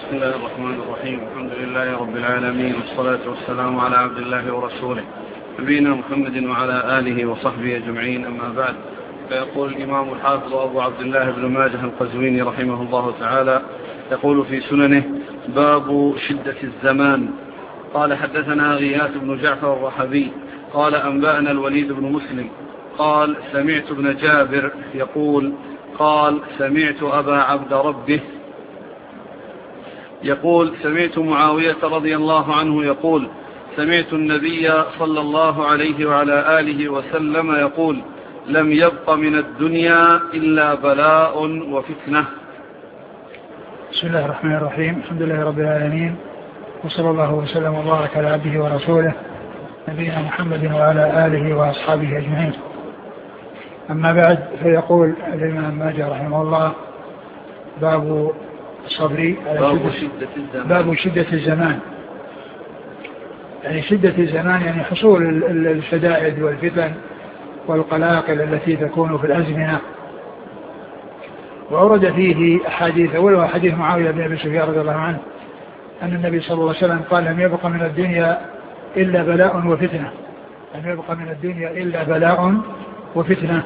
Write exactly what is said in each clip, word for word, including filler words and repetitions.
بسم الله الرحمن الرحيم. الحمد لله رب العالمين، والصلاة والسلام على عبد الله ورسوله نبينا محمد وعلى آله وصحبه أجمعين، أما بعد. فيقول الإمام الحافظ أبو عبد الله بن ماجه القزويني رحمه الله تعالى يقول في سننه: باب شدة الزمان. قال: حدثنا غياث بن جعفر الرحبي قال: أنبأنا الوليد بن مسلم قال: سمعت ابن جابر يقول قال: سمعت أبا عبد ربه يقول: سمعت معاوية رضي الله عنه يقول: سمعت النبي صلى الله عليه وعلى آله وسلم يقول: لم يبق من الدنيا إلا بلاء وفتنة. بسم الله الرحمن الرحيم. الحمد لله رب العالمين، وصلى الله وسلم وبارك على عبده ورسوله نبينا محمد وعلى آله وأصحابه أجمعين. أما بعد، فيقول الإمام ماجه رحمه الله: باب الصبر على باب شدة, شدة الزمان. باب شدة الزمان، يعني شدة الزمان يعني حصول الشدائد والفتن والقلاقل التي تكون في الأزمنة. وأورد فيه أحاديث، أولها حديث معاوية بن أبي سفيان رضي الله عنه أن النبي صلى الله عليه وسلم قال: لم يبق من الدنيا إلا بلاء وفتنة. لم يبق من الدنيا إلا بلاء وفتنة،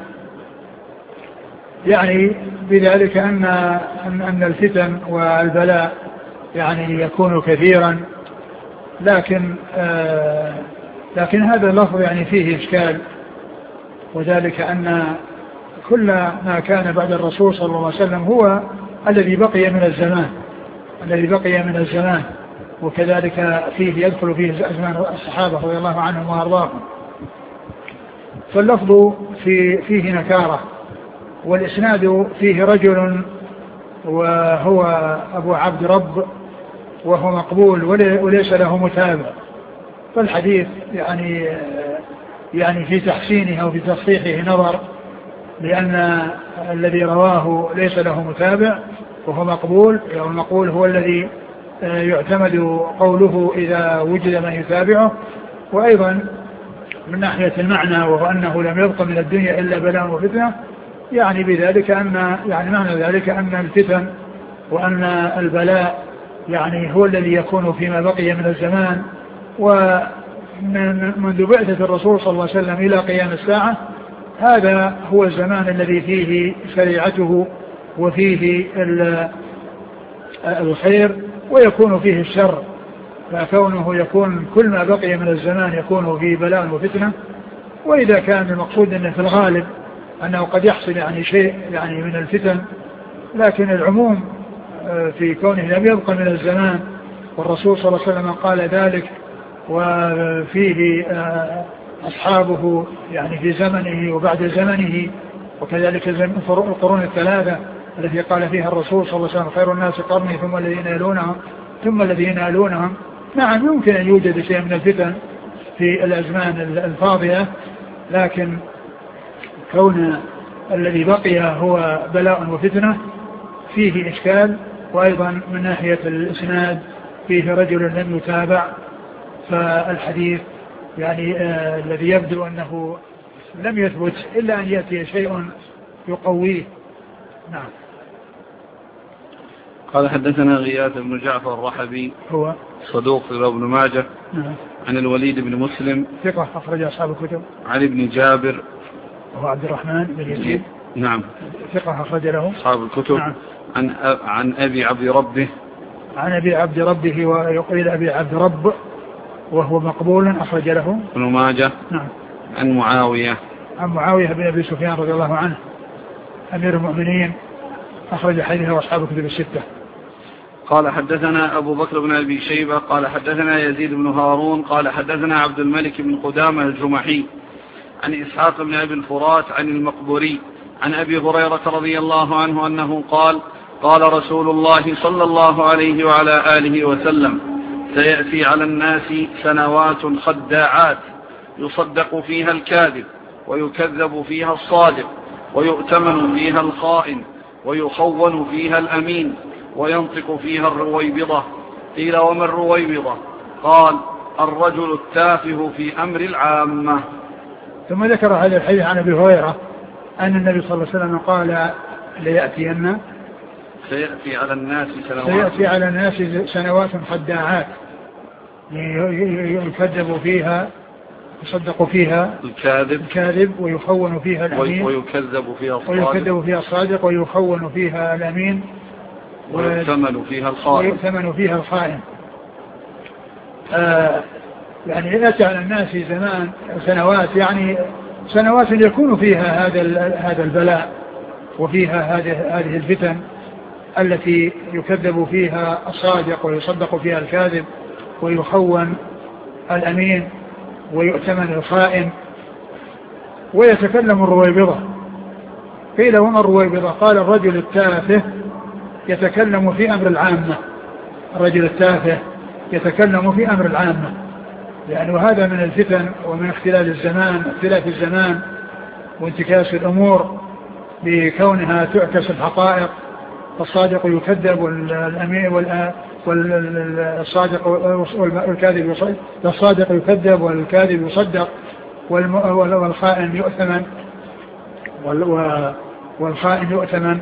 يعني بذلك أن أن الفتن والبلاء يعني يكون كثيرا، لكن آه لكن هذا اللفظ يعني فيه إشكال، وذلك أن كل ما كان بعد الرسول صلى الله عليه وسلم هو الذي بقي من الزمان الذي بقي من الزمان وكذلك فيه يدخل فيه أزمان الصحابة رضي الله عنهم وأرضاهم. فاللفظ في فيه نكارة، والإسناد فيه رجل وهو أبو عبد رب وهو مقبول وليس له متابع. فالحديث يعني يعني في تحسينه أو في تصحيحه نظر، لأن الذي رواه ليس له متابع وهو مقبول. يعني المقبول هو الذي يعتمد قوله إذا وجد من يتابعه. وأيضا من ناحية المعنى، وهو أنه لم يبق من الدنيا إلا بلاء وفتنة، يعني بذلك أن يعني معنى ذلك أن الفتن وأن البلاء يعني هو الذي يكون فيما بقي من الزمان، ومنذ بعثة الرسول صلى الله عليه وسلم إلى قيام الساعة هذا هو الزمان الذي فيه شريعته وفيه الخير ويكون فيه الشر. فكونه يكون كل ما بقي من الزمان يكون فيه بلاء وفتنة. وإذا كان المقصود أنه في الغالب أنه قد يحصل يعني شيء يعني من الفتن، لكن العموم في كونه لم يبقى من الزمان، والرسول صلى الله عليه وسلم قال ذلك، وفيه أصحابه يعني في زمنه وبعد زمنه، وكذلك القرون الثلاثة التي قال فيها الرسول صلى الله عليه وسلم: خير الناس قرني ثم الذين يلونهم ثم الذين يلونهم. نعم، يمكن أن يوجد شيء من الفتن في الأزمان الفاضية، لكن كون الذي بقي هو بلاء وفتنة فيه إشكال. وأيضا من ناحية الإسناد فيه رجل لم يتابع، فالحديث يعني آه الذي يبدو أنه لم يثبت إلا أن يأتي شيء يقويه. نعم. قال: حدثنا غياث بن جعفر الرحبي هو صدوق في ابن ماجه. نعم. عن الوليد بن مسلم ثقة أخرج أصحاب الكتب. عن ابن جابر وهو عبد الرحمن بن يزيد. نعم. ثقة أخرج له أصحاب الكتب. نعم. عن عن أبي عبد ربه عن أبي عبد ربه ويقيل أبي عبد رب وهو مقبول أخرج له ابن ماجه. نعم. عن معاوية عن معاوية بن أبي سفيان رضي الله عنه أمير المؤمنين أخرج حديثه أصحاب الكتب الستة. قال: حدثنا أبو بكر بن أبي شيبة قال: حدثنا يزيد بن هارون قال: حدثنا عبد الملك بن قدامة الجمحي عن إسحاق بن أبي الفرات عن المقبوري عن أبي هريرة رضي الله عنه أنه قال: قال رسول الله صلى الله عليه وعلى آله وسلم: سيأتي على الناس سنوات خداعات يصدق فيها الكاذب ويكذب فيها الصادق ويؤتمن فيها الخائن ويخون فيها الأمين وينطق فيها الرويبضة. قيل: وما الرويبضة؟ قال: الرجل التافه في أمر العامة. ثم ذكر هذا الحديث عن أبي هريرة أن النبي صلى الله عليه وسلم قال: ليأتين سيأتي على الناس سنوات سيأتي على الناس سنوات خداعات يكذب فيها يصدق فيها الكاذب, الكاذب ويخون فيها الأمين ويكذب فيها الصادق, ويكذب فيها الصادق ويخون فيها الأمين ويؤتمن فيها الخائن, ويؤتمن فيها الخائن. آه يعني يأتي على الناس زمان سنوات يعني سنوات يكون فيها هذا هذا البلاء وفيها هذه هذه الفتن التي يكذب فيها الصادق ويصدق فيها الكاذب ويخون الأمين ويؤتمن الخائن ويتكلم الرويبضة. قيل وما الرويبضة؟ قال الرجل التافه يتكلم في أمر العامة. الرجل التافه يتكلم في أمر العامة يعني وهذا من الفتن ومن اختلاف الزمان اختلاف الزمان وانتكاس الأمور بكونها تعكس الحقائق. الصادق يكذب والأمين والصادق والكاذب يصدق الصادق يكذب والكاذب يصدق والخائن يؤتمن والخائن يؤتمن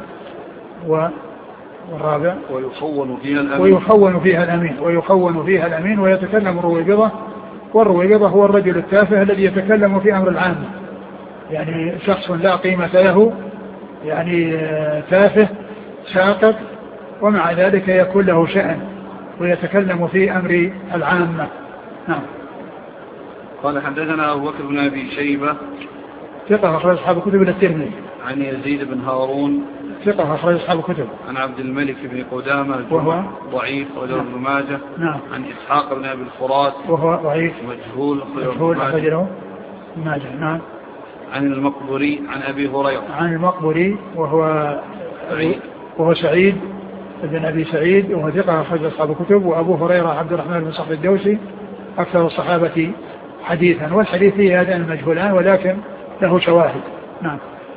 والرابع ويخون فيها الأمين ويخون فيها الأمين ويخون فيها الأمين ويتكلم الرويبضة. والرويبضة هو الرجل التافه الذي يتكلم في أمر العامة يعني شخص لا قيمة له يعني تافه ساقط ومع ذلك يكون له شأن ويتكلم في أمر العامة. نعم. قال حدثنا أبو بكر بن أبي شيبة ثقة أخرج أصحاب كتب الترمذي. عن يزيد بن هارون ثقة أخرج أصحاب كتب. عن عبد الملك بن قدامة وهو ضعيف أخرج ابن ماجه. نعم. عن إسحاق بن أبي الفرات وهو ضعيف مجهول أخرج ابن ماجه. نعم. عن المقبري عن أبي هريرة عن المقبري وهو سعيد وهو سعيد بن أبي سعيد وهو ثقة أخرج أصحاب الكتب. وأبو هريرة عبد الرحمن بن صخر الدوسي أكثر الصحابة حديثا والحديث فيه هذان المجهولان ولكن له شواهد. نعم.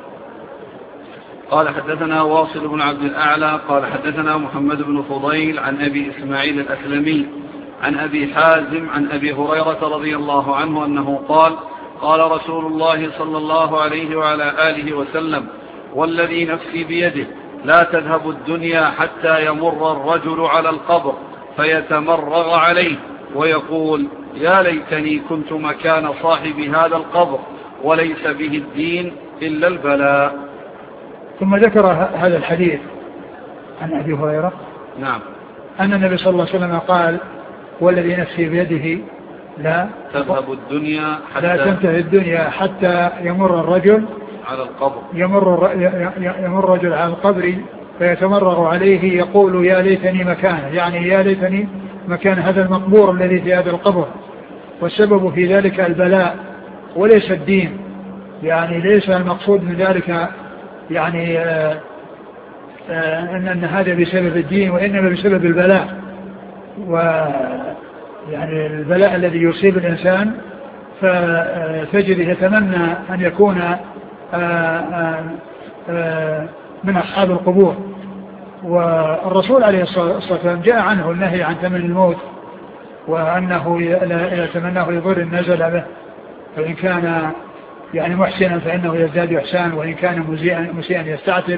قال حدثنا واصل بن عبد الأعلى قال حدثنا محمد بن فضيل عن أبي إسماعيل الأسلمي عن أبي حازم عن أبي هريرة رضي الله عنه أنه قال قال رسول الله صلى الله عليه وعلى آله وسلم والذي نفسي بيده لا تذهب الدنيا حتى يمر الرجل على القبر فيتمرغ عليه ويقول يا ليتني كنت مكان صاحب هذا القبر وليس به الدين إلا البلاء. ثم ذكر هذا الحديث عن أبي هريرة. نعم. أن النبي صلى الله عليه وسلم قال والذي نفسي بيده لا تذهب الدنيا حتى لا تنتهي الدنيا حتى يمر الرجل على القبر يمر يمر الرجل على القبر فيتمرغ عليه يقول يا ليتني مكانه يعني يا ليتني مكان هذا المقبور الذي في هذا القبر. والسبب في ذلك البلاء وليس الدين يعني ليس المقصود من ذلك يعني آآ آآ أن, أن هذا بسبب الدين وإنما بسبب البلاء ويعني البلاء الذي يصيب الإنسان فتجد يتمنى أن يكون آآ آآ من أصحاب القبور. والرسول عليه الصلاة والسلام جاء عنه النهي عن تمني الموت وأنه لا يتمناه يضر النزل به فإن كان يعني محسنا فإنه يزداد إحسان وإن كان مسيئا يستعتب.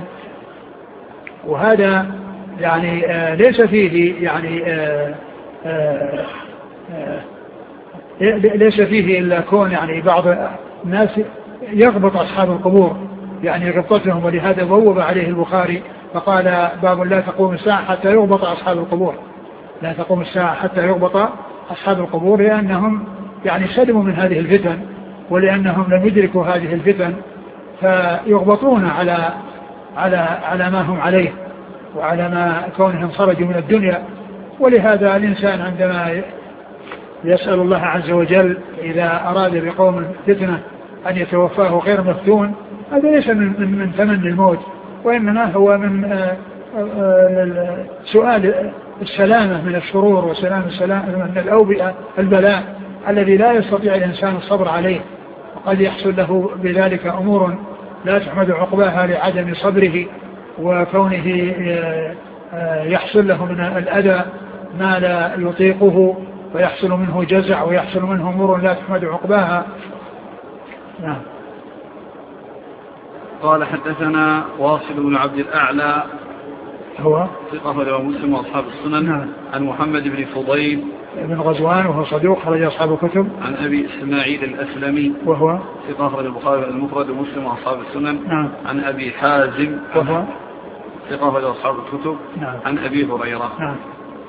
وهذا يعني آه ليس فيه يعني آه آه آه ليس فيه إلا كون يعني بعض الناس يغبط أصحاب القبور يعني غبطتهم. ولهذا بوب عليه البخاري فقال باب لا تقوم الساعة حتى يغبط أصحاب القبور لا تقوم الساعة حتى يغبط أصحاب القبور لأنهم يعني سلموا من هذه الفتن ولأنهم لم يدركوا هذه الفتن فيغبطون على على على ما هم عليه وعلى ما كونهم خرجوا من الدنيا. ولهذا الإنسان عندما يسأل الله عز وجل إذا أراد بقوم فتنة أن يتوفاه غير مفتون هذا ليس من, من, من تمني الموت وإنما هو من آآ آآ سؤال السلامة من الشرور وسلام السلامة من الأوبئة البلاء الذي لا يستطيع الإنسان الصبر عليه. وقد يحصل له بذلك أمور لا تحمد عقباها لعدم صبره وكونه يحصل له من الأذى ما لا يطيقه ويحصل منه جزع ويحصل منه أمور لا تحمد عقباها. نعم. قال حدثنا واصل بن عبد الأعلى هو ثقة أخرجه مسلم وأصحاب السنن. نعم. عن محمد بن فضيل بن غزوان وهو صدوق خرج أصحاب الكتب. عن أبي إسماعيل الأسلمي وهو ثقة أخرج البخاري المفرد ومسلم وأصحاب السنن. نعم. عن أبي حازم وهو ثقة أخرج أصحاب الكتب. نعم. عن أبي هريرة. نعم.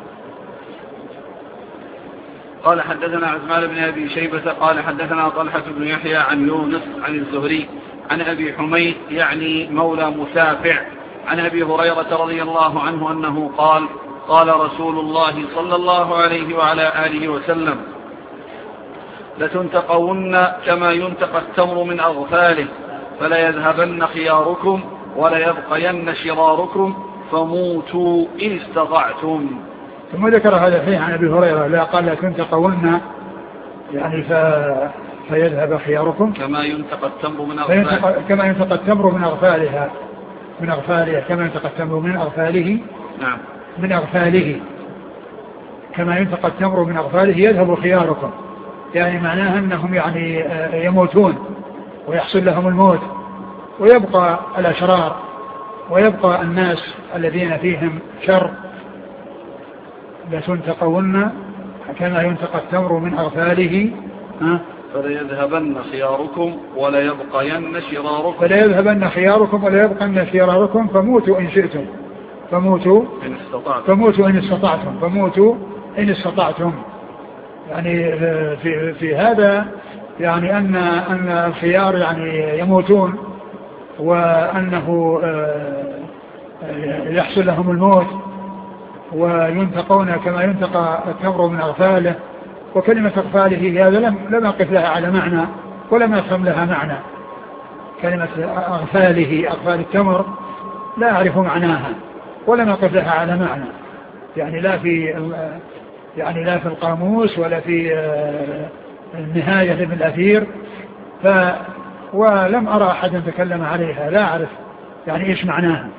قال حدثنا عثمان بن أبي شيبة قال حدثنا طلحة بن يحيى عن يونس عن الزهري عن أبي حميد يعني مولى مسافع عن أبي هريرة رضي الله عنه أنه قال قال رسول الله صلى الله عليه وعلى آله وسلم لتنتقون كما ينتقى التمر من أغفاله فلا يذهبن خياركم ولا يبقين شراركم فموتوا إن استطعتم. ثم ذكر هذا الحديث عن أبي هريرة لا قال لتنتقون يعني ف... فيذهب خياركم كما ينتقى التمر من أغفاله كما ينتقى التمر من أغفالها من أغفالها كما ينتقى التمر من أغفاله. نعم. من أغفاله كما ينتقى التمر من أغفاله يذهب خياركم يعني معناها أنهم يعني يموتون ويحصل لهم الموت ويبقى الأشرار ويبقى الناس الذين فيهم شر. لتنتقون كما ينتقى التمر من أغفاله فلا يذهبن خياركم ولا يبقين شراركم فلا يذهبن خياركم ولا يبقين شراركم فموتوا إن شئتم فموتوا إن استطعتم فموتوا إن استطعتم فموتوا إن استطعتم يعني في في هذا يعني أن أن الخيار يعني يموتون وأنه يحصل لهم الموت وينتقون كما ينتقى التمر من أغفاله. وكلمة أغفاله هذا لم لم أقف لها على معنى ولم أفهم لها معنى. كلمة أغفاله أغفال التمر لا أعرف معناها ولم أقف لها على معنى يعني لا في يعني لا في القاموس ولا في النهاية لابن الأثير ف ولم أرى أحدا تكلم عليها لا أعرف يعني إيش معناها.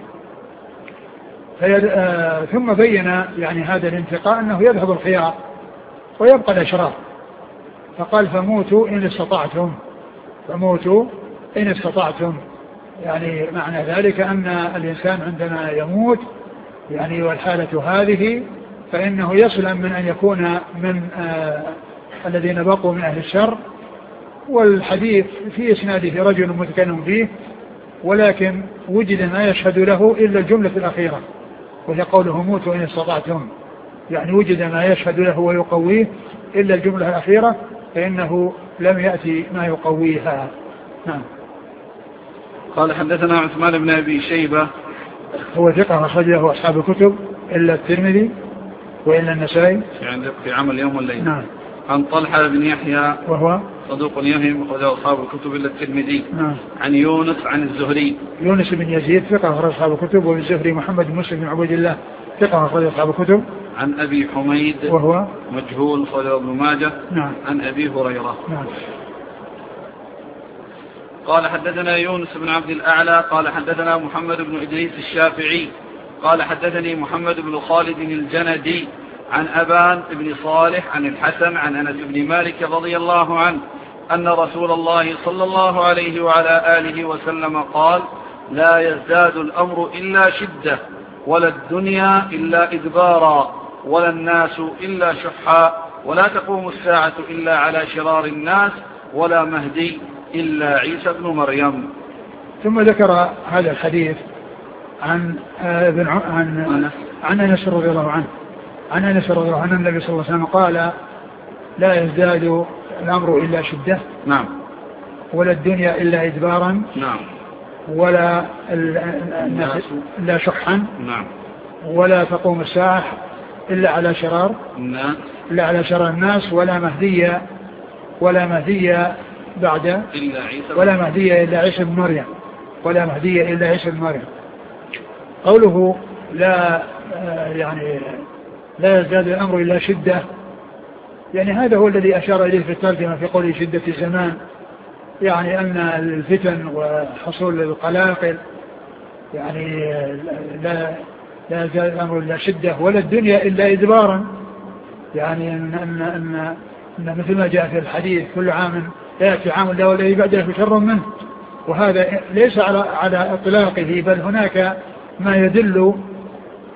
آه ثم بين يعني هذا الانتقاء أنه يذهب الخيار ويبقى الأشرار فقال فموتوا إن استطعتم فموتوا إن استطعتم يعني معنى ذلك أن الإنسان عندما يموت يعني والحالة هذه فإنه يسلم من أن يكون من آه الذين بقوا من أهل الشر. والحديث في إسناده رجل متكلم فيه ولكن وجد ما يشهد له إلا الجملة الأخيرة وهي قوله موتوا إن استطعتم يعني وجد ما يشهد له ويقويه إلا الجملة الأخيرة فإنه لم يأتي ما يقويها. نعم. قال حدثنا عثمان بن أبي شيبة هو ثقة أخرجه أصحاب الكتب إلا الترمذي وإلا النسائي في عمل يوم والليل. نعم. عن طلحة بن يحيى وهو صدوق يهم أخرجه أصحاب الكتب إلا الترمذي. نعم. عن يونس عن الزهري يونس بن يزيد ثقة أخرج أصحاب الكتب والزهري محمد بن مسلم بن عبد الله ثقة أخرج أصحاب الكتب. عن أبي حميد وهو مجهول أخرجه ابن ماجه. نعم. عن أبي هريرة. نعم. قال حدثنا يونس بن عبد الأعلى قال حدثنا محمد بن إدريس الشافعي قال حدثني محمد بن خالد الجندي عن أبان بن صالح عن الحسن عن أنس بن مالك رضي الله عنه أن رسول الله صلى الله عليه وعلى آله وسلم قال لا يزداد الأمر إلا شدة ولا الدنيا إلا إدبارا ولا الناس إلا شحا ولا تقوم الساعة إلا على شرار الناس ولا مهدي إلا عيسى بن مريم. ثم ذكر هذا الحديث عن ابن عن عن أنس رضي الله عنه عن أنس رضي الله عنه النبي صلى الله عليه وسلم قال لا يزداد الأمر إلا شدة. نعم. ولا الدنيا إلا إدبارا. نعم. ولا الناس إلا شحا. نعم. ولا تقوم الساعة إلا على شرار الناس إلا على شرار الناس ولا مهدي ولا مهدي بعد إلا عيسى ولا مهدي إلا عيسى بن مريم ولا مهدي إلا عيسى بن مريم. قوله لا يعني لا يزداد الأمر إلا شدة يعني هذا هو الذي أشار إليه في الترجمة في قوله شدة الزمان يعني أن الفتن وحصول القلاقل يعني لا لا يزداد الأمر إلا شدة ولا الدنيا إلا إدبارا يعني أن, أن, أن, أن مثل ما جاء في الحديث كل عام يأتي عام الله والذي بعده شر منه وهذا ليس على على إطلاقه بل هناك ما يدل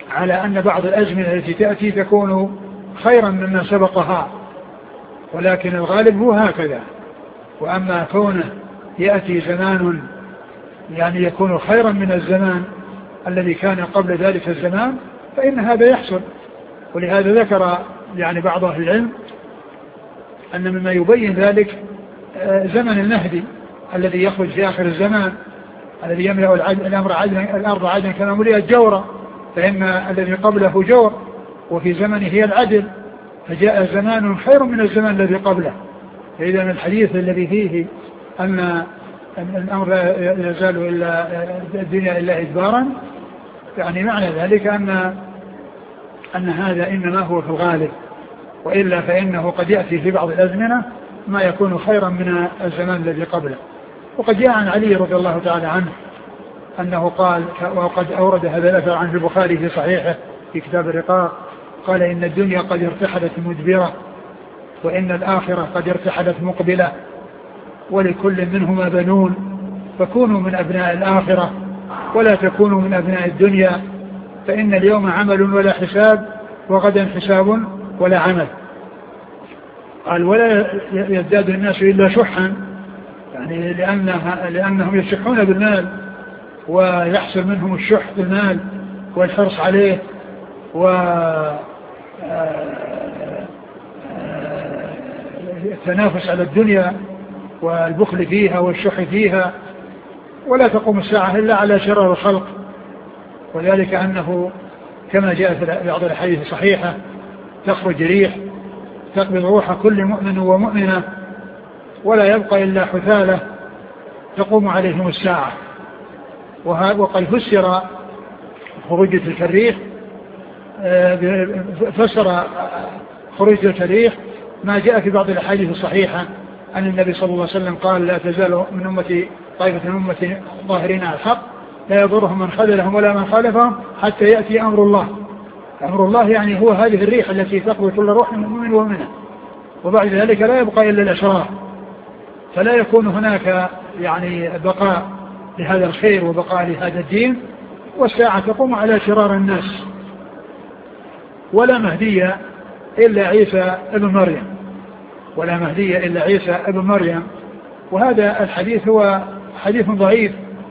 على أن بعض الأزمنة التي تأتي تكون خيرا مما سبقها، ولكن الغالب هو هكذا. وأما كونه يأتي زمان يعني يكون خيرا من الزمان الذي كان قبل ذلك الزمان فإن هذا يحصل. ولهذا ذكر يعني بعض أهل العلم أن مما يبين ذلك زمن المهدي الذي يخرج في آخر الزمان الذي يملأ الأمر عدلا الأرض عدلا كما ملئت جورا، فإن الذي قبله جور وفي زمنه هي العدل، فجاء زمان خير من الزمان الذي قبله. فإذا من الحديث الذي فيه أن الأمر لا يزال إلا الدنيا إلا إدبارا، يعني معنى ذلك أن أن هذا إنما هو في الغالب، وإلا فإنه قد يأتي في بعض الأزمنة ما يكون خيرا من الزمان الذي قبله. وقد جاء عن علي رضي الله تعالى عنه أنه قال، وقد أورد هذا الأثر عن البخاري في صحيحه في كتاب الرقاق، قال إن الدنيا قد ارتحلت مدبرة وإن الآخرة قد ارتحلت مقبلة ولكل منهما بنون، فكونوا من أبناء الآخرة ولا تكونوا من أبناء الدنيا، فإن اليوم عمل ولا حساب وغدا حساب ولا عمل. قال ولا يزداد الناس إلا شحا، يعني لأنها لأنهم يشحون بالمال ويحصل منهم الشح بالمال والحرص عليه والتنافس على الدنيا والبخل فيها والشح فيها، ولا تقوم الساعة إلا على شرار الخلق. وذلك أنه كما جاء في بعض الحديث الصحيحة تخرج ريح تقبض روح كل مؤمن ومؤمنة ولا يبقى إلا حثالة تقوم عليهم الساعة. وقد فسر خروج تلك الريح فسر خروج تلك الريح ما جاء في بعض الأحاديث الصحيحة أن النبي صلى الله عليه وسلم قال لا تزال من أمتي طائفة من أمتي ظاهرين على الحق لا يضرهم من خذلهم ولا من خالفهم حتى يأتي أمر الله. أمر الله يعني هو هذه الريح التي تقوي كل روح من مؤمن ومؤمنة، وبعد ذلك لا يبقى إلا الأشرار، فلا يكون هناك يعني بقاء لهذا الخير وبقاء لهذا الدين، والساعة تقوم على شرار الناس. ولا مهدي إلا عيسى ابن مريم، ولا مهدي إلا عيسى ابن مريم. وهذا الحديث هو حديث ضعيف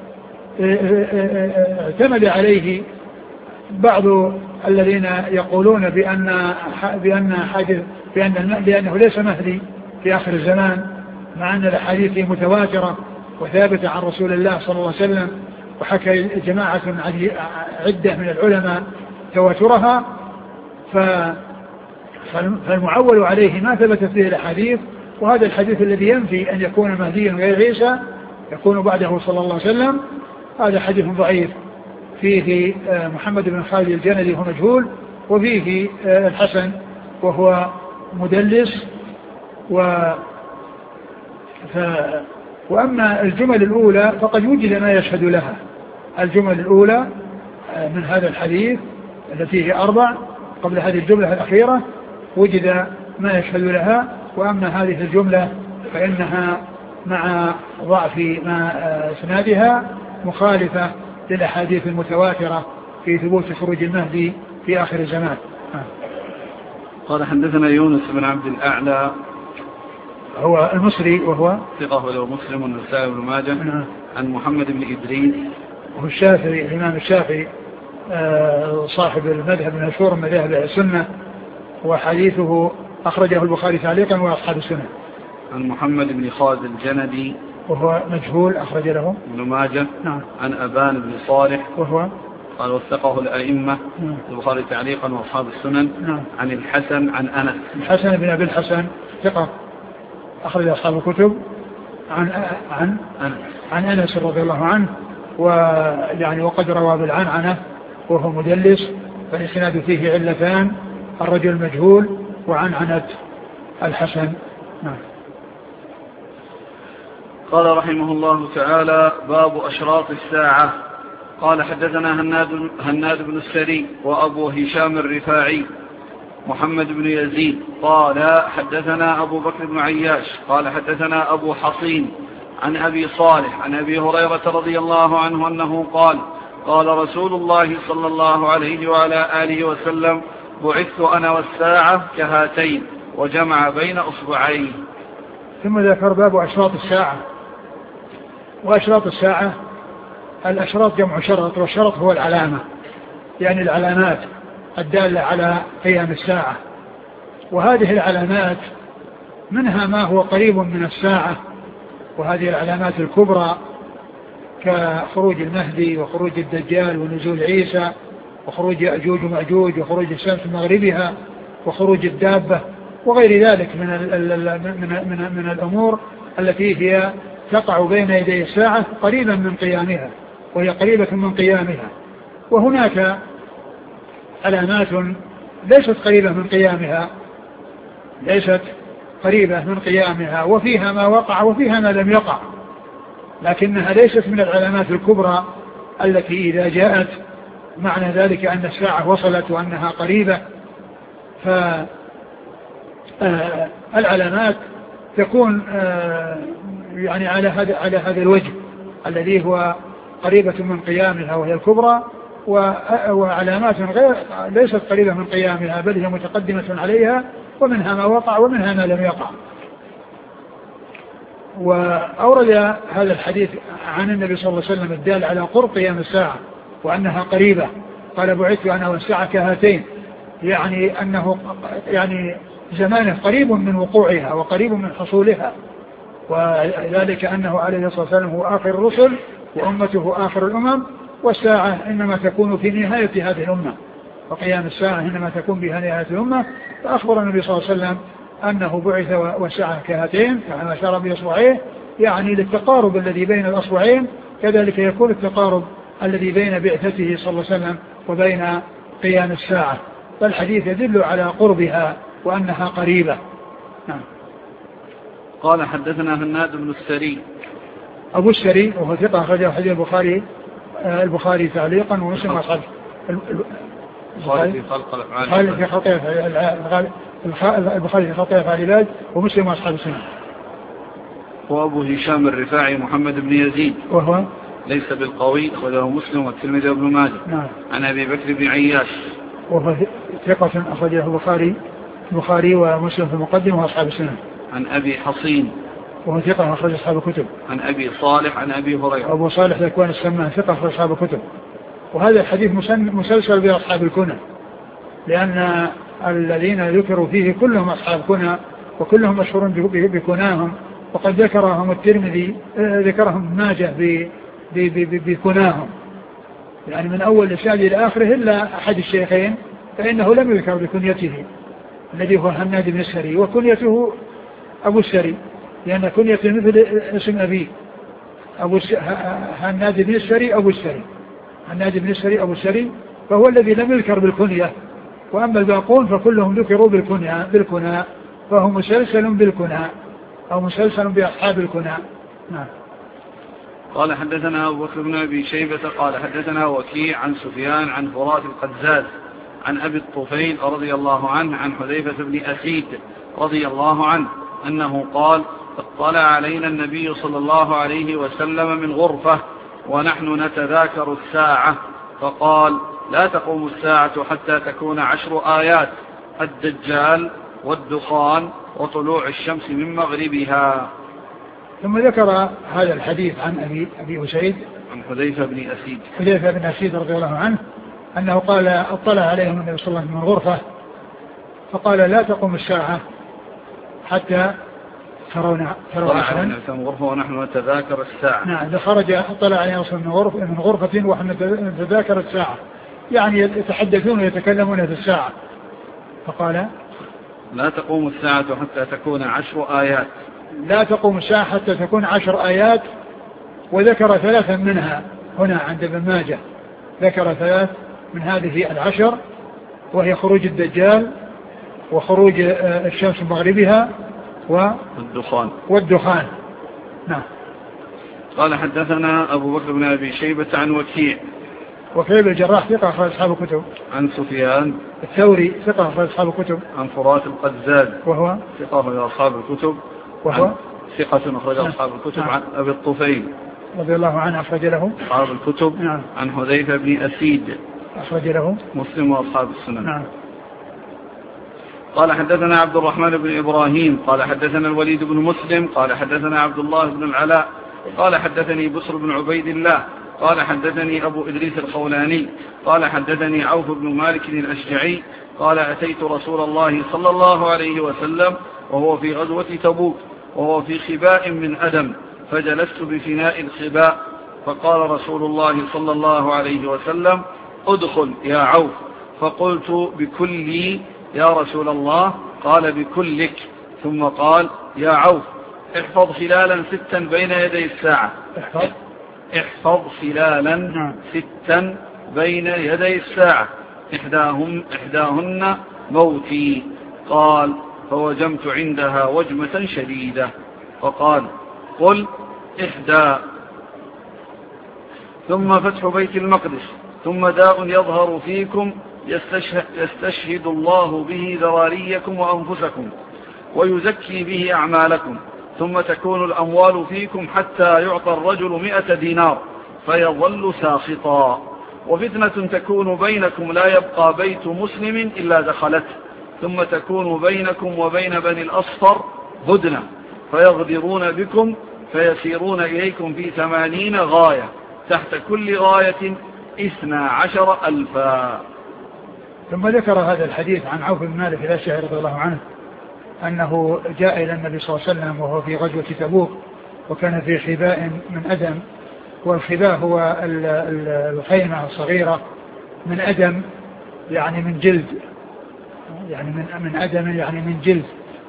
اعتمد عليه بعض الذين يقولون بأن بأن حادث بأن لأنه ليس مهدي في آخر الزمان، مع أن الأحاديث متواترة وثابتة عن رسول الله صلى الله عليه وسلم، وحكى جماعة عدة من العلماء تواترها، فالمعول عليه ما ثبتت فيه الأحاديث. وهذا الحديث الذي ينفي أن يكون مهديا غير عيسى يكون بعده صلى الله عليه وسلم هذا حديث ضعيف، فيه محمد بن خالد الجندي وهو مجهول، وفيه الحسن وهو مدلس. و ف... وأما الجمل الأولى فقد وجد ما يشهد لها. الجمل الأولى من هذا الحديث التي هي أربع قبل هذه الجملة الأخيرة وجد ما يشهد لها، وأما هذه الجملة فإنها مع ضعف ما اسنادها مخالفة للأحاديث المتواترة في ثبوت خروج المهدي في آخر الزمان. قال حدثنا يونس بن عبد الأعلى هو المصري وهو ثقة وله مسلم والنسائي بن ماجه عن محمد بن إدريس وهو الشافعي الإمام الشافعي صاحب المذهب المشهور من مذاهب السنة، وحديثه أخرجه البخاري تعليقا وأصحاب السنة. عن محمد بن خالد الجندي وهو مجهول أخرج له ابن ماجه. نعم. عن أبان بن صالح وهو قال وثقه الأئمة البخاري تعليقا وأصحاب السنن. نعم. عن الحسن عن أنس الحسن بن أبي الحسن ثقة أخرج أصحاب الكتب عن عن أنس عن أنس رضي الله عنه، ويعني وقد روى بالعنعنة وهو مدلس، فالإسناد فيه علتان، الرجل المجهول وعنعنة الحسن. نعم. قال رحمه الله تعالى باب أشراط الساعة. قال حدثنا هناد, هناد بن السري وأبو هشام الرفاعي محمد بن يزيد قال حدثنا أبو بكر بن عياش قال حدثنا أبو حصين عن أبي صالح عن أبي هريرة رضي الله عنه أنه قال قال رسول الله صلى الله عليه وعلى آله وسلم: بعثت أنا والساعة كهاتين، وجمع بين أصبعين. ثم ذكر باب أشراط الساعة. وأشراط الساعة الأشراط جمع شرط، والشرط هو العلامة، يعني العلامات الدالة على قيام الساعة. وهذه العلامات منها ما هو قريب من الساعة، وهذه العلامات الكبرى كخروج المهدي وخروج الدجال ونزول عيسى وخروج يأجوج ومأجوج وخروج الشمس من مغربها وخروج الدابة وغير ذلك من, من, من, من الأمور التي هي تقع بين يدي الساعة قريبا من قيامها، وهي قريبة من قيامها. وهناك علامات ليست قريبة من قيامها ليست قريبة من قيامها وفيها ما وقع وفيها ما لم يقع، لكنها ليست من العلامات الكبرى التي إذا جاءت معنى ذلك أن الساعة وصلت وأنها قريبة. فالعلامات تكون يعني على هذا على هذا الوجه الذي هو قريبة من قيامها وهي الكبرى، وعلامات غير ليست قريبة من قيامها بل هي متقدمة عليها، ومنها ما وقع ومنها ما لم يقع. وأورد هذا الحديث عن النبي صلى الله عليه وسلم الدال على قرب قيام الساعة وأنها قريبة. قال: بعثت أنا والساعة كهاتين، يعني أنه يعني زمانه قريب من وقوعها وقريب من حصولها، وذلك أنه عليه الصلاة والسلام هو آخر الرسل وأمته آخر الأمم، والساعة إنما تكون في نهاية هذه الأمة، وقيام الساعة إنما تكون بها نهاية الأمة. فأخبر النبي صلى الله عليه وسلم أنه بعث والساعة كهاتين، كما أشار بإصبعيه، يعني للتقارب الذي بين الأصبعين، كذلك يكون التقارب الذي بين بعثته صلى الله عليه وسلم وبين قيام الساعة. فالحديث يدل على قربها وأنها قريبة. نعم. قال: حدثنا هناد بن السري. أبو السري وهو ثقة أخرجه حديث البخاري البخاري تعليقا ومسلم وأصحابه. البخاري في خلق الأفعال في خلق البخاري في خلق الأفعال العباد ومسلم وأصحاب السنة. وأبو هشام الرفاعي محمد بن يزيد وهو ليس بالقوي، أخرجه مسلم والترمذي وابن ماجه. نعم. عن أبي بكر بن عياش وهو ثقة أخرجه البخاري البخاري ومسلم في المقدمة وأصحاب السنة. عن أبي حصين وهو ثقة أخرج أصحاب الكتب. عن أبي صالح عن أبي هريرة. أبو صالح ذكوان السمان ثقة أخرج أصحاب الكتب. وهذا الحديث مسلسل بأصحاب الكنى، لأن الذين ذكروا فيه كلهم أصحاب كنى وكلهم مشهورون بكناهم، وقد ذكرهم الترمذي ذكرهم ماجه بكناهم، يعني من أول الإسناد إلى آخره إلا أحد الشيخين فإنه لم يذكر بكنيته الذي هو هناد بن السري، وكنيته أبو السري، لأن كنيته مثل اسم أبيه أبو هناد بن السري أبو السري هناد بن السري أبو السري، فهو الذي لم يذكر بالكنية. وأما الباقون فكلهم ذكروا بالكنية بالكنى، فهو مسلسل بالكنى أو مسلسل بأصحاب الكنى. نعم. قال: حدثنا أبو بكر بن أبي شيبة قال حدثنا وكيع عن سفيان عن فرات القزاز عن أبي الطفيل رضي الله عنه عن حذيفة بن أسيد رضي الله عنه أنه قال: اطلع علينا النبي صلى الله عليه وسلم من غرفة ونحن نتذاكر الساعة فقال: لا تقوم الساعة حتى تكون عشر آيات: الدجال والدخان وطلوع الشمس من مغربها. ثم ذكر هذا الحديث عن أبي, أبي أسيد عن حذيفة بن أسيد حذيفة بن أسيد رضي الله عنه أنه قال: اطلع عليهم النبي صلى الله عليه وسلم من غرفة فقال: لا تقوم الساعة حتى ترون ترون عشرا من غرفة ونحن نتذاكر الساعة. نعم. خرج اطلع عليهم من غرفة من غرفة ونحن نتذاكر الساعة، يعني يتحدثون ويتكلمون في الساعة. فقال: لا تقوم الساعة حتى تكون عشر آيات لا تقوم الساعة حتى تكون عشر آيات. وذكر ثلاثا منها هنا عند ابن ماجه، ذكر ثلاث من هذه العشر، وهي خروج الدجال وخروج الشمس من مغربها والدخان والدخان. نعم. قال: حدثنا أبو بكر بن أبي شيبة عن وكيع وكيع بن الجراح ثقة أخرج أصحاب الكتب. عن سفيان الثوري ثقة أخرج أصحاب الكتب. عن فرات القزاز وهو ثقة أخرج أصحاب الكتب. وهو ثقة أخرج أصحاب الكتب. عن أبي الطفيل رضي الله عنه أخرج له أصحاب الكتب. نعم. عن حذيفة بن أسيد أخرج له مسلم وأصحاب السنن. نعم. قال حدثنا عبد الرحمن بن إبراهيم قال حدثنا الوليد بن مسلم قال حدثنا عبد الله بن العلاء قال حدثني بسر بن عبيد الله قال حدثني أبو إدريس الخولاني قال حدثني عوف بن مالك الأشجعي قال أتيت رسول الله صلى الله عليه وسلم وهو في غزوة تبوك وهو في خباء من أدم فجلست بفناء الخباء فقال رسول الله صلى الله عليه وسلم ادخل يا عوف فقلت بكلي يا رسول الله قال بكلك ثم قال يا عوف احفظ خلالا ستا بين يدي الساعة احفظ احفظ خلالا ستا بين يدي الساعة إحداهم إحداهن موتي. قال فوجمت عندها وجمة شديدة فقال قل إحدى ثم فتح بيت المقدس ثم داء يظهر فيكم يستشهد, يستشهد الله به ذراريكم وأنفسكم ويزكي به أعمالكم ثم تكون الأموال فيكم حتى يعطى الرجل مئة دينار فيظل ساخطا وفتنة تكون بينكم لا يبقى بيت مسلم إلا دخلته ثم تكون بينكم وبين بني الأصفر هدنة فيغدرون بكم فيسيرون إليكم في ثمانين غاية تحت كل غاية اثنا عشر ألفا. ثم ذكر هذا الحديث عن عوف بن مالك الأشجعي رضي الله عنه أنه جاء إلى النبي صلى الله عليه وسلم وهو في غزوة تبوك وكان في خباء من أدم والخباء هو الخيمة الصغيرة من أدم يعني من جلد يعني من من أدم يعني من جلد.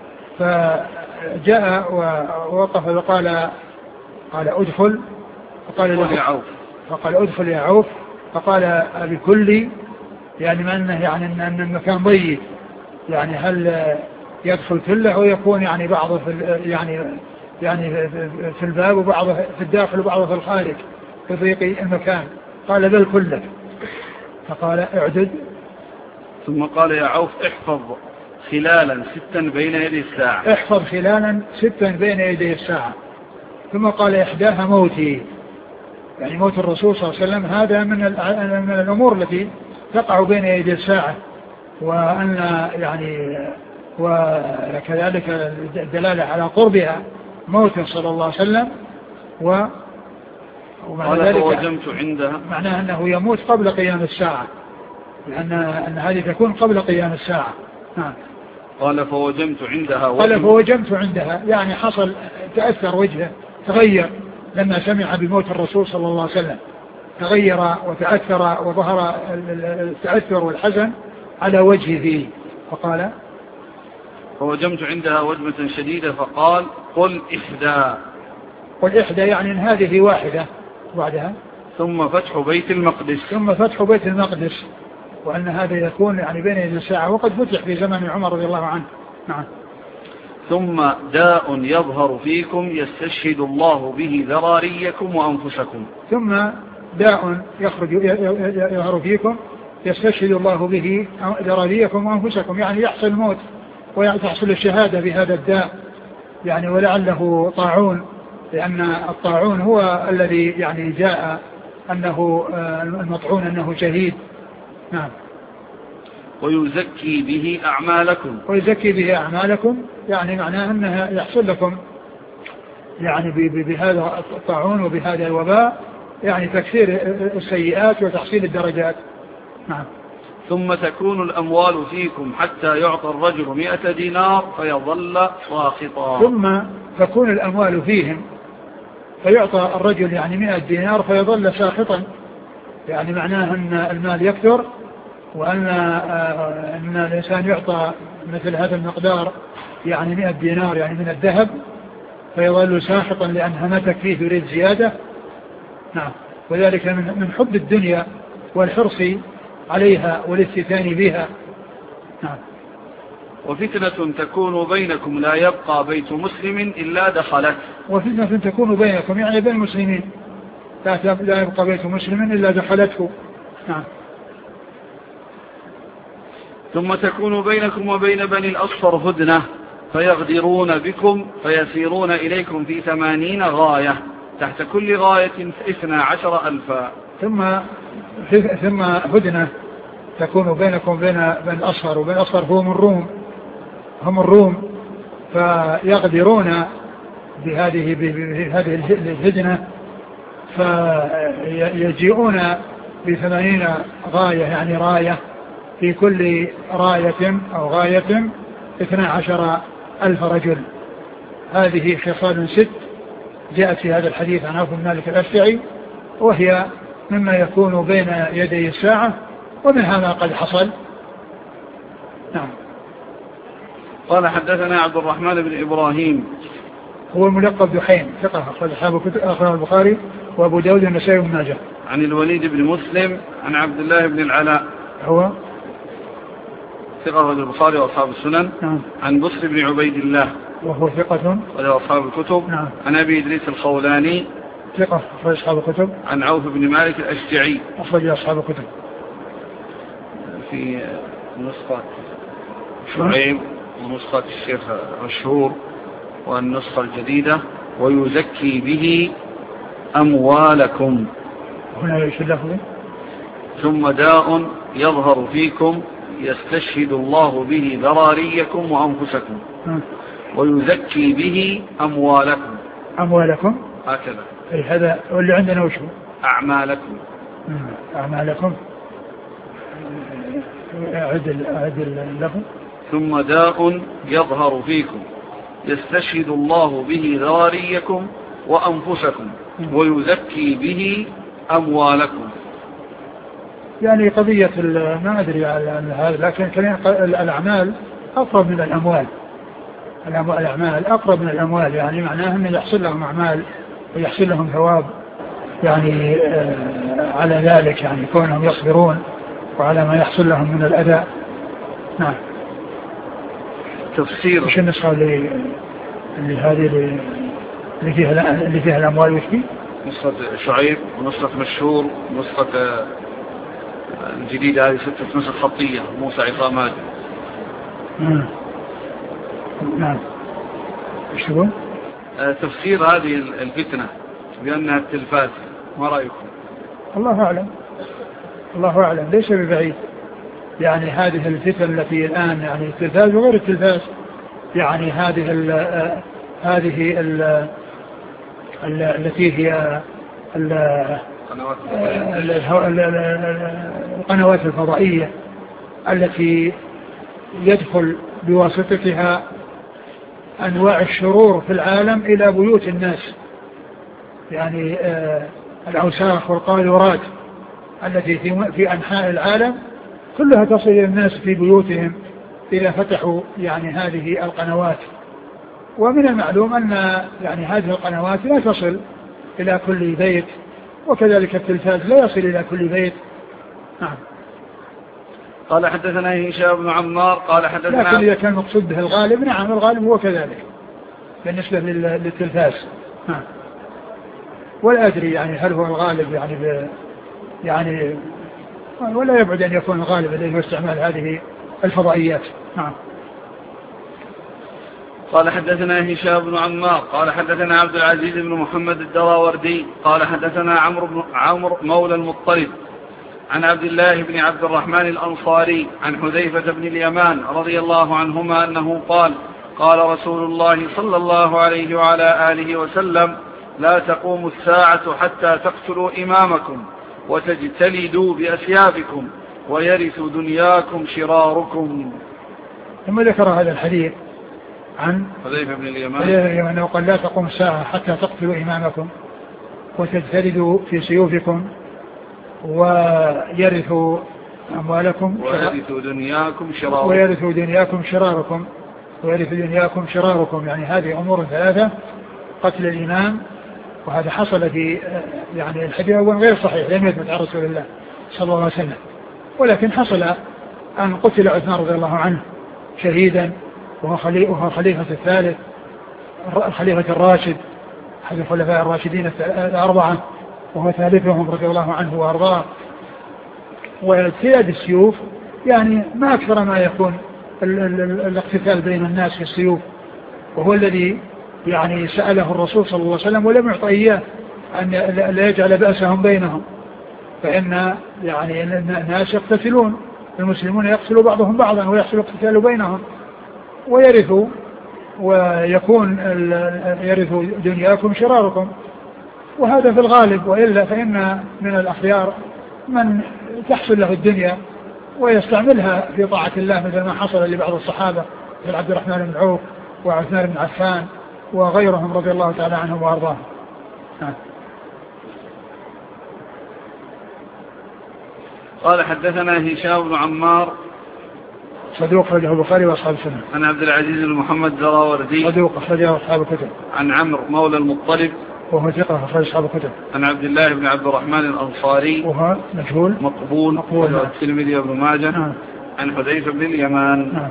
فجاء ووقف وقال قال ادخل فقال له عوف فقال ادخل يا عوف فقال بكل يعني ما أنه يعني أن المكان ضيق يعني هل يدخل كله أو يكون يعني بعضه في يعني يعني في الباب وبعضه في الداخل وبعضه في الخارج في ضيق المكان. قال بل كله فقال اعدد ثم قال يا عوف احفظ خلالا ستا بين يدي الساعة احفظ خلالا ستا بين يدي الساعة ثم قال إحداها موتي يعني موت الرسول صلى الله عليه وسلم هذا من من الأمور التي تقع بين يدي الساعة وأن يعني وكذلك الدلالة على قربها موته صلى الله عليه وسلم و ومعنى ذلك فوجمت عندها معناه أنه يموت قبل قيام الساعة لأن أن هذه تكون قبل قيام الساعة. نعم. قال فوجمت عندها قال فوجمت عندها يعني حصل تأثر وجهه تغير لما سمع بموت الرسول صلى الله عليه وسلم تغير وتأثر وظهر التأثر والحزن على وجهه فقال فوجمت عندها وجمة شديدة فقال قل إحدى قل إحدى يعني إن هذه واحدة بعدها ثم فتح بيت المقدس ثم فتح بيت المقدس وأن هذا يكون يعني بين يدي الساعة وقد فتح في زمن عمر رضي الله عنه. نعم. ثم داء يظهر فيكم يستشهد الله به ذراريكم وأنفسكم ثم داء يخرج يظهر فيكم يستشهد الله به ذراريكم وأنفسكم يعني يحصل الموت ويحصل الشهادة بهذا الداء يعني ولعله طاعون لأن الطاعون هو الذي يعني جاء أنه المطعون أنه شهيد. نعم. ويزكي به أعمالكم ويزكي به أعمالكم يعني معناه أنها يحصل لكم يعني بهذا الطاعون وبهذا الوباء يعني تكثير السيئات وتحصيل الدرجات. نعم. ثم تكون الأموال فيكم حتى يعطى الرجل مئة دينار فيظل ساخطا ثم تكون الأموال فيهم فيعطى الرجل يعني مئة دينار فيظل ساخطا يعني معناه أن المال يكثر وأن أن الإنسان يعطى مثل هذا المقدار يعني مئة دينار يعني من الذهب فيظل ساخطا لأن همتك فيه يريد زيادة. نعم. وذلك من حب الدنيا والحرص عليها والاستثاني بها. نعم. وفتنة تكون بينكم لا يبقى بيت مسلم إلا دخلت وفتنة تكون بينكم يعني بين المسلمين لا يبقى بيت مسلم إلا دخلته. نعم. ثم تكون بينكم وبين بني الأصفر هدنة فيغدرون بكم فيسيرون إليكم في ثمانين غاية تحت كل غاية اثنا عشر ألفا. ثم ثم هدنة تكون بينكم وبين بين الأصفر، وبين الأصفر هم الروم هم الروم فيغدرون بهذه بهذه الهدنة، فيجيئون بثمانين غاية يعني راية، في كل راية أو غاية اثنا عشر ألف رجل. هذه خصال ست جاءت في هذا الحديث عن عوف بن مالك الأشجعي، وهي مما يكون بين يدي الساعة، ومنها ما قد حصل. نعم. قال حدثنا عبد الرحمن بن إبراهيم هو الملقب دحين، ثقة أخرج أصحاب البخاري وأبو داود والنسائي وابن ماجه. عن الوليد بن مسلم عن عبد الله بن العلاء هو ثقة أخرج البخاري وأصحاب السنن. نعم. عن بصر بن عبيد الله وهو ثقة أخرج أصحاب الكتب. نعم. عن أبي إدريس الخولاني ثقة أخرج أصحاب الكتب. عن عوف بن مالك الأشجعي أخرج أصحاب الكتب. في نسخة شعيب ونسخة الشيخ مشهور والنسخة الجديدة ويزكي به أموالكم. هنا يشلفه. ثم داء يظهر فيكم يستشهد الله به ذراريكم وأنفسكم ويزكي به أموالكم. أموالكم هكذا. أي هذا واللي عندنا وشو أعمالكم. أعمالكم. أعد أعد اللفظ. ثم داء يظهر فيكم يستشهد الله به ذراريكم وأنفسكم ويزكي به أموالكم. يعني قضية ما أدري على هذا، لكن الأعمال أقرب من الأموال. الأعمال أقرب من الأموال، يعني معناها أن يحصل لهم أعمال ويحصل لهم ثواب يعني على ذلك، يعني كونهم يصبرون وعلى ما يحصل لهم من الأداء. نعم. تفسير وش النسخة اللي اللي هذه اللي فيها اللي فيها الأموال وشبي؟ نسخة شعيب ونسخة مشهور ونسخة الجديدة هذه ستة نسخ خطية موسى عصامات. نعم. ايش هو؟ تفسير هذه الفتنة بأنها التلفاز، ما رأيكم؟ الله أعلم، الله أعلم، ليس ببعيد. يعني هذه الفتن التي الآن يعني التلفاز وغير التلفاز، يعني هذه ال هذه ال التي هي القنوات الفضائية التي يدخل بواسطتها أنواع الشرور في العالم إلى بيوت الناس، يعني الأوساخ والقاذورات التي في أنحاء العالم كلها تصل إلى الناس في بيوتهم إذا فتحوا يعني هذه القنوات. ومن المعلوم أن يعني هذه القنوات لا تصل إلى كل بيت، وكذلك التلفاز لا يصل إلى كل بيت. نعم. قال حدثنا هشام بن عمار قال حدثنا، لكن إذا كان مقصود به الغالب، نعم الغالب هو كذلك بالنسبة للتلفاز. نعم. ولا أدري يعني هل هو الغالب يعني ب يعني ولا يبعد أن يكون الغالب الذي هو استعمال هذه الفضائيات. نعم. قال حدثنا هشام بن عمار قال حدثنا عبد العزيز بن محمد الدراوردي قال حدثنا عمرو بن عمرو مولى المطلب عن عبد الله بن عبد الرحمن الأنصاري عن حذيفة بن اليمان رضي الله عنهما أنه قال قال رسول الله صلى الله عليه وعلى آله وسلم لا تقوم الساعة حتى تقتلوا إمامكم وتجتلدوا بأسيافكم ويرث دنياكم شراركم. ثم ذكر هذا الحديث عن حذيفة بن اليمان أنه قال لا تقوم الساعة حتى تقتلوا إمامكم وتجتلدوا في سيوفكم ويرثوا أموالكم ويرثوا دنياكم شراركم ويرثوا دنياكم شراركم ويرث دنياكم شراركم. يعني هذه أمور ثلاثة: قتل الإمام، وهذا حصل في يعني الحديث أول غير صحيح، لم يثبت عن رسول الله صلى الله عليه وسلم، ولكن حصل أن قتل عثمان رضي الله عنه شهيدا وهو خليفة الثالث الخليفة الراشد أحد الخلفاء الراشدين الأربعة، وهو ثالثهم رضي الله عنه وأرضاه. واجتياد السيوف يعني ما أكثر ما يكون الاقتتال بين الناس في السيوف، وهو الذي يعني سأله الرسول صلى الله عليه وسلم ولم يعطى إياه، أن لا يجعل بأسهم بينهم، فإن يعني الناس يقتتلون، المسلمون يقتلوا بعضهم بعضا ويحصل اقتتال بينهم ويرثوا ويكون يرث دنياكم شراركم، وهذا في الغالب. وإلا فإن من الأخيار من تحصل له الدنيا ويستعملها في طاعة الله، مثل ما حصل لبعض الصحابة مثل عبد الرحمن بن عوف وعثمان بن عفان وغيرهم رضي الله تعالى عنهم وأرضاهم. قال حدثنا هشام بن عمار صدوق أخرجه البخاري وأصحاب السنة. عن عبد العزيز بن محمد الدراوردي صدوق أخرجه أصحاب الكتب. عن عمرو مولى المطلب وهو ثقة أخرج أصحاب الكتب. عن عبد الله بن عبد الرحمن الأنصاري وهو مجهول مقبول مقبول الترمذي وابن ماجه. نعم. عن حذيفة بن اليمان. نعم.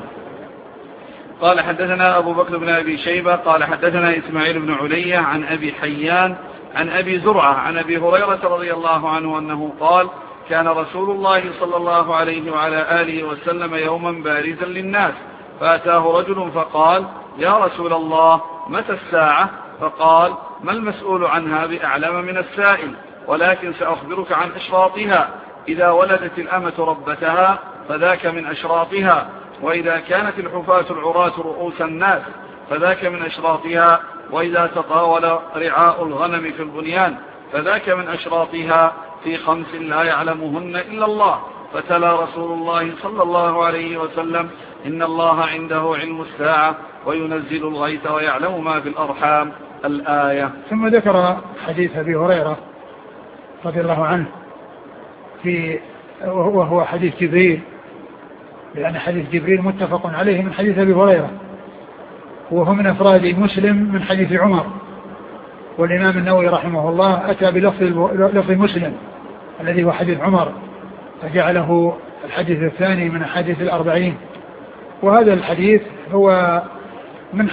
قال حدثنا أبو بكر بن أبي شيبة قال حدثنا إسماعيل بن علية عن أبي حيان عن أبي زرعة عن أبي هريرة رضي الله عنه أنه قال كان رسول الله صلى الله عليه وعلى آله وسلم يوما بارزا للناس، فأتاه رجل فقال يا رسول الله متى الساعة؟ فقال ما المسؤول عنها بأعلم من السائل، ولكن سأخبرك عن أشراطها. إذا ولدت الأمة ربتها فذاك من أشراطها، وإذا كانت الحفاة العراة رؤوس الناس فذاك من أشراطها، وإذا تطاول رعاء الغنم في البنيان فذاك من أشراطها، في خمس لا يعلمهن إلا الله. فتلا رسول الله صلى الله عليه وسلم إن الله عنده علم الساعة وينزل الغيث ويعلم ما في الأرحام الآية. ثم ذكر حديث أبي هريرة رضي الله عنه في وهو حديث جبريل، لأن حديث جبريل متفق عليه من حديث أبي هريرة، وهو من أفراد مسلم من حديث عمر. والإمام النووي رحمه الله أتى بلفظ مسلم الذي هو حديث عمر فجعله الحديث الثاني من حديث الأربعين. وهذا الحديث هو من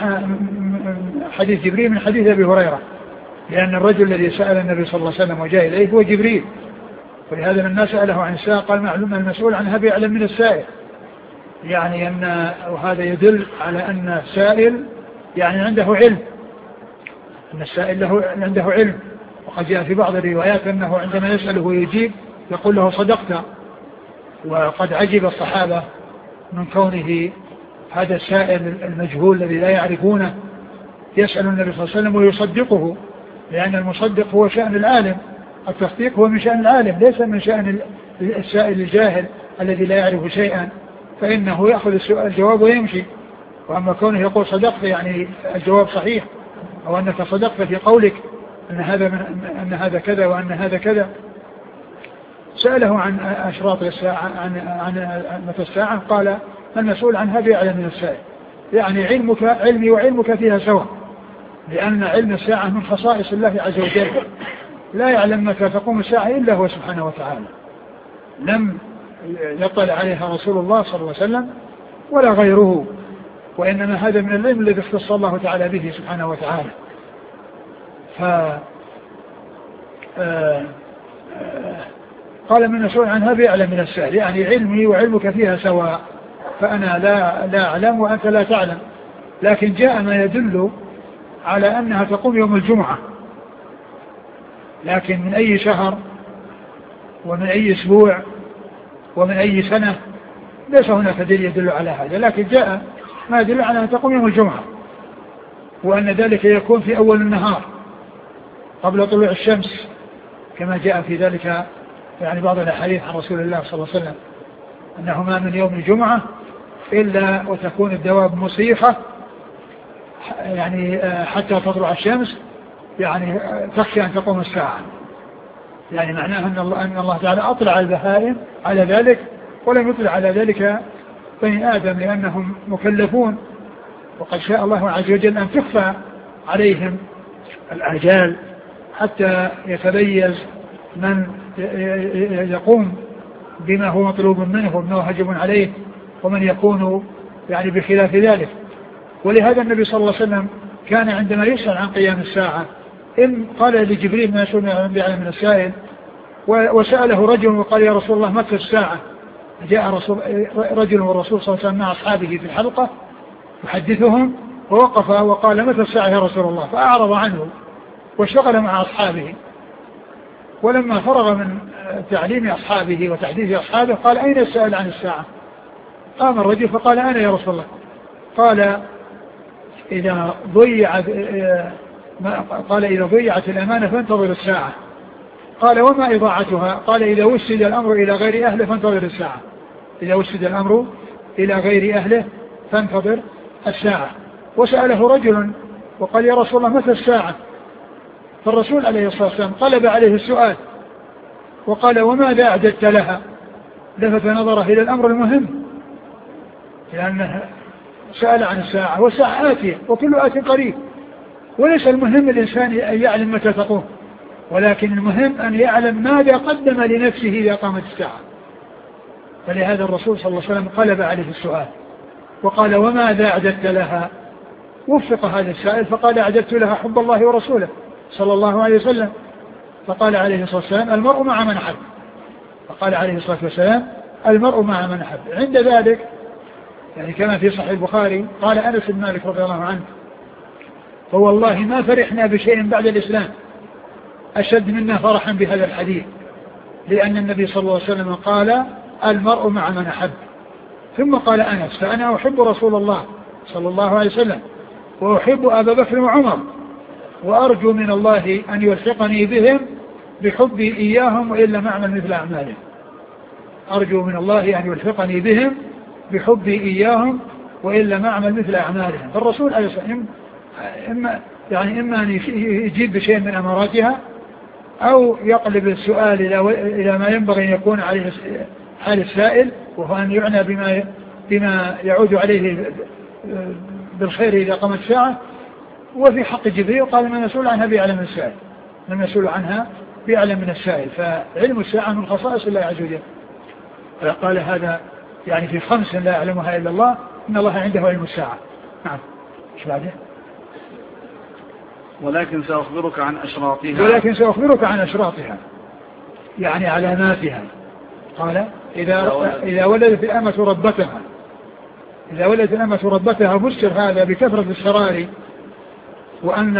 حديث جبريل من حديث أبي هريرة، لأن الرجل الذي سأل النبي صلى الله عليه وسلم وجاء إليه هو جبريل، ولهذا من الناس سأله عن الساعة قال معلوم المسؤول عنها بأعلم من السائل، يعني أن وهذا يدل على أن السائل يعني عنده علم، أن السائل له عنده علم. وقد جاء في بعض الروايات أنه عندما يسأله ويجيب يقول له صدقت. وقد عجب الصحابة من كونه هذا السائل المجهول الذي لا يعرفونه يسأل النبي صلى الله عليه وسلم ويصدقه، لأن المصدق هو شأن العالم، التصديق هو من شأن العالم ليس من شأن السائل الجاهل الذي لا يعرف شيئا، فإنه يأخذ الجواب ويمشي. وأما كونه يقول صدقت يعني الجواب صحيح، أو أنك صدقت في قولك أن هذا من أن هذا كذا وأن هذا كذا. سأله عن أشراط الساعة عن عن متى الساعة قال المسؤول عنها بأعلم من السائل، يعني علمك علمي وعلمك فيها سواء، لأن علم الساعة من خصائص الله عز وجل، لا يعلم متى تقوم الساعة إلا هو سبحانه وتعالى، لم يطلع عليها رسول الله صلى الله عليه وسلم ولا غيره، وإنما هذا من العلم الذي اختص الله تعالى به سبحانه وتعالى. ف آه آه قال من مسؤول عنها بأعلم من السائل، يعني علمي وعلمك فيها سواء، فأنا لا لا أعلم وأنت لا تعلم. لكن جاء ما يدل على أنها تقوم يوم الجمعة، لكن من أي شهر ومن أي أسبوع ومن أي سنة ليس هناك دليل يدل على هذا، لكن جاء ما يدل على أنها تقوم يوم الجمعة، وأن ذلك يكون في أول النهار قبل طلوع الشمس، كما جاء في ذلك يعني بعض الأحاديث عن رسول الله صلى الله عليه وسلم أنه ما من يوم الجمعة إلا وتكون الدواب مصيحة يعني حتى تطلع الشمس، يعني تخشى أن تقوم الساعة، يعني معناه أن الله, أن الله تعالى أطلع البهائم على ذلك ولم يطلع على ذلك بني آدم لأنهم مكلفون، وقد شاء الله عز وجل أن تخفى عليهم الآجال حتى يتميز من يقوم بما هو مطلوب منه وما هو واجب عليه ومن يكون يعني بخلاف ذلك. ولهذا النبي صلى الله عليه وسلم كان عندما يسأل عن قيام الساعة إن قال لجبريل ما يسأل من السائل، وسأله رجل وقال يا رسول الله متى الساعة؟ جاء رسول رجل والرسول صلى الله عليه وسلم مع أصحابه في الحلقة يحدثهم، ووقف وقال متى الساعة يا رسول الله؟ فأعرض عنه واشتغل مع أصحابه، ولما فرغ من تعليم أصحابه وتحديث أصحابه قال أين السائل عن الساعة؟ قام الرجل فقال أنا يا رسول الله. قال إذا ضيعت قال إذا ضيعت الأمانة فانتظر الساعة. قال وما إضاعتها؟ قال إذا وسد الأمر إلى غير أهله فانتظر الساعة. إذا وسد الأمر إلى غير أهله فانتظر الساعة. وسأله رجل وقال يا رسول الله متى الساعة؟ فالرسول عليه الصلاة والسلام قلب عليه السؤال وقال وماذا أعددت لها؟ لفت نظره إلى الأمر المهم، لأنه سأل عن الساعة والساعة آتية وكل آت قريب، وليس المهم الإنسان أن يعلم متى تقوم، ولكن المهم أن يعلم ماذا قدم لنفسه إذا قامت الساعة. فلهذا الرسول صلى الله عليه وسلم قلب عليه السؤال وقال وماذا أعددت لها؟ وفق هذا السائل فقال أعددت لها حب الله ورسوله صلى الله عليه وسلم. فقال عليه الصلاة والسلام المرء مع من أحب. فقال عليه الصلاة والسلام المرء مع من أحب. عند ذلك يعني كما في صحيح البخاري قال أنس بن مالك رضي الله عنه فوالله ما فرحنا بشيء بعد الإسلام أشد منا فرحا بهذا الحديث، لأن النبي صلى الله عليه وسلم قال المرء مع من أحب. ثم قال أنس فأنا أحب رسول الله صلى الله عليه وسلم وأحب أبا بكر وعمر وأرجو من الله أن يوفقني بهم بحبي إياهم وإلا ما أعمل مثل أعمالهم. أرجو من الله أن يوفقني بهم بحبي إياهم وإلا ما أعمل مثل أعمالهم. فالرسول عليه الصلاة والسلام إما يعني إما أن يجيب بشيء من أماراتها أو يقلب السؤال إلى إلى ما ينبغي أن يكون عليه حال السائل، وهو أن يعنى بما بما يعود عليه بالخير إذا قامت الساعة. وفي حق جبريل قال من يسأل عنها بيعلم من السائل، من يسأل عنها بيعلم من السائل. فعلم الساعة من خصائص الله عز وجل. فقال هذا يعني في خمس لا يعلمها إلا الله، إن الله عنده علم الساعة. نعم. إيش بعده؟ ولكن سأخبرك عن أشراطها. ولكن سأخبرك عن أشراطها يعني علاماتها. قال إذا إذا ولدت الأمة ربتها إذا ولدت الأمة ربتها فسر هذا بكثرة الشرار، وأن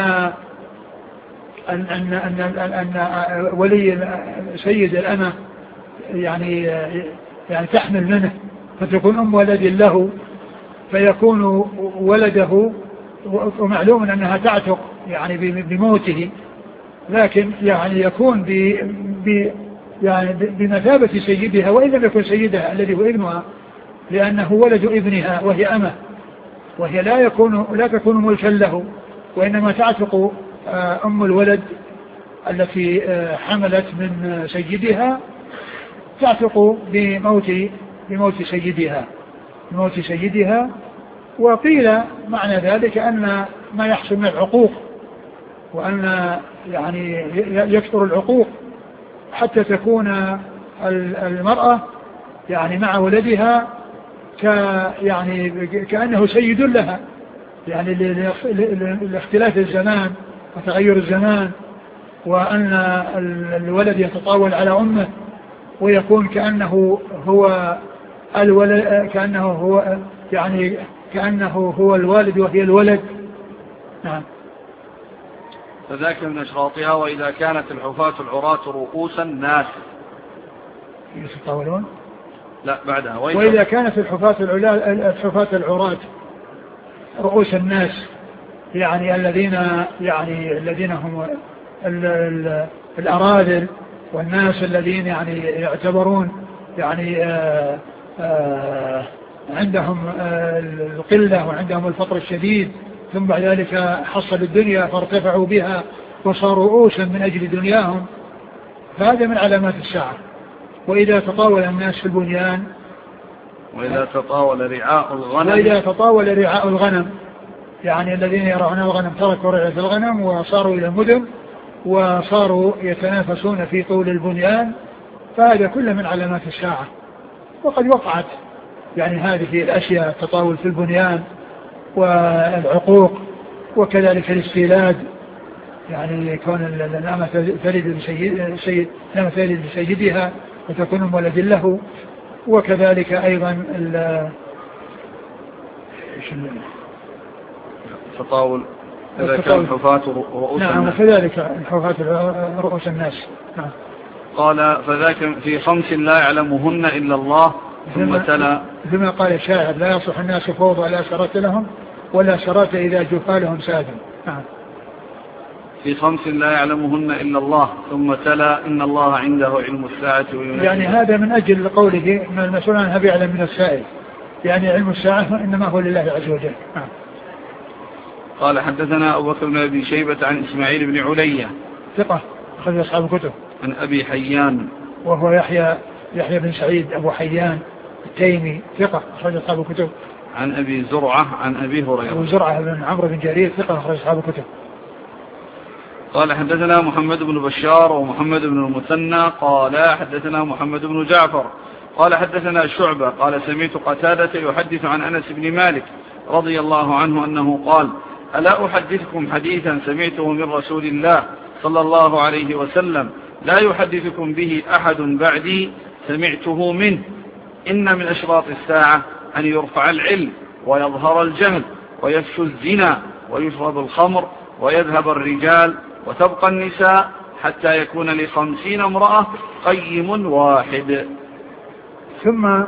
أن أن أن أن ولي سيد الأمة يعني يعني تحمل منه فتكون أم ولد له فيكون ولده، ومعلوم أنها تعتق يعني بموته، لكن يعني يكون ب ب يعني بمثابة سيدها وإن لم يكن سيدها الذي هو ابنها، لأنه ولد ابنها وهي أمه، وهي لا يكون لا تكون ملكا له، وإنما تعتق أم الولد التي حملت من سيدها تعتق بموت بموت سيدها بموت سيدها. وقيل معنى ذلك أن ما يحصل من العقوق، وأن يعني يكثر العقوق حتى تكون المرأة يعني مع ولدها ك يعني كأنه سيد لها، يعني لاختلاف الزمان وتغير الزمان، وأن الولد يتطاول على أمه ويكون كأنه هو الولد كأنه هو يعني كأنه هو الوالد وهي الولد. نعم. فذاك من أشراطها. وإذا كانت الحفاة العراة رؤوسا ناس يتطاولون لا بعدها. وإذا, وإذا كانت الحفاة الحفاة العراة رؤوس الناس يعني الذين يعني الذين هم ال ال الأراذل والناس الذين يعني يعتبرون يعني آآ آآ عندهم القلة وعندهم الفقر الشديد، ثم بعد ذلك حصلوا الدنيا فارتفعوا بها وصاروا رؤوسا من أجل دنياهم، فهذا من علامات الساعة. وإذا تطاول الناس في البنيان وإذا تطاول رعاء الغنم وإذا تطاول رعاء الغنم يعني الذين يرعون الغنم تركوا رعاية الغنم وصاروا إلى المدن وصاروا يتنافسون في طول البنيان، فهذا كله من علامات الساعة. وقد وقعت يعني هذه الأشياء التطاول في البنيان والعقوق وكذلك الاستيلاد، يعني كون الأمة تلد بسيد لما تلد بسيدها وتكون ولد له، وكذلك أيضا التطاول إذا كان حفاة رؤوس نعم الناس. وكذلك حفاة رؤوس الناس. نعم. قال فذاك في خمس لا يعلمهن إلا الله ثم تلا ثم قال الشاعر لا يصح الناس فوضى لا شرات لهم ولا شرات إذا جفالهم سادم. نعم. في خمس لا يعلمهن إلا الله ثم تلا إن الله عنده علم الساعة وينزل. يعني هذا من أجل قوله من المسؤول عنها بيعلم من السائل، يعني علم الساعة إنما هو لله عز وجل. نعم. قال حدثنا أبو بكر بن أبي شيبة عن إسماعيل بن علية ثقة أخرج أصحاب الكتب. عن أبي حيان وهو يحيى يحيى بن سعيد أبو حيان التيمي ثقة أخرج أصحاب الكتب. عن أبي زرعة عن أبي هريرة. أبو زرعة بن عمرو بن جرير ثقة أخرج أصحاب الكتب. قال حدثنا محمد بن بشار ومحمد بن المثنى قال حدثنا محمد بن جعفر قال حدثنا شعبة قال سمعت قتادة يحدث عن أنس بن مالك رضي الله عنه أنه قال ألا أحدثكم حديثا سمعته من رسول الله صلى الله عليه وسلم لا يحدثكم به أحد بعدي سمعته منه إن من أشراط الساعة أن يرفع العلم ويظهر الجهل ويفشو الزنا ويشرب الخمر ويذهب الرجال وتبقى النساء حتى يكون لخمسين امرأة قيم واحد. ثم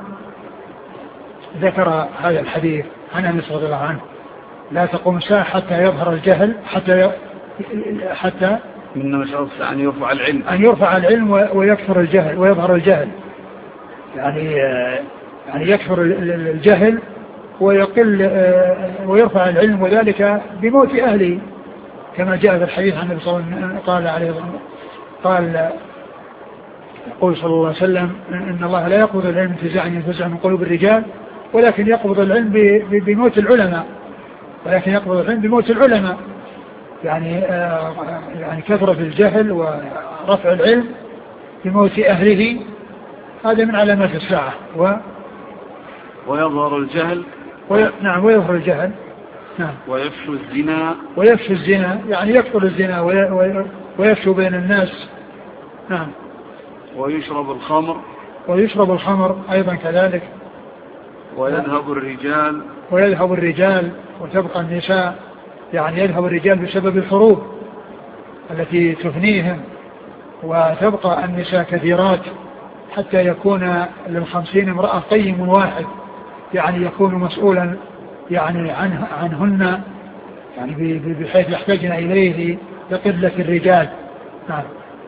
ذكر هذا الحديث عن أنس رضي الله عنه لا تقوم الساعة حتى يظهر الجهل حتى ي... حتى من مشروط الساعة أن يرفع العلم أن يرفع العلم ويكثر الجهل ويظهر الجهل، يعني يعني يكثر الجهل ويقل ويرفع العلم وذلك بموت أهله كما جاء في الحديث عن النبي صلى الله عليه وسلم قال عليه قال يقول صلى الله عليه وسلم إن الله لا يقبض العلم انتزاعا ينتزع من قلوب الرجال ولكن يقبض العلم بموت العلماء ولكن يقبض العلم بموت العلماء يعني يعني كثرة الجهل ورفع العلم بموت أهله هذا من علامات الساعة. و ويظهر الجهل وي... نعم ويظهر الجهل نعم ويفشو الزنا ويفشو الزنا يعني يكثر الزنا وي... وي... ويفشو بين الناس. نعم. ويشرب الخمر ويشرب الخمر أيضا كذلك. ويذهب الرجال ويذهب الرجال وتبقى النساء يعني يذهب الرجال بسبب الحروب التي تفنيهم وتبقى النساء كثيرات حتى يكون للخمسين امرأة قيم واحد يعني يكون مسؤولا يعني عنه عنهن يعني بحيث يحتاجن إليه لقلة الرجال. نعم.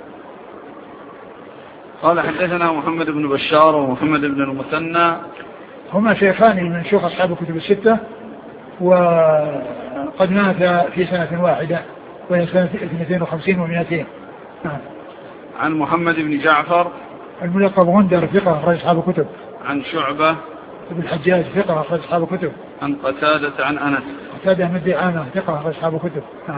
قال حدثنا محمد بن بشار ومحمد بن المثنى هما شيخان من شيوخ أصحاب الكتب الستة وقد مات في سنة واحدة وهي سنة اثنين وخمسين ومئتين. نعم. عن محمد بن جعفر الملقب غندر ثقة أخرج أصحاب الكتب. عن شعبة ابن الحجاج ثقة أخرج أصحاب الكتب. عن قتادة عن أنس قتادة بن دعامة ثقة أخرج أصحاب الكتب. نعم.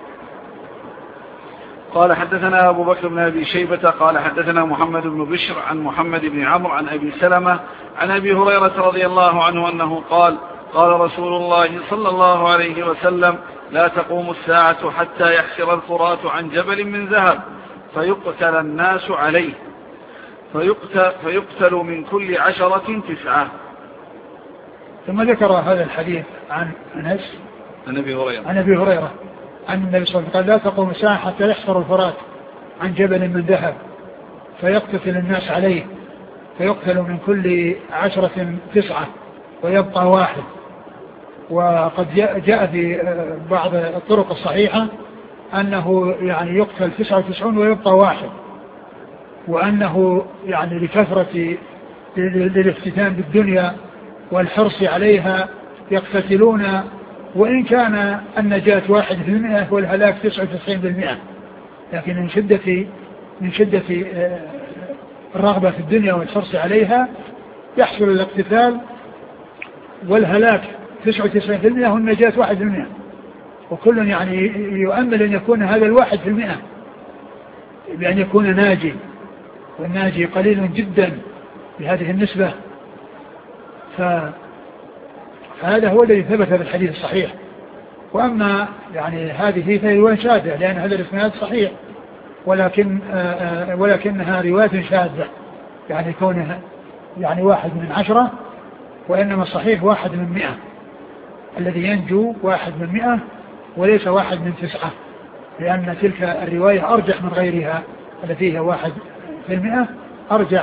قال حدثنا أبو بكر بن أبي شيبة قال حدثنا محمد بن بشر عن محمد بن عمرو عن أبي سلمة عن أبي هريرة رضي الله عنه أنه قال قال رسول الله صلى الله عليه وسلم لا تقوم الساعة حتى يحشر الفرات عن جبل من ذهب فيقتل الناس عليه فيقتل, فيقتل من كل عشرة تسعة. ثم ذكر هذا الحديث عن أنس عن أبي هريرة عن أبي هريرة أن النبي صلى الله عليه وسلم قال لا تقوم الساعة حتى يحشر الفرات عن جبل من ذهب فيقتل الناس عليه فيقتل من كل عشرة تسعة ويبقى واحد. وقد جاء في بعض الطرق الصحيحة أنه يعني يقتل تسعة وتسعون ويبقى واحد وأنه يعني لكثرة للافتتان بالدنيا والحرص عليها يقتتلون وإن كان النجاة واحد في المئة والهلاك تسعة وتسعين بالمئة لكن من شدة من شدة الرغبة في الدنيا والحرص عليها يحصل الاقتتال والهلاك تسعة وتسعين بالمئة والنجاة واحد في المئة وكل يعني يؤمل أن يكون هذا الواحد في المئة بأن يكون ناجي والناجي قليل جدا بهذه النسبة. ف... فهذا هو الذي ثبت في الحديث الصحيح. وأما يعني هذه فهي رواية شاذة لأن هذا الإسناد صحيح ولكن آآ ولكنها رواية شاذة يعني كونها يعني واحد من عشرة وإنما الصحيح واحد من مئة الذي ينجو واحد من مئة وليس واحد من تسعة لأن تلك الرواية أرجح من غيرها التي هي واحد في المئة أرجح،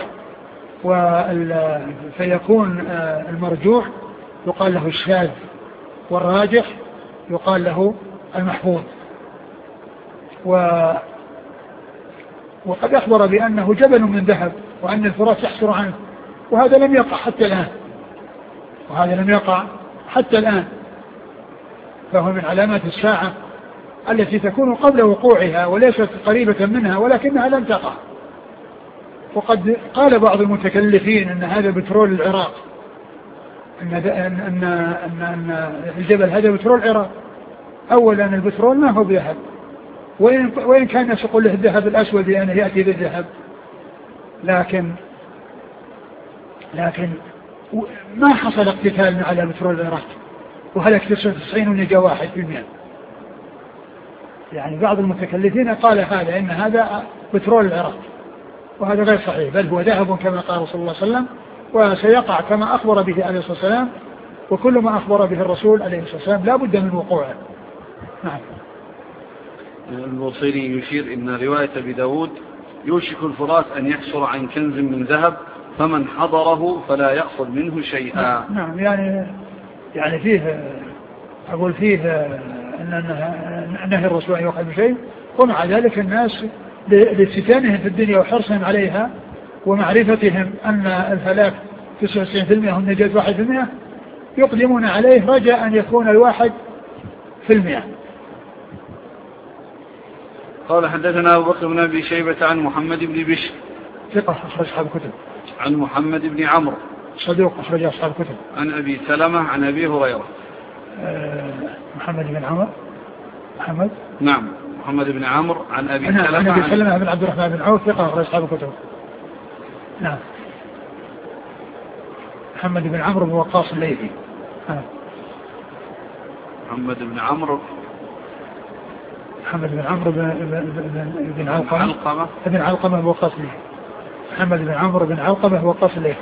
فيكون المرجوح يقال له الشاذ، والراجح يقال له المحفوظ. و وقد أخبر بأنه جبل من ذهب وأن الفرات يحسر عنه، وهذا لم يقع حتى الآن وهذا لم يقع حتى الآن فهو من علامات الساعة التي تكون قبل وقوعها وليست قريبة منها ولكنها لم تقع. وقد قال بعض المتكلفين أن هذا بترول العراق، أن, أن, أن, أن الجبل هذا بترول العراق. أولا البترول ما هو بذهب، وإن, وإن كان الناس يقول له الذهب الأسود لأنه يأتي بالذهب، لكن لكن ما حصل اقتتال على بترول العراق وهلك تسعة وتسعين ونجا واحد في المئة. يعني بعض المتكلفين قال هذا إن هذا بترول العراق، وهذا غير صحيح، بل هو ذهب كما قال صلى الله عليه وسلم، وسيقع كما أخبر به عليه الصلاة والسلام، وكل ما أخبر به الرسول عليه الصلاة والسلام لا بد من وقوعه. نعم. البوصيري يشير إن رواية أبي داود يوشك الفرات أن يحصر عن كنز من ذهب فمن حضره فلا يأخذ منه شيئا. نعم، يعني يعني فيه أقول فيه نهي الرسول أن يأخذ شيء، ومع ذلك الناس لافتتانهم في الدنيا وحرصهم عليها ومعرفتهم أن الهلاك تسعة وتسعين بالمئة والنجاة واحد بالمئة يقدمون عليه رجاء أن يكون الواحد في المئة. قال حدثنا أبو بكر بن أبي شيبة عن محمد بن بشر ثقة أخرج أصحاب الكتب. عن محمد بن عمرو صدوق أخرج أصحاب الكتب. عن أبي سلمة عن أبي هريرة. أه محمد بن عمرو محمد نعم محمد بن عمرو عن أبي نعم سلمة عن أبي سلمة بن عبد الرحمن بن عوف ثقة أخرج أصحاب الكتب. نعم محمد بن عمرو بن وقاص الليثي. نعم محمد بن عمرو محمد بن عمرو بن بن علقمة بن علقمة بن وقاص الليثي. محمد بن عمرو بن علقمة بن وقاص الليثي.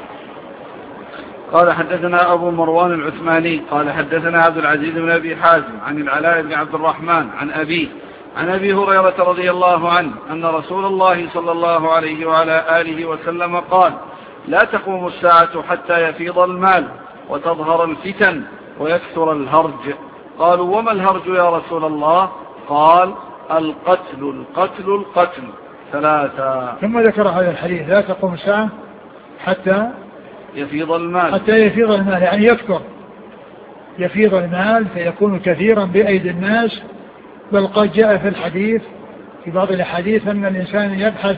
قال حدثنا أبو مروان العثماني قال حدثنا عبد العزيز بن أبي حازم عن العلاء بن عبد الرحمن عن أبيه عن أبي هريرة رضي الله عنه أن رسول الله صلى الله عليه وعلى آله وسلم قال: لا تقوم الساعة حتى يفيض المال وتظهر الفتن ويكثر الهرج. قالوا: وما الهرج يا رسول الله؟ قال: القتل القتل القتل ثلاثة. ثم ذكر هذا الحديث: لا تقوم الساعة حتى يفيض المال حتى يفيض المال، يعني يكثر يفيض المال فيكون كثيرا بأيدي الناس. بل قد جاء في الحديث في بعض الحديث أن الإنسان يبحث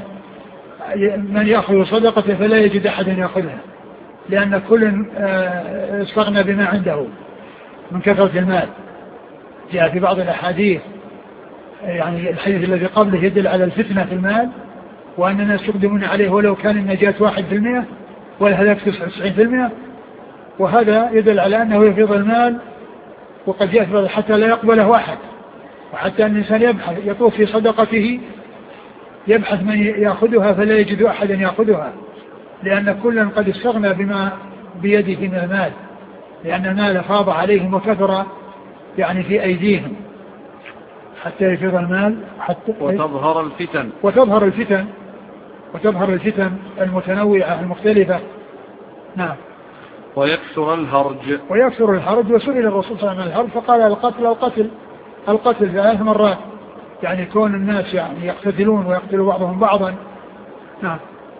من يأخذ صدقته فلا يجد أحد يأخذها، لأن كل استغنى بما عنده من كثرة المال. جاء في بعض الأحاديث يعني الحديث الذي قبله يدل على الفتنة في المال، وأن الناس يقدمون عليه ولو كان النجاة واحد في المئة والهلاك تسعة وتسعين في المئة، وهذا يدل على أنه يفيض المال. وقد يفيض حتى لا يقبله أحد، وحتى أن الإنسان يبحث يطوف في صدقته يبحث من يأخذها فلا يجد أحدا يأخذها، لأن كلا قد استغنى بما بيده من المال، لأن المال فاض عليهم وكثر يعني في أيديهم حتى يفيض المال حتى وتظهر الفتن وتظهر الفتن وتظهر الفتن المتنوعة المختلفة. نعم. ويكثر الهرج ويكثر الهرج وسئل الرسول صلى الله عليه وسلم عن الهرج فقال: القتل القتل القتل ثلاث مرات، يعني كون الناس يعني يقتتلون ويقتلوا بعضهم بعضا. نعم.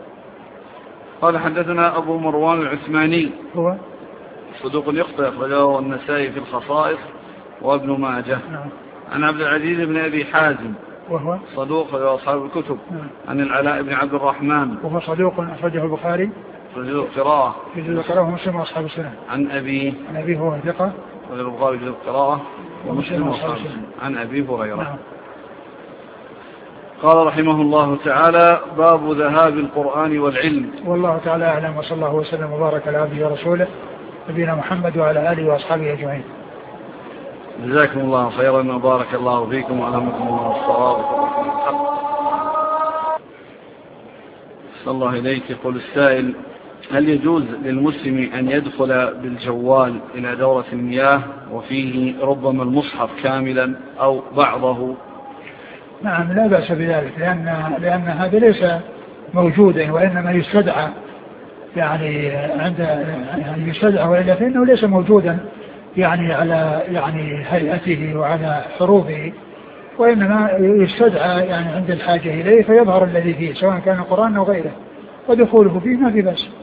قال حدثنا أبو مروان العثماني هو صدوق يخطئ أخرجه النسائي في الخصائص وابن ماجه. نعم. عن عبد العزيز بن أبي حازم وهو صدوق أصحاب الكتب. نعم. عن العلاء بن عبد الرحمن وهو صدوق أخرجه البخاري في جزء القراءة في جزء القراءة ومسلم وأصحاب السنة. عن أبي عن أبي هو ثقة البخاري في جزء القراءة ومسلم وأصحاب السنة. عن أبي هريرة. نعم. قال رحمه الله تعالى: باب ذهاب القرآن والعلم. والله تعالى أعلم، وصلى الله وسلم وبارك على عبده ورسوله نبينا محمد وعلى آله وأصحابه أجمعين. جزاكم الله خيرا وبارك الله فيكم وألهمكم الله الصواب وتوفيق الحق. صلى الله إليك. يقول السائل: هل يجوز للمسلم أن يدخل بالجوال إلى دورة المياه وفيه ربما المصحف كاملا أو بعضه؟ نعم، لا بأس بذلك، لأن, لأن هذا ليس موجودا وإنما يستدعى يعني عند يعني يستدعى، وإلا فإنه ليس موجودا يعني على يعني هيئته وعلى حروفه، وإنما يستدعى يعني عند الحاجة إليه فيظهر الذي فيه سواء كان القرآن أو غيره، ودخوله فيه ما في بأس.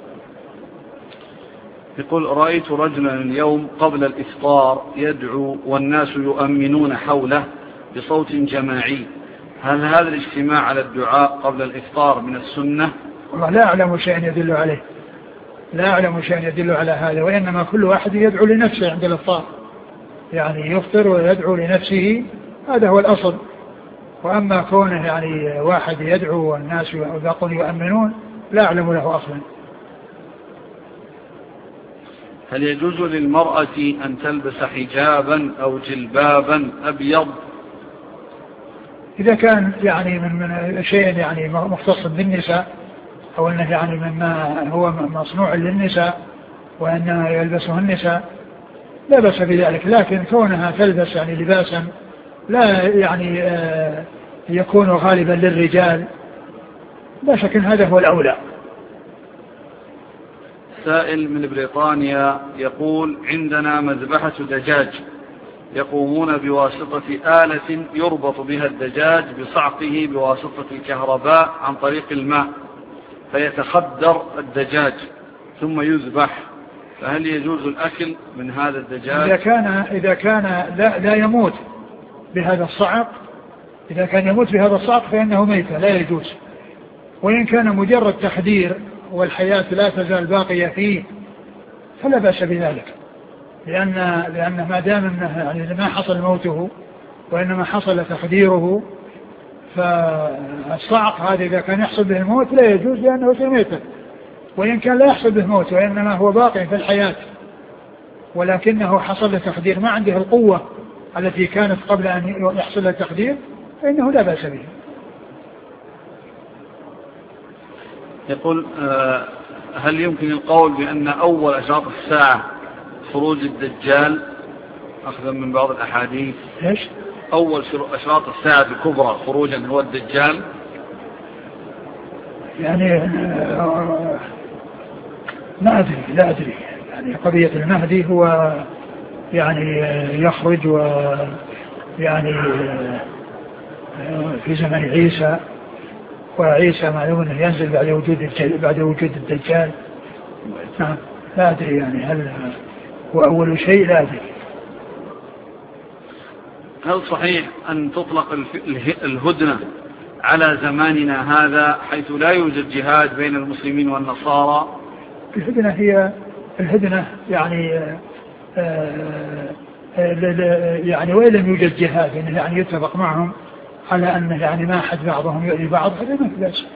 يقول: رأيت رجلا اليوم قبل الإفطار يدعو والناس يؤمنون حوله بصوت جماعي، هل هذا الاجتماع على الدعاء قبل الإفطار من السنة؟ والله لا أعلم شيئا يدل عليه، لا أعلم شيئا يدل على هذا، وإنما كل واحد يدعو لنفسه عند الإفطار، يعني يفطر ويدعو لنفسه، هذا هو الأصل. وأما كونه يعني واحد يدعو والناس يقول يؤمنون لا أعلم له أصلا. هل يجوز للمرأة أن تلبس حجابا أو جلبابا أبيض؟ إذا كان يعني من, من شيء يعني مختص بالنساء، أو أنه يعني مما هو مصنوع للنساء وأنه يلبسه النساء لا بأس بذلك، لكن كونها تلبس يعني لباسا لا يعني آه يكون غالبا للرجال لا شك أن هذا هو الأولى. سائل من بريطانيا يقول: عندنا مذبحة دجاج، يقومون بواسطة آلة يربط بها الدجاج بصعقه بواسطة الكهرباء عن طريق الماء، فيتخدر الدجاج ثم يذبح، فهل يجوز الأكل من هذا الدجاج؟ إذا كان, إذا كان لا, لا يموت بهذا الصعق، إذا كان يموت بهذا الصعق فإنه ميت لا يجوز. وإن كان مجرد تخدير والحياة لا تزال باقية فيه فلا بأس بذلك، لأن, لأن ما دام أنه يعني ما حصل موته وإنما حصل تخديره، فالصعق هذا إذا كان يحصل به الموت لا يجوز لأنه سميته. وإن كان لا يحصل به موت وإنما هو باقي في الحياة ولكنه حصل تخدير ما عنده القوة التي كانت قبل أن يحصل التخدير فإنه لا بأس به. يقول: هل يمكن القول بأن أول أشراط الساعة خروج الدجال أخذا من بعض الأحاديث؟ ليش؟ أول أشراط الساعة الكبرى خروجا هو الدجال؟ يعني ما أدري لا أدري يعني قضية المهدي هو يعني يخرج ويعني في زمن عيسى، وعيسى معلوم أنه ينزل بعد وجود بعد وجود الدجال. نعم لا أدري يعني هل هو أول شيء لا أدري. هل صحيح أن تطلق الهدنة على زماننا هذا حيث لا يوجد جهاد بين المسلمين والنصارى؟ الهدنة هي الهدنة يعني آه يعني وإن لم يوجد جهاد يعني يتفق معهم على أنه يعني ما أحد بعضهم يؤذي بعض، هذا ما في بأس.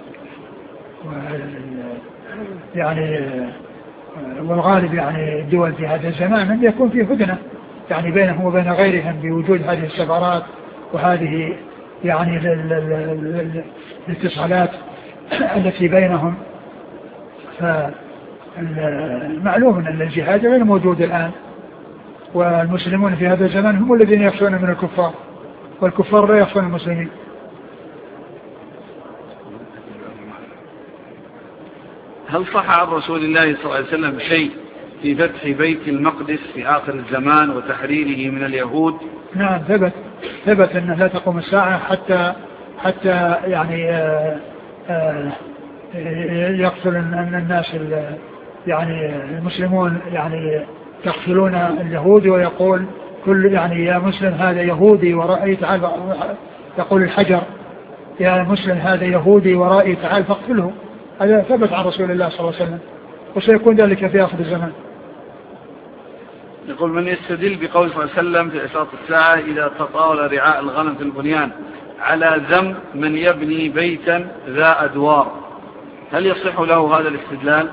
يعني والغالب يعني الدول في هذا الزمان أن يكون في هدنة يعني بينهم وبين غيرهم بوجود هذه السفارات وهذه يعني الاتصالات التي بينهم. فالمعلوم أن الجهاد غير موجود الآن، والمسلمون في هذا الزمان هم الذين يخشون من الكفار، والكفار لا يخشون المسلمين. هل صح عن رسول الله صلى الله عليه وسلم شيء في فتح بيت المقدس في آخر الزمان وتحريره من اليهود؟ نعم ثبت ثبت أنه لا تقوم الساعة حتى حتى يعني آآ آآ يقتل أن الناس يعني المسلمون يعني يقتلون اليهود، ويقول كل يعني يا مسلم هذا يهودي ورأي تعال، يقول الحجر يا مسلم هذا يهودي ورأي تعال فاقتله. هذا ثبت عن رسول الله صلى الله عليه وسلم، وسيكون ذلك في آخر الزمان. يقول: من يستدل بقول صلى الله عليه وسلم في أشراط الساعة إذا تطاول رعاء الغنم في البنيان على ذم من يبني بيتا ذا أدوار، هل يصح له هذا الاستدلال؟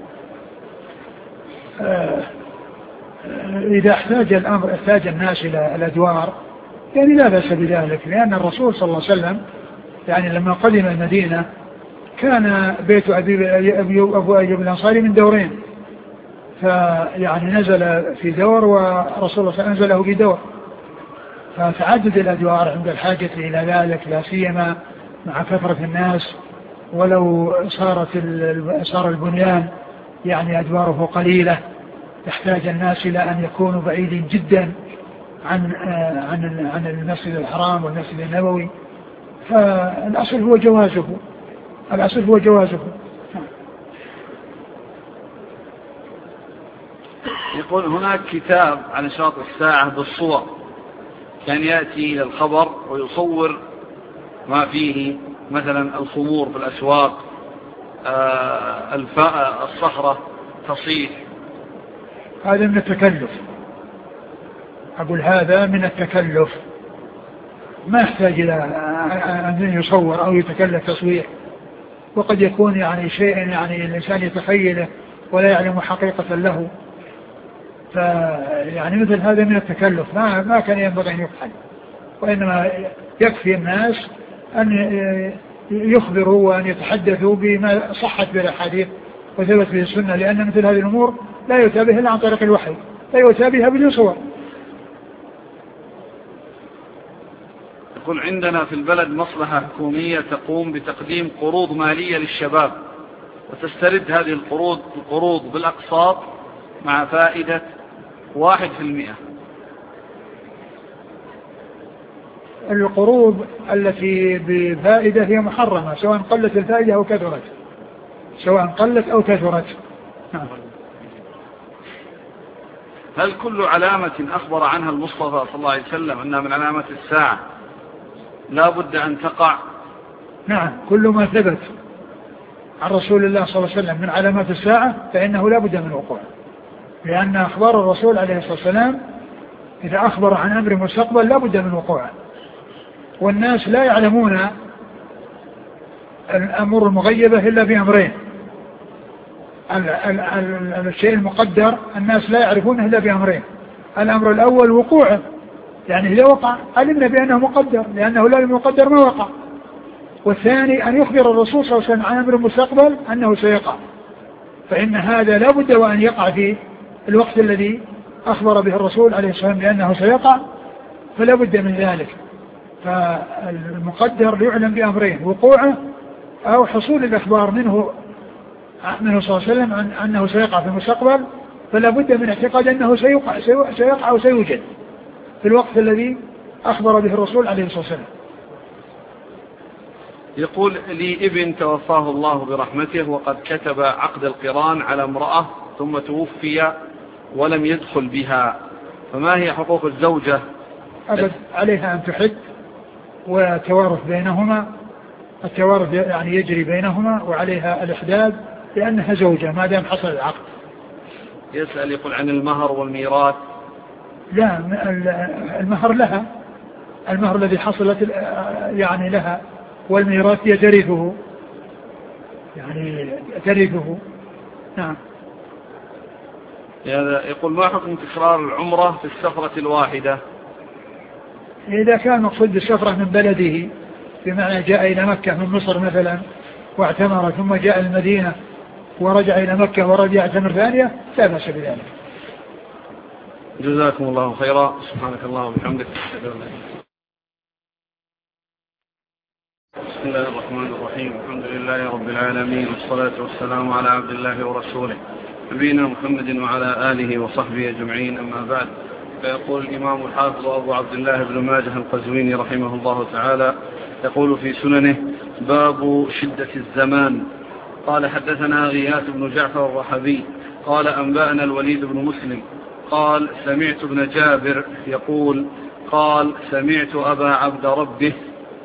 آه إذا احتاج الأمر احتاج الناس إلى الأدوار يعني لا بأس بذلك، لأن الرسول صلى الله عليه وسلم يعني لما قدم المدينة كان بيت أبي أبو أيوب الأنصاري من دورين، فيعني نزل في دور ورسول الله نزله في دور، فتعدد الأدوار عند الحاجة إلى ذلك لا سيما مع كثرة الناس ولو صارت صار البنيان يعني أدواره قليلة يحتاج الناس إلى أن يكونوا بعيدين جدا عن عن عن المسجد الحرام والمسجد النبوي، فالأصل هو جوازه الأصل هو جوازه. يقول هناك كتاب عن إشراط الساعة بالصور، كان يأتي إلى الخبر ويصور ما فيه مثلا الخمور في الأسواق، آه الفاء الصخرة تصيح. هذا من التكلف، أقول هذا من التكلف، ما يحتاج إلى أن يصور أو يتكلف تصوير، وقد يكون يعني شيء يعني الإنسان يتخيله ولا يعلم حقيقة له، فيعني مثل هذا من التكلف ما ما كان ينبغي أن يفعل، وإنما يكفي الناس أن يخبروا وأن يتحدثوا بما صحت به الأحاديث وثبت به السنة، لأن مثل هذه الأمور لا يؤتى بها إلا عن طريق الوحي، لا يؤتى بها بدون صور. يقول عندنا في البلد مصلحة حكومية تقوم بتقديم قروض مالية للشباب، وتسترد هذه القروض القروض بالأقساط مع فائدة واحد في المئة. القروض التي بفائدة هي محرمة سواء قلت الفائدة أو كثرت، سواء قلت أو كثرت. هل كل علامة أخبر عنها المصطفى صلى الله عليه وسلم أنها من علامات الساعة لا بد أن تقع؟ نعم، كل ما ثبت عن رسول الله صلى الله عليه وسلم من علامات الساعة فإنه لا بد من وقوع، لأن أخبار الرسول عليه الصلاة والسلام إذا أخبر عن أمر مستقبل لا بد من وقوع، والناس لا يعلمون الأمور المغيبة إلا بأمرين: الشيء المقدر الناس لا يعرفونه إلا بأمرين، الأمر الأول وقوعه، يعني إذا وقع علمنا بأنه مقدر، لأنه لا يقدر ما وقع، والثاني أن يخبر الرسول صلى الله عليه وسلم عن أمر المستقبل أنه سيقع، فإن هذا لا بد وأن يقع في الوقت الذي أخبر به الرسول عليه الصلاة والسلام لأنه سيقع، فلا بد من ذلك. فالمقدر يعلم بأمرين: وقوعه أو حصول الأخبار منه منه صلى الله عليه وسلم عن أنه سيقع في المستقبل، فلا بد من اعتقاد أنه سيقع سيقع وسيوجد في الوقت الذي أخبر به الرسول عليه الصلاة والسلام. يقول لي ابن توفاه الله برحمته وقد كتب عقد القران على امرأة ثم توفي ولم يدخل بها، فما هي حقوق الزوجة؟ أبد عليها أن تحد وتوارث بينهما، التوارث يعني يجري بينهما، وعليها الإحداد لأنها زوجة ما دام حصل العقد. يسأل يقول عن المهر والميراث. لا، المهر لها، المهر الذي حصلت يعني لها، والميراث يترثه يعني ترثه. نعم. هذا يقول ما حكم تكرار العمرة في السفرة الواحدة؟ إذا كان مقصود بالسفرة من بلده، بمعنى جاء إلى مكة من مصر مثلا واعتمر ثم جاء المدينة ورجع إلى مكة ورجع اعتمر ثانية، لا بأس بذلك. جزاكم الله خيرا، سبحانك اللهم وبحمدك. بسم الله الرحمن الرحيم، الحمد لله رب العالمين، والصلاة والسلام على عبد الله ورسوله نبينا محمد وعلى آله وصحبه أجمعين، أما بعد. فيقول الإمام الحافظ أبو عبد الله بن ماجه القزويني رحمه الله تعالى يقول في سننه: باب شدة الزمان. قال حدثنا غياث بن جعفر الرحبي قال أنبأنا الوليد بن مسلم قال سمعت ابن جابر يقول قال سمعت أبا عبد ربه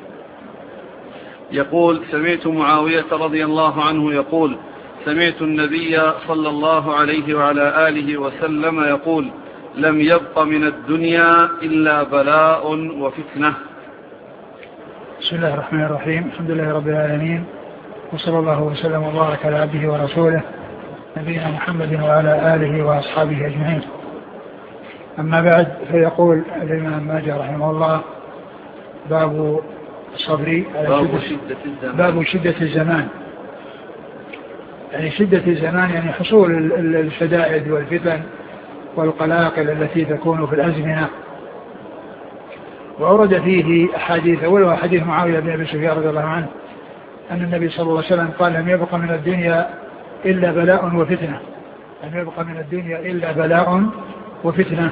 يقول سمعت معاوية رضي الله عنه يقول سمعت النبي صلى الله عليه وعلى آله وسلم يقول: لم يبق من الدنيا إلا بلاء وفتنة. بسم الله الرحمن الرحيم، الحمد لله رب العالمين، وصلى الله وسلم وبارك على عبده ورسوله نبينا محمد وعلى آله وأصحابه أجمعين. أما بعد، فيقول الإمام ماجه رحمه الله: باب الصبر على شدة الزمان. باب شدة الزمان، يعني شدة الزمان يعني حصول الشدائد والفتن والقلاقل التي تكون في الأزمنة. وأورد فيه أحاديث، أولها حديث معاوية بن أبي سفيان رضي الله عنه أن النبي صلى الله عليه وسلم قال لم يبق من الدنيا إلا بلاء وفتنة، لم يبق من الدنيا إلا بلاء وفتنة،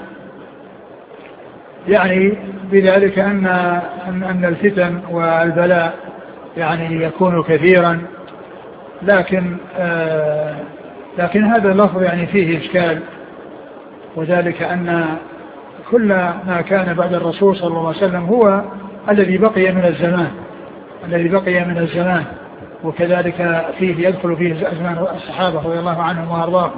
يعني بذلك أن أن الفتن والبلاء يعني يكون كثيرا، لكن آه لكن هذا اللفظ يعني فيه إشكال، وذلك أن كل ما كان بعد الرسول صلى الله عليه وسلم هو الذي بقي من الزمان الذي بقي من الزمان وكذلك فيه يدخل فيه أزمان الصحابة رضي الله عنهم وأرضاهم.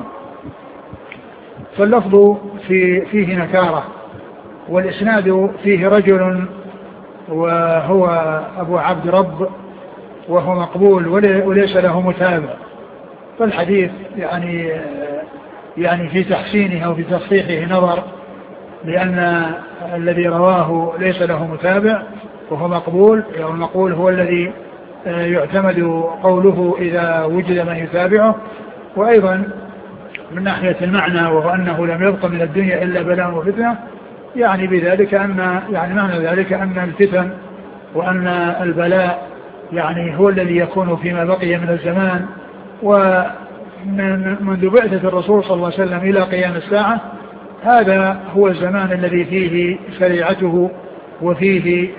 فاللفظ في فيه نكارة، والإسناد فيه رجل وهو أبو عبد رب وهو مقبول وليس له متابع، فالحديث يعني يعني في تحسينه أو في تصحيحه نظر، لأن الذي رواه ليس له متابع وهو مقبول، يعني المقبول هو الذي يعتمد قوله إذا وجد من يتابعه. وأيضا من ناحية المعنى وهو أنه لم يبق من الدنيا إلا بلاء وفتنة، يعني بذلك أن يعني معنى ذلك أن الفتن وأن البلاء يعني هو الذي يكون فيما بقي من الزمان، ومنذ بعثة الرسول صلى الله عليه وسلم إلى قيام الساعة هذا هو الزمان الذي فيه شريعته وفيه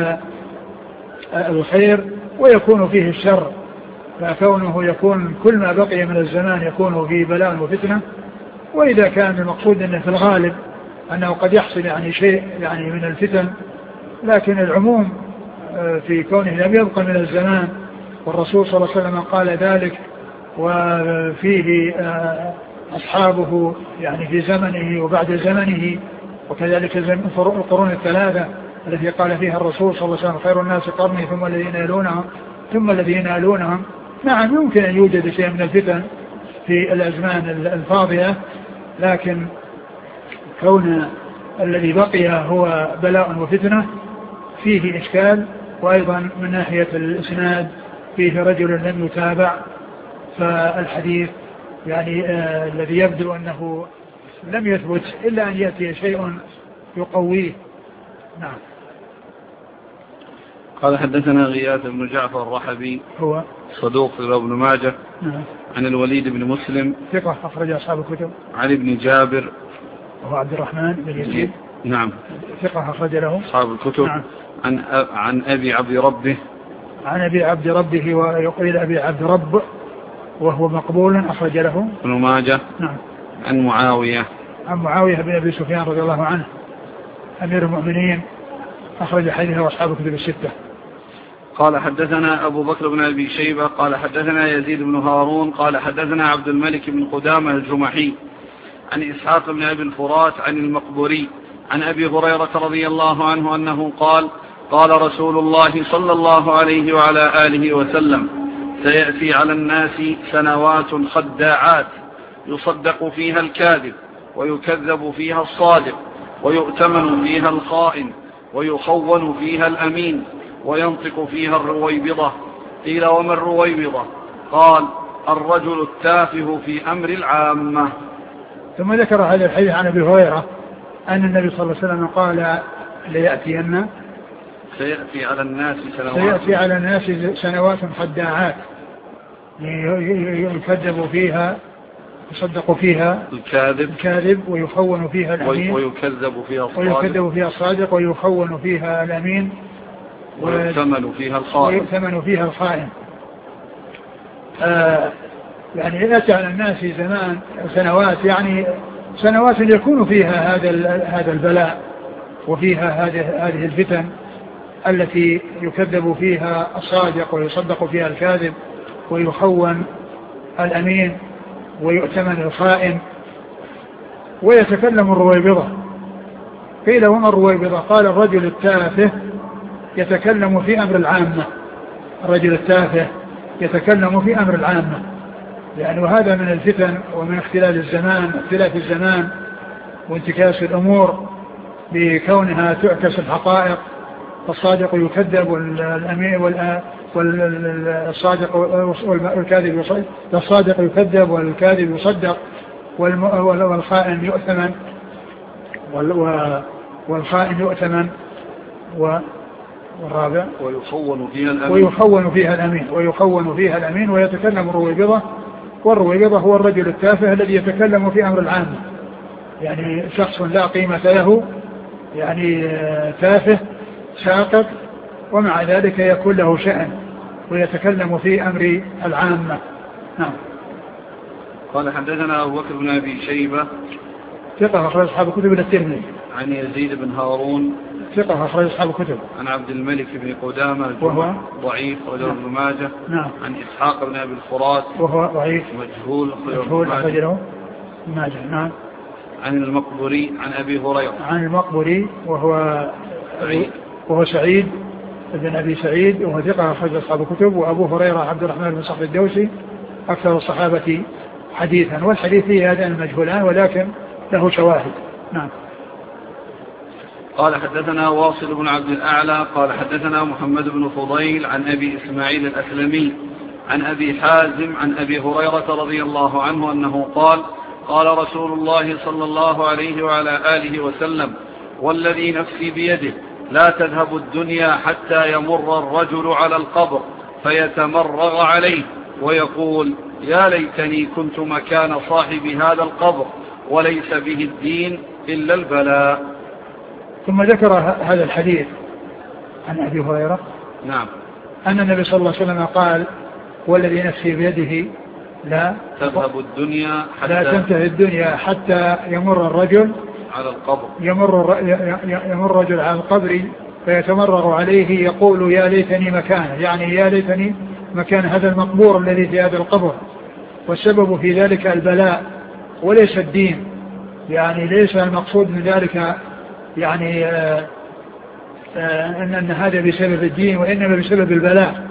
الخير ويكون فيه الشر، فكونه يكون كل ما بقي من الزمان يكون فيه بلاء وفتنة. وإذا كان المقصود أنه في الغالب أنه قد يحصل يعني شيء يعني من الفتن، لكن العموم في كونه لم يبقى من الزمان والرسول صلى الله عليه وسلم قال ذلك، وفيه أصحابه يعني في زمنه وبعد زمنه، وكذلك القرون الثلاثة التي قال فيها الرسول صلى الله عليه وسلم خير الناس قرني ثم الذين يلونهم ثم الذين يلونهم. نعم يمكن أن يوجد شيء من الفتن في الأزمان الفاضية، لكن كون الذي بقي هو بلاء وفتنة فيه إشكال. وأيضا من ناحية الإسناد فيه رجل لم يتابع، فالحديث يعني آه الذي يبدو أنه لم يثبت إلا أن يأتي شيء يقويه. نعم. قال حدثنا غياث بن جعفر الرحبي هو صدوق رواه ابن ماجه. نعم. عن الوليد بن مسلم ثقة أخرج أصحاب الكتب. عن ابن جابر وهو عبد الرحمن بن يزيد. نعم. ثقة أخرج له أصحاب الكتب. نعم. عن عن أبي عبد ربه عن أبي عبد ربه ويقيل أبي عبد رب وهو مقبول أخرج له ابن ماجه. نعم. عن معاوية عن معاوية بن أبي سفيان رضي الله عنه أمير المؤمنين أخرج حديثه أصحاب الكتب الستة. قال حدثنا أبو بكر بن أبي شيبة قال حدثنا يزيد بن هارون قال حدثنا عبد الملك بن قدامة الجمحي عن إسحاق بن أبي الفرات عن المقبوري عن أبي هريرة رضي الله عنه أنه قال قال رسول الله صلى الله عليه وعلى آله وسلم سيأتي على الناس سنوات خداعات يصدق فيها الكاذب ويكذب فيها الصادق ويؤتمن فيها الخائن ويخون فيها الأمين وينطق فيها الرويبضة. قيل وما الرويبضة؟ قال الرجل التافه في أمر العامة. ثم ذكر هذا الحديث عن أبي هريرة أن النبي صلى الله عليه وسلم قال ليأتين سيأتي على الناس سنوات سيأتي على الناس سنوات خداعات يكذب فيها يصدق فيها الكاذب الكاذب ويخون فيها الأمين ويكذب فيها الصادق ويكذب فيها الصادق ويخون فيها الأمين ويؤتمن فيها الخائن ويؤتمن فيها الخائن. آه يعني يأتي على الناس زمان سنوات يعني سنوات يكون فيها هذا هذا البلاء وفيها هذه هذه الفتن التي يكذب فيها الصادق ويصدق فيها الكاذب ويخون الأمين ويؤتمن الخائن ويتكلم الرويبضة. قيل وما الرويبضة؟ قال الرجل التافه يتكلم في أمر العامة. الرجل التافه يتكلم في أمر العامة، لأنه هذا من الفتن ومن اختلاف الزمان اختلاف الزمان وانتكاس الأمور بكونها تعكس الحقائق، فالصادق يكذب والأمين والصادق والكاذب يصدق، الصادق يكذب والكاذب يصدق والخائن يؤتمن والخائن يؤتمن و والرابع ويخون فيها الأمين ويخون فيها الأمين ويخون فيها الأمين ويتكلم الرويبضة. والرويبضة هو الرجل التافه الذي يتكلم في أمر العامة، يعني شخص لا قيمة له، يعني تافه ساقط، ومع ذلك يكون له شأن ويتكلم في أمر العامة. نعم. قال حدثنا أبو بكر بن أبي شيبة ثقة أخرج أصحاب الكتب الترمذي. عن يزيد بن هارون ثقة أخرج أصحاب الكتب. عن عبد الملك بن قدامة وهو ضعيف أخرجه ابن ماجه. نعم. عن إسحاق بن أبي الفرات وهو ضعيف مجهول أخرجه ابن ماجه. نعم. عن المقبري عن أبي هريرة عن المقبري وهو سعيد وهو سعيد بن أبي سعيد وهو ثقة أخرج أصحاب الكتب. وأبو هريرة عبد الرحمن بن صخر الدوسي أكثر الصحابة حديثا، والحديث فيه هذان المجهولان ولكن له شواهد. نعم. قال حدثنا واصل بن عبد الأعلى قال حدثنا محمد بن فضيل عن أبي إسماعيل الأسلمي عن أبي حازم عن أبي هريرة رضي الله عنه أنه قال قال رسول الله صلى الله عليه وعلى آله وسلم والذي نفسي بيده لا تذهب الدنيا حتى يمر الرجل على القبر فيتمرغ عليه ويقول يا ليتني كنت مكان صاحب هذا القبر وليس به الدين إلا البلاء. ثم ذكر هذا الحديث عن أبي هريرة نعم أن النبي صلى الله عليه وسلم قال والذي نفسي بيده لا تذهب الدنيا حتى لا تنتهي الدنيا حتى يمر الرجل على القبر يمر يمر الرجل على القبر فيتمرغ عليه يقول يا ليتني مكانه، يعني يا ليتني مكان هذا المقبور الذي في هذا القبر. والسبب في ذلك البلاء وليس الدين، يعني ليس المقصود من ذلك يعني آآ آآ أن, أن هذا بسبب الدين، وإنما بسبب البلاء،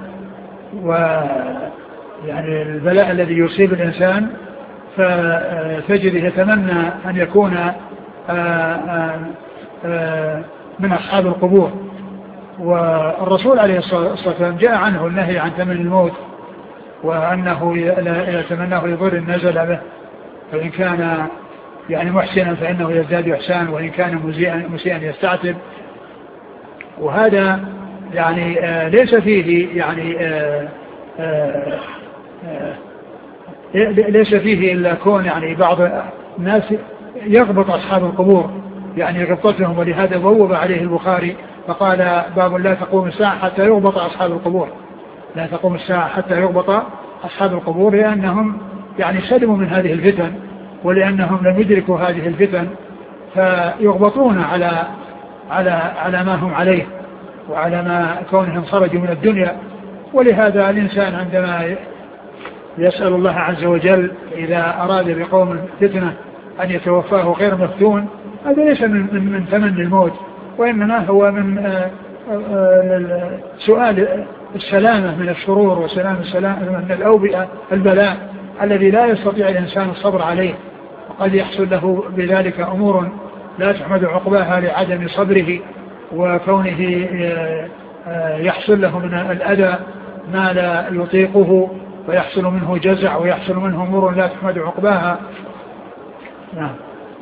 ويعني البلاء الذي يصيب الإنسان فتجد يتمنى أن يكون آآ آآ من أصحاب القبور. والرسول عليه الصلاة والسلام جاء عنه النهي عن تمني الموت، وأنه يتمناه يضر النزل به، فإن كان يعني محسنا فإنه يزداد إحسان، وإن كان مسيئا يستعتب. وهذا يعني آه ليس فيه يعني آه آه آه ليس فيه إلا كون يعني بعض الناس يغبط أصحاب القبور، يعني غبطتهم، ولهذا بوب عليه البخاري فقال باب لا تقوم الساعة حتى يغبط أصحاب القبور، لا تقوم الساعة حتى يغبط أصحاب القبور، لأنهم يعني سلموا من هذه الفتن، ولأنهم لم يدركوا هذه الفتن فيغبطون على على على ما هم عليه وعلى ما كونهم خرجوا من الدنيا. ولهذا الإنسان عندما يسأل الله عز وجل إذا أراد بقوم فتنة أن يتوفاه غير مفتون، هذا ليس من, من, من تمني الموت، وإنما هو من آآ آآ سؤال السلامة من الشرور وسلام السلامة من الأوبئة البلاء الذي لا يستطيع الإنسان الصبر عليه، وقد يحصل له بذلك أمور لا تحمد عقباها لعدم صبره وكونه يحصل له من الأذى ما لا يطيقه، ويحصل منه جزع ويحصل منه أمور لا تحمد عقباها. نعم.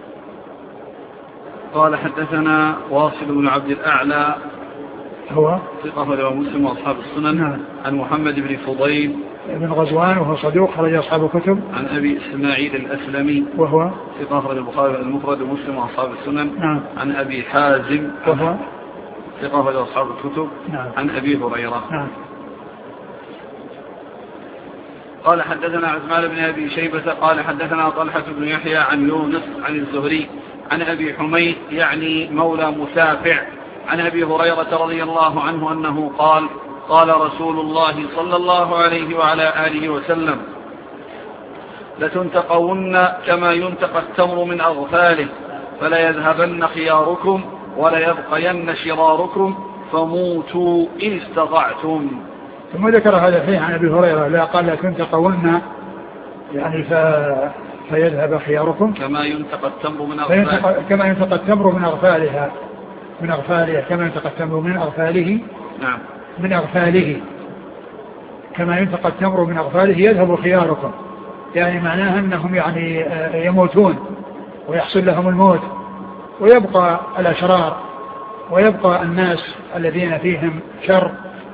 قال حدثنا واصل بن عبد الأعلى هو ثقة له مسلم وأصحاب السنن. نعم. عن محمد بن فضيل بن غزوان وهو صدوق خرج أصحاب الكتب. عن أبي إسماعيل الأسلمي وهو ثقة خرج البخاري المفرد ومسلم وأصحاب السنن. نعم. عن أبي حازم وهو ثقة خرج أصحاب الكتب. نعم. عن أبي هريرة. نعم. قال حدثنا عثمان بن أبي شيبة قال حدثنا طلحة بن يحيى عن يونس عن الزهري عن أبي حميد يعني مولى مسافع عن أبي هريرة رضي الله عنه أنه قال قال رسول الله صلى الله عليه وعلى آله وسلم لتنتقون كما ينتقى التمر من أغفاله فلا يذهبن خياركم ولا يبقين شراركم فموتوا إن استطعتم. ثم ذكر هذا الحديث عن أبي هريرة لا قال لتنتقون يعني ف... فيذهب خياركم كما ينتقى التمر من أغفاله كما ينتقى التمر من أغفالها من أغفالها كما ينتقى التمر من أغفاله. نعم. من أغفاله كما ينتقى التمر من أغفاله يذهب خياركم، يعني معناها أنهم يعني يموتون ويحصل لهم الموت، ويبقى الأشرار ويبقى الناس الذين فيهم شر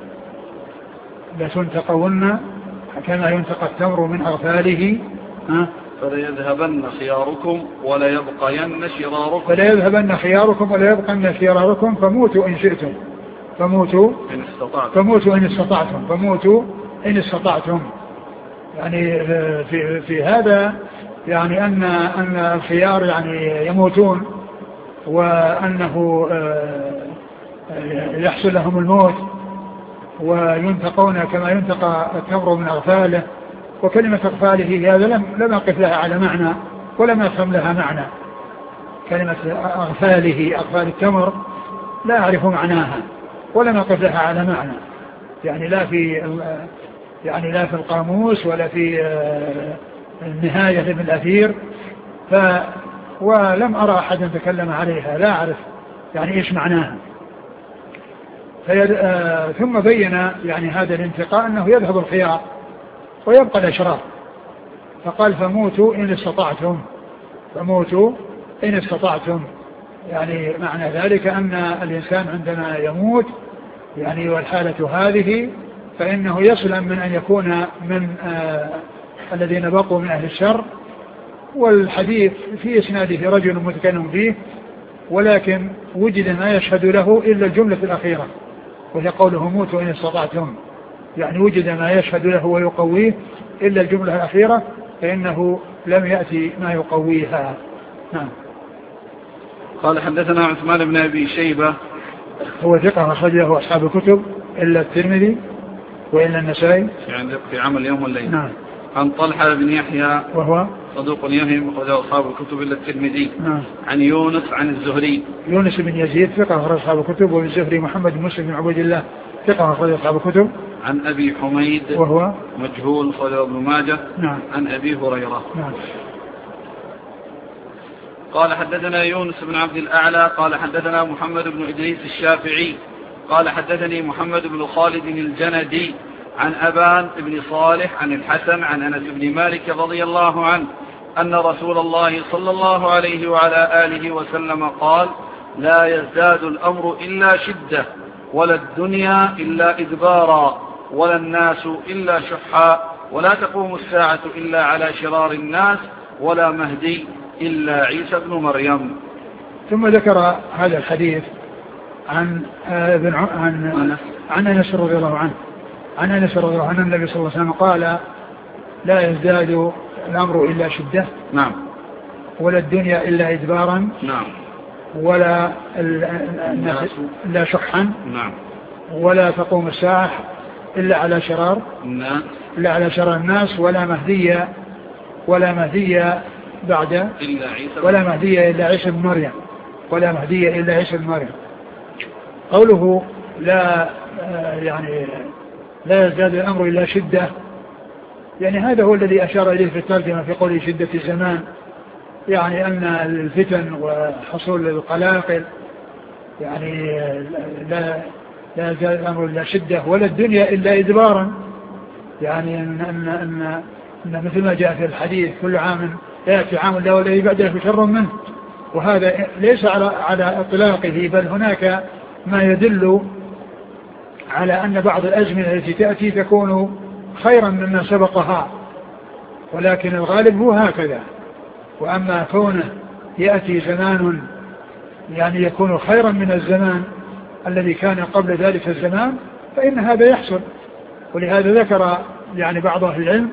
لتنتقون كما ينتقى التمر من أغفاله. فليذهبن خياركم ولا يبقين شراركم فلا يذهبن خياركم ولا يبقين شراركم فموتوا إن شئتم فموتوا إن استطعتم فموتوا إن استطعتم فموتوا إن استطعتم. يعني في في هذا يعني أن أن الخيار يعني يموتون وأنه يحصل لهم الموت وينتقون كما ينتقى التمر من أغفاله. وكلمة أغفاله هذا لم لم أقف لها على معنى ولم أفهم لها معنى. كلمة أغفاله أغفال التمر لا أعرف معناها ولم أقف لها على معنى يعني لا في يعني لا في القاموس ولا في النهاية لابن الأثير ف ولم أرى أحدا تكلم عليها لا أعرف يعني إيش معناها. آه ثم بين يعني هذا الانتقاء أنه يذهب الخيار ويبقى الأشرار فقال فموتوا إن استطعتم فموتوا إن استطعتم. يعني معنى ذلك أن الإنسان عندما يموت يعني والحالة هذه فإنه يسلم من أن يكون من آه الذين بقوا من أهل الشر. والحديث في إسناده رجل متكلم فيه ولكن وجد ما يشهد له إلا الجملة الأخيرة وهي قوله موتوا إن استطعتم. يعني وجد ما يشهد له ويقويه إلا الجملة الأخيرة فإنه لم يأتي ما يقويها. نعم. قال حدثنا عثمان بن أبي شيبة هو ثقة أخرجه أصحاب الكتب إلا الترمذي وإلا النسائي في عمل يوم والليل. نعم. عن طلحة بن يحيى وهو صدوق يهم أخرجه أصحاب الكتب إلا الترمذي. نعم. عن يونس عن الزهري يونس بن يزيد ثقة أخرج أصحاب الكتب والزهري محمد بن مسلم بن عبد الله ثقة أخرج أصحاب الكتب. عن أبي حميد وهو مجهول أخرجه ابن ماجه. نعم. عن أبي هريرة. نعم. قال حدثنا يونس بن عبد الأعلى قال حدثنا محمد بن إدريس الشافعي قال حدثني محمد بن خالد الجندي عن أبان بن صالح عن الحسن عن أنس بن مالك رضي الله عنه أن رسول الله صلى الله عليه وعلى آله وسلم قال لا يزداد الأمر إلا شدة ولا الدنيا إلا إدبارا ولا الناس إلا شحا ولا تقوم الساعة إلا على شرار الناس ولا مهدي إلا عيسى بن مريم. ثم ذكر هذا الحديث عن ابن عن عن أنس رضي الله عنه عن أنس رضي الله عنه النبي صلى الله عليه وسلم قال لا يزداد الأمر إلا شدة. نعم. ولا الدنيا إلا إدبارا. نعم. ولا الناس إلا شحا. نعم. ولا تقوم الساعة إلا على شرار الناس إلا على شرار الناس ولا مهدي ولا مهدي بعد إلا عيسى ولا مهدي إلا عيسى بن مريم ولا مهدي إلا عيسى بن مريم. قوله لا يعني لا يزداد الأمر إلا شدة يعني هذا هو الذي أشار إليه في الترجمة في قوله شدة الزمان يعني أن الفتن وحصول القلاقل يعني لا لا يزداد الأمر إلا شدة ولا الدنيا إلا إدبارا يعني أن, أن, أن, أن مثل ما جاء في الحديث كل عام يأتي عام لا والذي بعده شر منه وهذا ليس على على إطلاقه بل هناك ما يدل على أن بعض الأزمنة التي تأتي تكون خيرا مما سبقها ولكن الغالب هو هكذا. وأما كونه يأتي زمان يعني يكون خيرا من الزمان الذي كان قبل ذلك الزمان فإن هذا يحصل. ولهذا ذكر يعني بعض أهل العلم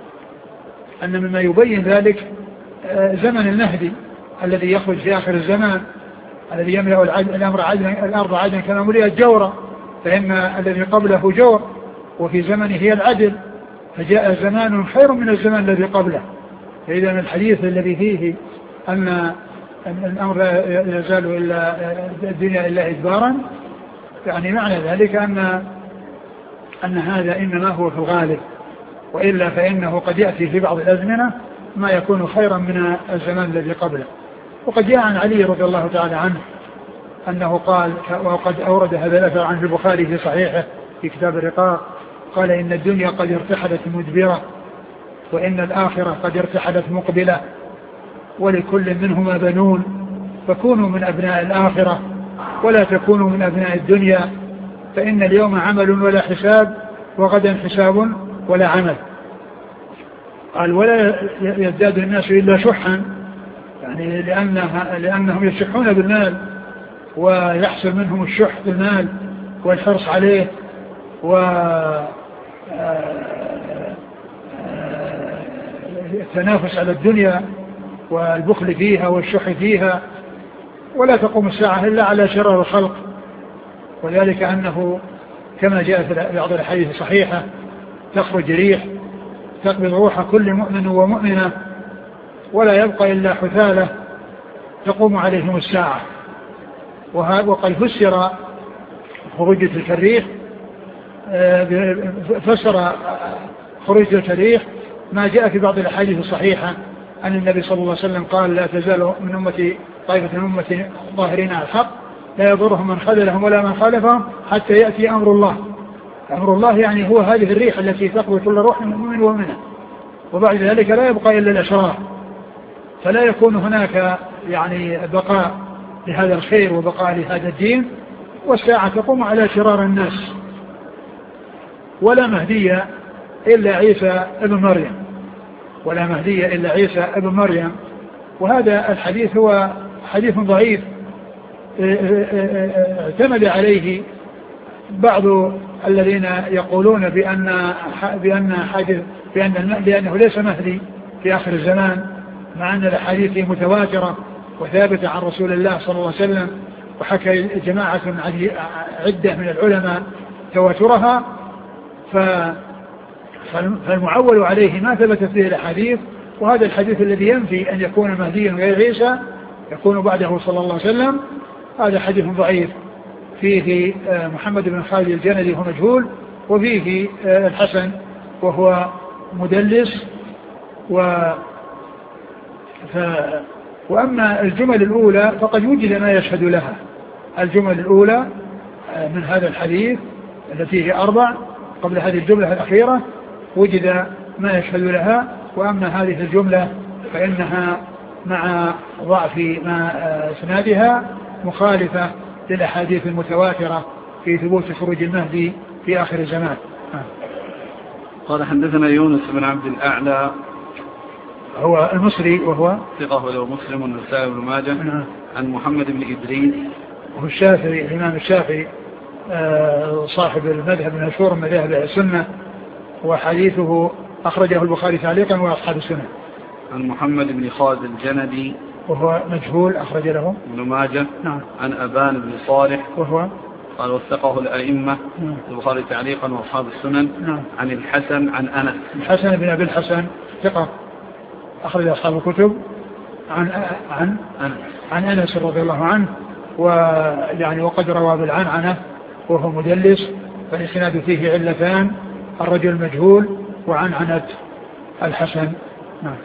أن مما يبين ذلك زمن المهدي الذي يخرج في آخر الزمان الذي يملأ الأمر عدلا الأرض عدلا كما ملئت جورا فإن الذي قبله جور وفي زمنه هي العدل فجاء زمان خير من الزمان الذي قبله. فإذا الحديث الذي فيه أن الأمر لا يزال إلا الدنيا إلا إدبارا يعني معنى ذلك أن أن هذا إنما هو في الغالب وإلا فإنه قد يأتي في بعض الأزمنة ما يكون خيرا من الزمان الذي قبله. وقد جاء عن علي رضي الله تعالى عنه أنه قال وقد أورد هذا الأثر عن البخاري في صحيحه في كتاب الرقاق قال إن الدنيا قد ارتحلت مدبرة وإن الآخرة قد ارتحلت مقبلة ولكل منهما بنون فكونوا من أبناء الآخرة ولا تكونوا من أبناء الدنيا فإن اليوم عمل ولا حساب وغدا حساب ولا عمل. قال ولا يزداد الناس إلا شحا، يعني لأنها لأنهم يشحون بالمال ويحصل منهم الشح بالمال والحرص عليه والتنافس على الدنيا والبخل فيها والشح فيها. ولا تقوم الساعة إلا على شرار الخلق، وذلك أنه كما جاء في بعض الحديث الصحيحة تخرج ريح تقبض روح كل مؤمن ومؤمنة ولا يبقى إلا حثالة تقوم عليهم الساعة. وقد فسر خروج تلك الريح فسر خروج تلك الريح ما جاء في بعض الأحاديث الصحيحة أن النبي صلى الله عليه وسلم قال لا تزال من أمتي طائفة من أمتي ظاهرين على الحق لا يضرهم من خذلهم ولا من خالفهم حتى يأتي أمر الله. أمر الله يعني هو هذه الريح التي تقوي كل روح من مؤمن ومؤمنة، وبعد ذلك لا يبقى إلا الأشرار، فلا يكون هناك يعني بقاء لهذا الخير وبقاء لهذا الدين، والساعة تقوم على شرار الناس. ولا مهدي إلا عيسى ابن مريم، ولا مهدي إلا عيسى ابن مريم. وهذا الحديث هو حديث ضعيف اعتمد عليه بعض الذين يقولون بأن بأن حادث بأن لأنه ليس مهدي في آخر الزمان، مع أن الأحاديث متواترة وثابتة عن رسول الله صلى الله عليه وسلم، وحكى جماعة عدة من العلماء تواترها. فالمعول عليه ما ثبتت فيه الأحاديث، وهذا الحديث الذي ينفي أن يكون مهديا غير عيسى يكون بعده صلى الله عليه وسلم هذا حديث ضعيف فيه محمد بن خالد الجندي وهو مجهول، وفيه الحسن وهو مدلس. و ف... وأما الجمل الأولى فقد وجد ما يشهد لها. الجمل الأولى من هذا الحديث التي هي أربع قبل هذه الجملة الأخيرة وجد ما يشهد لها، وأما هذه الجملة فإنها مع ضعف ما اسنادها مخالفة للأحاديث المتواترة في ثبوت خروج المهدي في آخر الزمان. قال حدثنا يونس بن عبد الأعلى هو المصري وهو ثقة له مسلم والنسائي بن ماجه عن محمد بن إدريس وهو الشافعي الإمام الشافعي صاحب المذهب المشهور من مذاهب السنة، وحديثه أخرجه البخاري تعليقا وأصحاب السنة. عن محمد بن خالد الجندي وهو مجهول أخرج له ابن ماجه. نعم. عن أبان بن صالح وهو قال وثقه الأئمة البخاري تعليقا وأصحاب السنن. نعم. عن الحسن عن أنس الحسن بن أبي الحسن ثقة أخرج أصحاب الكتب عن عن أنس عن أنس رضي الله عنه، ويعني وقد روى بالعنعنة وهو مدلس، فالإسناد فيه علتان الرجل المجهول وعنعنة الحسن. نعم.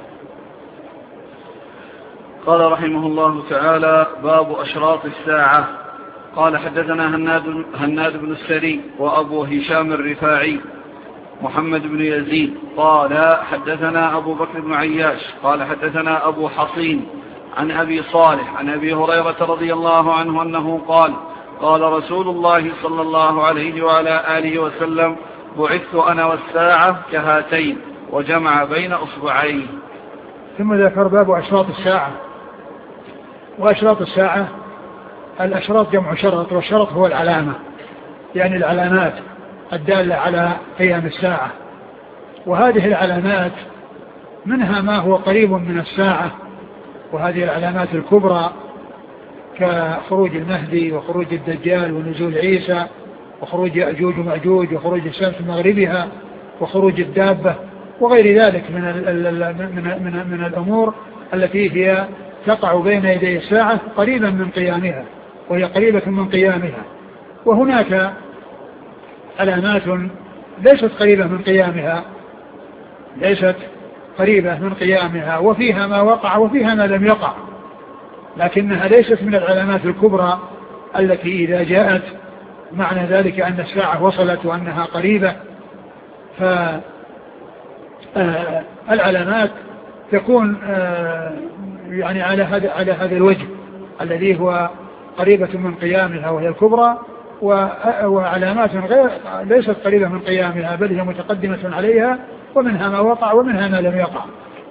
قال رحمه الله تعالى باب أشراط الساعة. قال حدثنا هناد, هناد بن السري وأبو هشام الرفاعي محمد بن يزيد قال حدثنا أبو بكر بن عياش قال حدثنا أبو حصين عن أبي صالح عن أبي هريرة رضي الله عنه أنه قال قال رسول الله صلى الله عليه وعلى آله وسلم بعثت أنا والساعة كهاتين وجمع بين أصبعين. ثم ذكر باب أشراط الساعة. وأشراط الساعة الأشراط جمع شرط، والشرط هو العلامة، يعني العلامات الدالة على قيام الساعة. وهذه العلامات منها ما هو قريب من الساعة، وهذه العلامات الكبرى كخروج المهدي وخروج الدجال ونزول عيسى وخروج يأجوج ومأجوج وخروج الشمس من مغربها وخروج الدابة وغير ذلك من, من, من, من الأمور التي هي تقع بين يدي الساعة قريبا من قيامها، وهي قريبة من قيامها. وهناك علامات ليست قريبة من قيامها ليست قريبة من قيامها وفيها ما وقع وفيها ما لم يقع، لكنها ليست من العلامات الكبرى التي إذا جاءت معنى ذلك أن الساعة وصلت وأنها قريبة. فالعلامات تكون يعني على هذا على هذا الوجه الذي هو قريبة من قيامها وهي الكبرى، وعلامات غير ليست قريبة من قيامها بل هي متقدمة عليها، ومنها ما وقع ومنها ما لم يقع.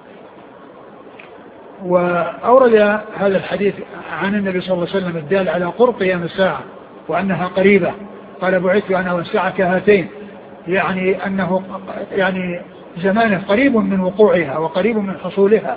وأورد هذا الحديث عن النبي صلى الله عليه وسلم الدال على قرب قيام الساعة وأنها قريبة، قال بعثت أنا والساعة كهاتين، يعني أنه يعني زمانه قريب من وقوعها وقريب من حصولها،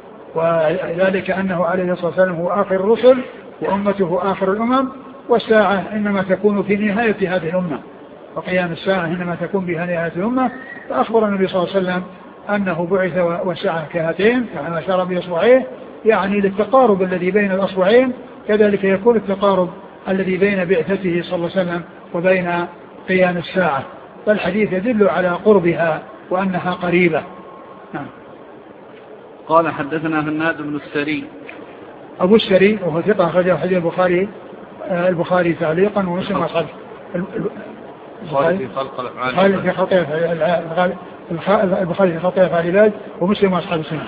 وذلك أنه عليه الصلاة والسلام هو آخر الرسل وأمته آخر الأمم، والساعة إنما تكون في نهاية هذه الأمة، وقيام الساعة إنما تكون بها نهاية الأمة. فأخبر النبي صلى الله عليه وسلم أنه بعث والساعة كهاتين كما أشار بإصبعيه، يعني للتقارب الذي بين الأصبعين، كذلك يكون التقارب الذي بين بعثته صلى الله عليه وسلم وبين قيام الساعة. فالحديث يدل على قربها وأنها قريبة. نعم. قال حدثنا هناد بن السري أبو السري وهو ثقة أخرجه حديث البخاري البخاري تعليقا ومسلم وأصحابه. البخاري في خلق الأفعال في خلق البخاري في خلق الأفعال العباد ومسلم وأصحاب السنة.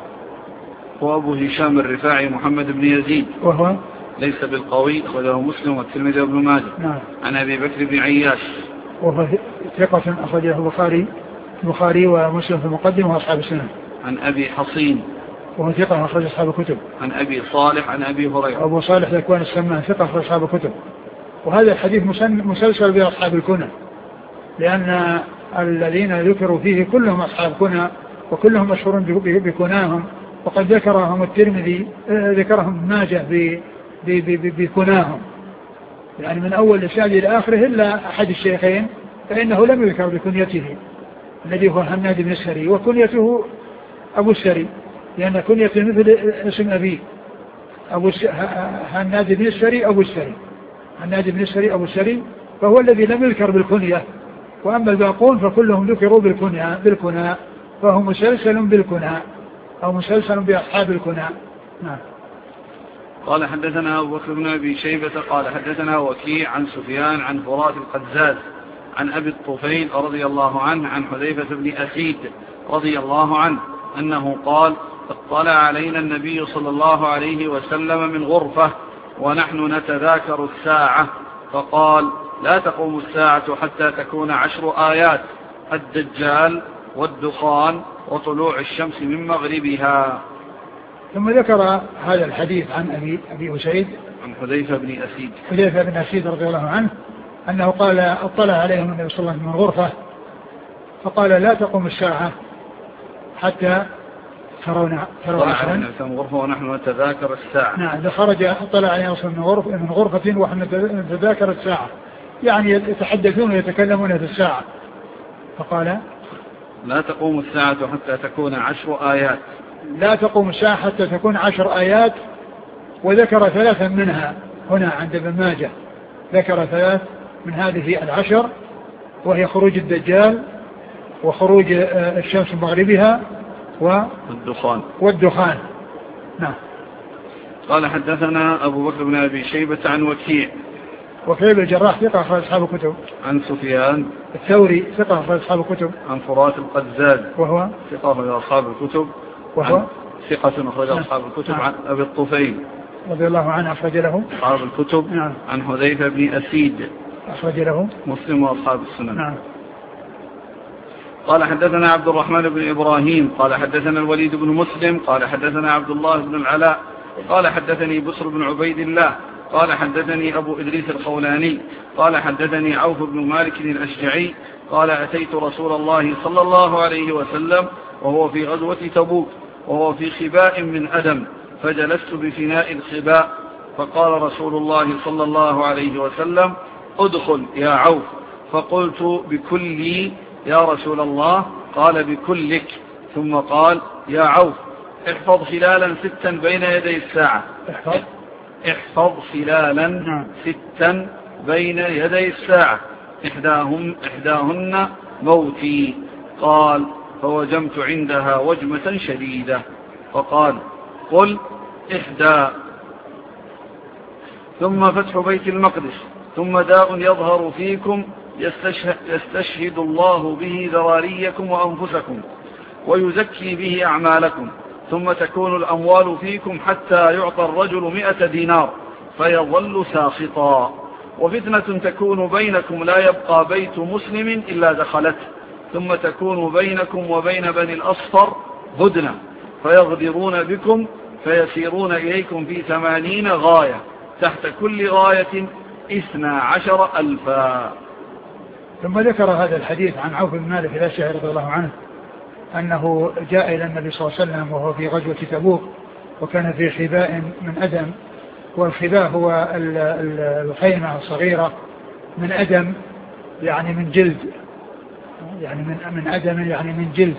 وأبو هشام الرفاعي محمد بن يزيد وهو ليس بالقوي، أخرجه مسلم والترمذي وابن ماجه. نعم. عن أبي بكر بن عياش وهو ثقة أخرجه البخاري البخاري ومسلم في المقدمة وأصحاب السنة. عن أبي حصين وهو ثقة أخرج أصحاب الكتب. عن أبي صالح عن أبي هريرة. أبو صالح ذكوان السمان ثقة أخرج أصحاب الكتب. وهذا الحديث مسلسل بأصحاب الكنى، لأن الذين ذكروا فيه كلهم أصحاب كنى وكلهم مشهورون بكناهم، وقد ذكرهم الترمذي ذكرهم ماجه بكناهم، يعني من أول الإسناد إلى آخره إلا أحد الشيخين فإنه لم يذكر بكنيته الذي هو هناد بن السري، وكنيته أبو السري، لأن كنيته مثل اسم أبيه أبو هناد بن السري أبو السري هناد بن السري أبو السري، فهو الذي لم يذكر بالكنية. وأما الباقون فكلهم ذكروا بالكنية بالكنى، فهو مسلسل بالكنى أو مسلسل بأصحاب الكنى. نعم. قال حدثنا أبو بكر بن أبي شيبة قال حدثنا وكيع عن سفيان عن فرات القزاز عن أبي الطفيل رضي الله عنه عن حذيفة بن أسيد رضي الله عنه أنه قال اطلع علينا النبي صلى الله عليه وسلم من غرفة ونحن نتذاكر الساعة فقال لا تقوم الساعة حتى تكون عشر آيات: الدجال والدخان وطلوع الشمس من مغربها. ثم ذكر هذا الحديث عن أبي, أبي أسيد عن حذيفة بن أسيد حذيفة بن أسيد رضي الله عنه أنه قال اطلع عليهم النبي صلى الله عليه وسلم من غرفة فقال لا تقوم الساعة حتى ترون ترون عشرا من غرفة ونحن نتذاكر الساعة. نعم. خرج اطلع عليهم من غرفة من غرفة ونحن نتذاكر الساعة، يعني يتحدثون ويتكلمون في الساعة. فقال لا تقوم الساعة حتى تكون عشر آيات لا تقوم الساعة حتى تكون عشر آيات، وذكر ثلاثا منها هنا عند ابن ماجه، ذكر ثلاث من هذه العشر وهي خروج الدجال وخروج الشمس من مغربها والدخان والدخان. نعم. قال حدثنا أبو بكر بن أبي شيبة عن وكيع وكيع بن الجراح ثقة أخرج أصحاب الكتب. عن سفيان الثوري ثقة أخرج أصحاب الكتب. عن فرات القزاز وهو ثقة أخرج أصحاب الكتب. وهو ثقة أخرج أصحاب الكتب. نعم. عن أبي الطفيل رضي الله عنه أخرج له أصحاب الكتب. نعم. عن حذيفة بن أسيد أخرج له مسلم وأصحاب السنن. نعم. قال حدثنا عبد الرحمن بن إبراهيم قال حدثنا الوليد بن مسلم قال حدثنا عبد الله بن العلاء قال حدثني بسر بن عبيد الله قال حدثني أبو إدريس الخولاني قال حدثني عوف بن مالك الأشجعي قال أتيت رسول الله صلى الله عليه وسلم وهو في غزوة تبوك وهو في خباء من أدم، فجلست بفناء الخباء فقال رسول الله صلى الله عليه وسلم ادخل يا عوف، فقلت بكلي يا رسول الله؟ قال بكلك. ثم قال يا عوف احفظ خلالا ستا بين يدي الساعة احفظ, احفظ خلالا نعم. ستا بين يدي الساعة إحداهن, إحداهن موتي. قال فوجمت عندها وجمة شديدة فقال قل إحدى، ثم فتح بيت المقدس، ثم داء يظهر فيكم يستشهد, يستشهد الله به ذراريكم وأنفسكم ويزكي به أعمالكم، ثم تكون الأموال فيكم حتى يعطى الرجل مئة دينار فيظل ساخطا. وفتنة تكون بينكم لا يبقى بيت مسلم إلا دخلته، ثم تكون بينكم وبين بني الأصفر هدنة فيغدرون بكم فيسيرون إليكم في ثمانين غاية تحت كل غاية اثنا عشر ألفا. ثم ذكر هذا الحديث عن عوف بن مالك الأشعري رضي الله عنه أنه جاء إلى النبي صلى الله عليه وسلم وهو في غزوة تبوك، وكان في خباء من أدم، والخباء هو الخيمة الصغيرة من أدم يعني من جلد، يعني من من أدم يعني من جلد.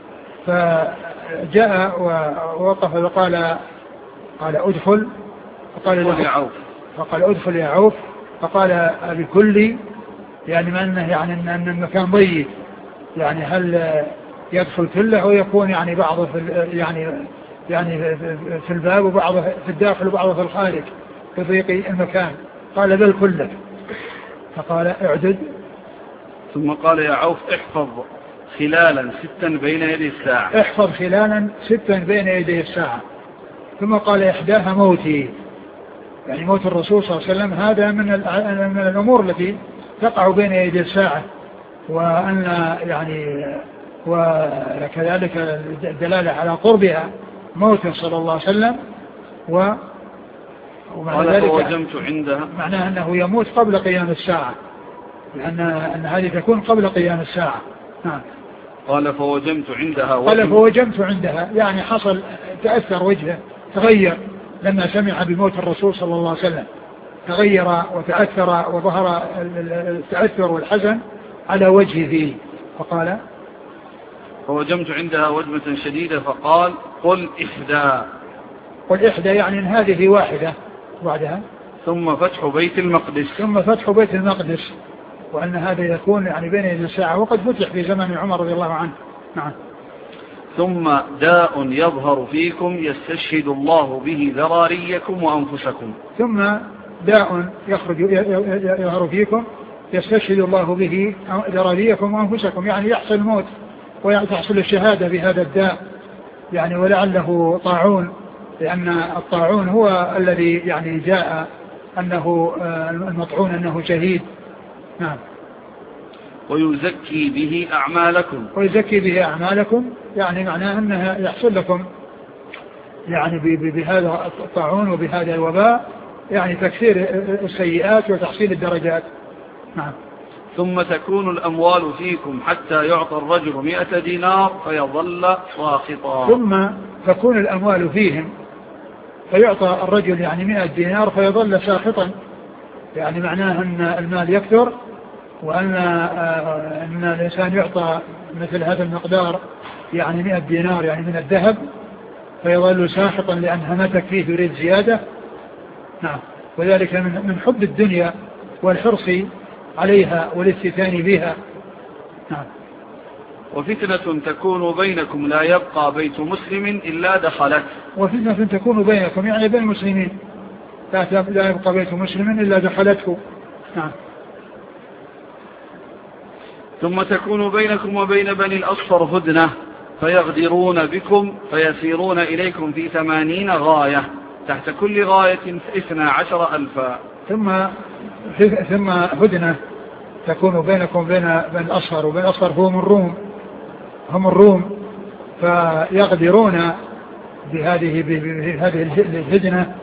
فجاء ووقف وقال قال أدخل، فقال له عوف فقال أدخل يا عوف، فقال بكل يعني ما أنه يعني أن المكان ضيق، يعني هل يدخل كله أو يكون يعني بعضه في يعني يعني في الباب وبعضه في الداخل وبعضه في الخارج في ضيق المكان؟ قال بل كله. فقال اعدد، ثم قال يا عوف احفظ خلالا ستا بين يدي الساعة، احفظ خلالا ستا بين يدي الساعة. ثم قال إحداها موتي، يعني موت الرسول صلى الله عليه وسلم، هذا من من الأمور التي تقع بين يدي الساعة، وأن يعني وكذلك الدلالة على قربها موته صلى الله عليه وسلم. و ومعنى ذلك عندها معناه أنه يموت قبل قيام الساعة، لأن أن هذه تكون قبل قيام الساعة. نعم. قال فوجمت عندها قال فوجمت عندها يعني حصل تأثر وجهه، تغير لما سمع بموت الرسول صلى الله عليه وسلم، تغير وتأثر وظهر التأثر والحزن على وجهه. فقال فوجمت عندها وجمة شديدة فقال قل إحدى، قل إحدى يعني إن هذه واحدة بعدها. ثم فتح بيت المقدس، ثم فتح بيت المقدس، وأن هذا يكون يعني بين يدي الساعة، وقد فتح في زمن عمر رضي الله عنه. نعم. ثم داء يظهر فيكم يستشهد الله به ذراريكم وأنفسكم. ثم داء يخرج يظهر فيكم يستشهد الله به ذراريكم وأنفسكم، يعني يحصل الموت وتحصل الشهادة بهذا الداء، يعني ولعله طاعون، لأن الطاعون هو الذي يعني جاء أنه المطعون أنه شهيد. نعم. ويزكي به أعمالكم، ويزكي به أعمالكم يعني معناه أنها يحصل لكم يعني بهذا الطاعون وبهذا الوباء يعني تكثير السيئات وتحصيل الدرجات. نعم. ثم تكون الأموال فيكم حتى يعطى الرجل مئة دينار فيظل ساخطا. ثم تكون الأموال فيهم فيعطى الرجل يعني مئة دينار فيظل ساخطا، يعني معناه أن المال يكثر، وأن أن الإنسان يعطى مثل هذا المقدار يعني مئة دينار يعني من الذهب فيظل ساخطا لأن همتك فيه يريد زيادة. نعم. وذلك من حب الدنيا والحرص عليها والاستثاني بها. نعم. وفتنة تكون بينكم لا يبقى بيت مسلم إلا دخلت. وفتنة تكون بينكم يعني بين المسلمين لا يبقى بيت مسلم إلا دخلته. نعم. ثم تكون بينكم وبين بني الأصفر هدنة فيغدرون بكم فيسيرون إليكم في ثمانين غاية تحت كل غاية اثنا عشر ألفا. ثم ثم هدنة تكون بينكم وبين بني الأصفر، وبين الأصفر هم الروم هم الروم فيغدرون بهذه بهذه الهدنة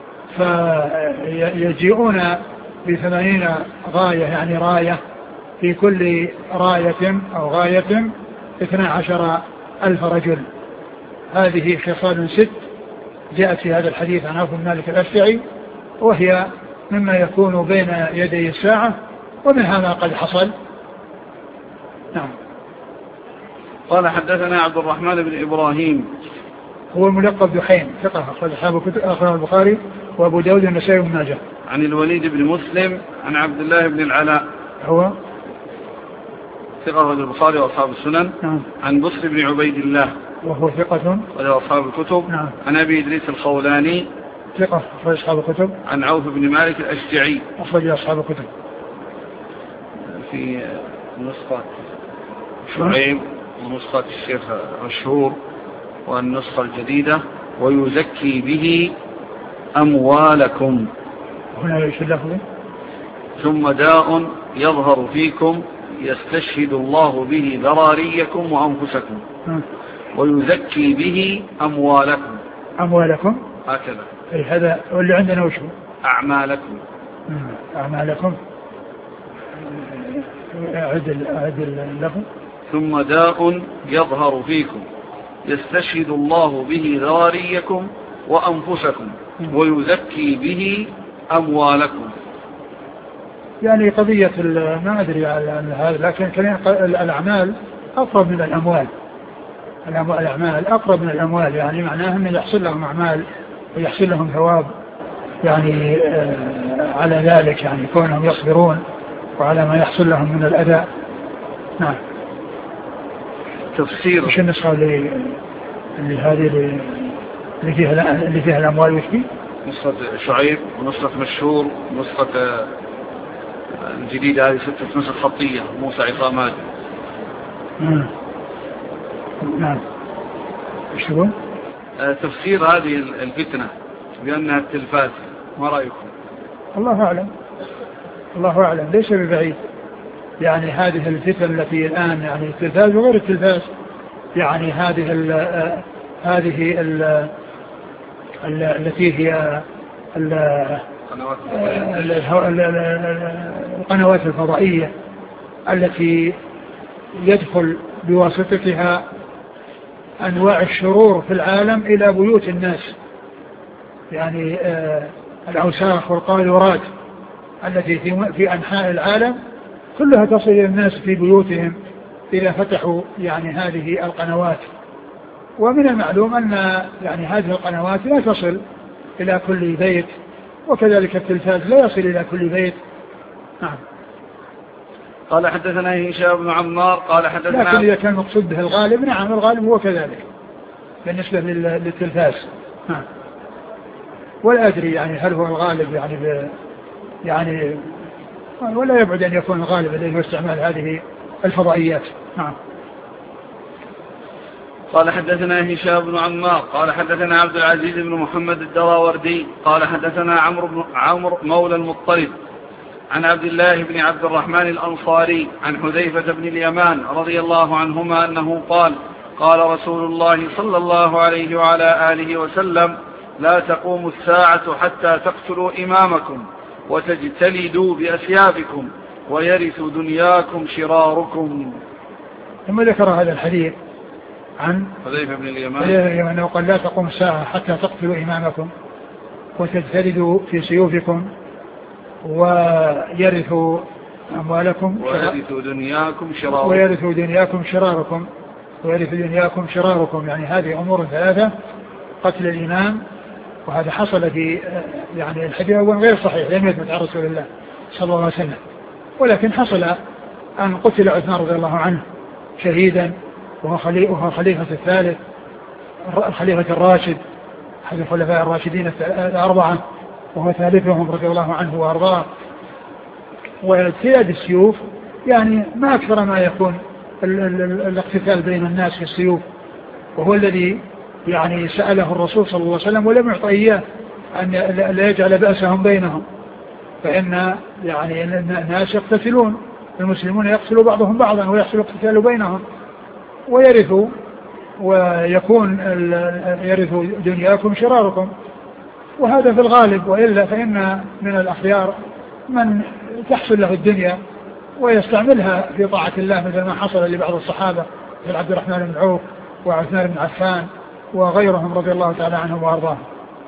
فيجيئون بثمانين غاية يعني راية، في كل راية أو غاية اثنا عشر ألف رجل. هذه خصال ست جاءت في هذا الحديث عن عوف بن مالك الأشعري، وهي مما يكون بين يدي الساعة ومنها ما قد حصل. نعم. قال حدثنا عبد الرحمن بن إبراهيم هو الملقب دحيم ثقة أخرج أصحاب البخاري وأبو داود والنسائي وابن ماجه. عن الوليد بن مسلم عن عبد الله بن العلاء هو ثقة أخرج البخاري وأصحاب السنن. نعم. عن بصر بن عبيد الله وهو ثقة وأصحاب الكتب. نعم. عن أبي إدريس الخولاني ثقة أخرج أصحاب الكتب. عن عوف بن مالك الأشجعي أخرج أصحاب الكتب. في نسخة شعيب ونسخة الشيخ مشهور والنسخة الجديدة ويزكي به أموالكم. هنا يشلفه. ثم داء يظهر فيكم يستشهد الله به ذراريكم وأنفسكم ويزكي به أموالكم. أموالكم هكذا. أي هذا واللي عندنا وشو؟ أعمالكم. أعمالكم. أعد أعد اللفظ. ثم داء يظهر فيكم يستشهد الله به ذراريكم وأنفسكم ويزكي به أموالكم. يعني قضية ما أدري على هذا، لكن الأعمال أقرب من الأموال. الأعمال أقرب من الأموال، يعني معناها أن يحصل لهم أعمال ويحصل لهم ثواب يعني على ذلك، يعني كونهم يصبرون وعلى ما يحصل لهم من الأداء. نعم. تفسير وش النسخة اللي اللي هذه اللي فيها اللي فيها الأموال وشبي؟ نسخة شعيب ونسخة مشهور ونسخة الجديدة هذه ستة نسخ خطية موسى عصامات. نعم. نعم. ايش هو؟ تفسير هذه الفتنة بأنها التلفاز، ما رأيكم؟ الله أعلم، الله أعلم، ليس ببعيد. يعني هذه الفتن التي الآن يعني التلفاز وغير التلفاز، يعني هذه ال هذه ال التي هي القنوات الفضائية التي يدخل بواسطتها أنواع الشرور في العالم إلى بيوت الناس، يعني الأوساخ والقاذورات التي في أنحاء العالم كلها تصل إلى الناس في بيوتهم إذا فتحوا يعني هذه القنوات. ومن المعلوم أن يعني هذه القنوات لا تصل إلى كل بيت، وكذلك التلفاز لا يصل إلى كل بيت. نعم. قال حدثنا هشام بن عمار قال حدثنا، لكن إذا كان مقصود به الغالب، نعم الغالب هو كذلك بالنسبة للتلفاز. نعم. ولا أدري يعني هل هو الغالب يعني ب يعني ولا يبعد أن يكون الغالب الذي هو استعمال هذه الفضائيات. نعم. قال حدثنا هشام بن عمار قال حدثنا عبد العزيز بن محمد الدراوردي قال حدثنا عمرو بن عمرو مولى المطلب عن عبد الله بن عبد الرحمن الأنصاري عن حذيفة بن اليمان رضي الله عنهما أنه قال قال رسول الله صلى الله عليه وعلى آله وسلم لا تقوم الساعة حتى تقتلوا إمامكم وتجتلدوا بأسيافكم ويرث دنياكم شراركم. ثم ذكر هذا الحديث عن حذيفة بن اليمان أنه قال لا تقوم الساعة حتى تقتلوا إمامكم وتجتلدوا في سيوفكم ويرثوا أموالكم ويرثوا دنياكم شراركم ويرثوا دنياكم شراركم ويرث دنياكم شراركم. يعني هذه أمور ثلاثة: قتل الإمام، وهذا حصل في يعني الحديث أول غير صحيح لم يثبت عن رسول الله صلى الله عليه وسلم، ولكن حصل أن قتل عثمان رضي الله عنه شهيدا وهو خليفة الثالث الخليفة الراشد أحد الخلفاء الراشدين الأربعة، وهو ثالثهم رضي الله عنه وأرضاه. واجتياد السيوف يعني ما أكثر ما يكون الاقتتال بين الناس في السيوف، وهو الذي يعني سأله الرسول صلى الله عليه وسلم ولم يعطى إياه أن لا يجعل بأسهم بينهم، فإن يعني الناس يقتتلون، المسلمون يقتلوا بعضهم بعضا ويحصل اقتتال بينهم ويرثوا ويكون يرثوا دنياكم شراركم. وهذا في الغالب، وإلا فإن من الأخيار من تحصل له الدنيا ويستعملها في طاعة الله، مثل ما حصل لبعض الصحابة مثل عبد الرحمن بن عوف وعثمان بن عفان وغيرهم رضي الله تعالى عنهم وأرضاهم.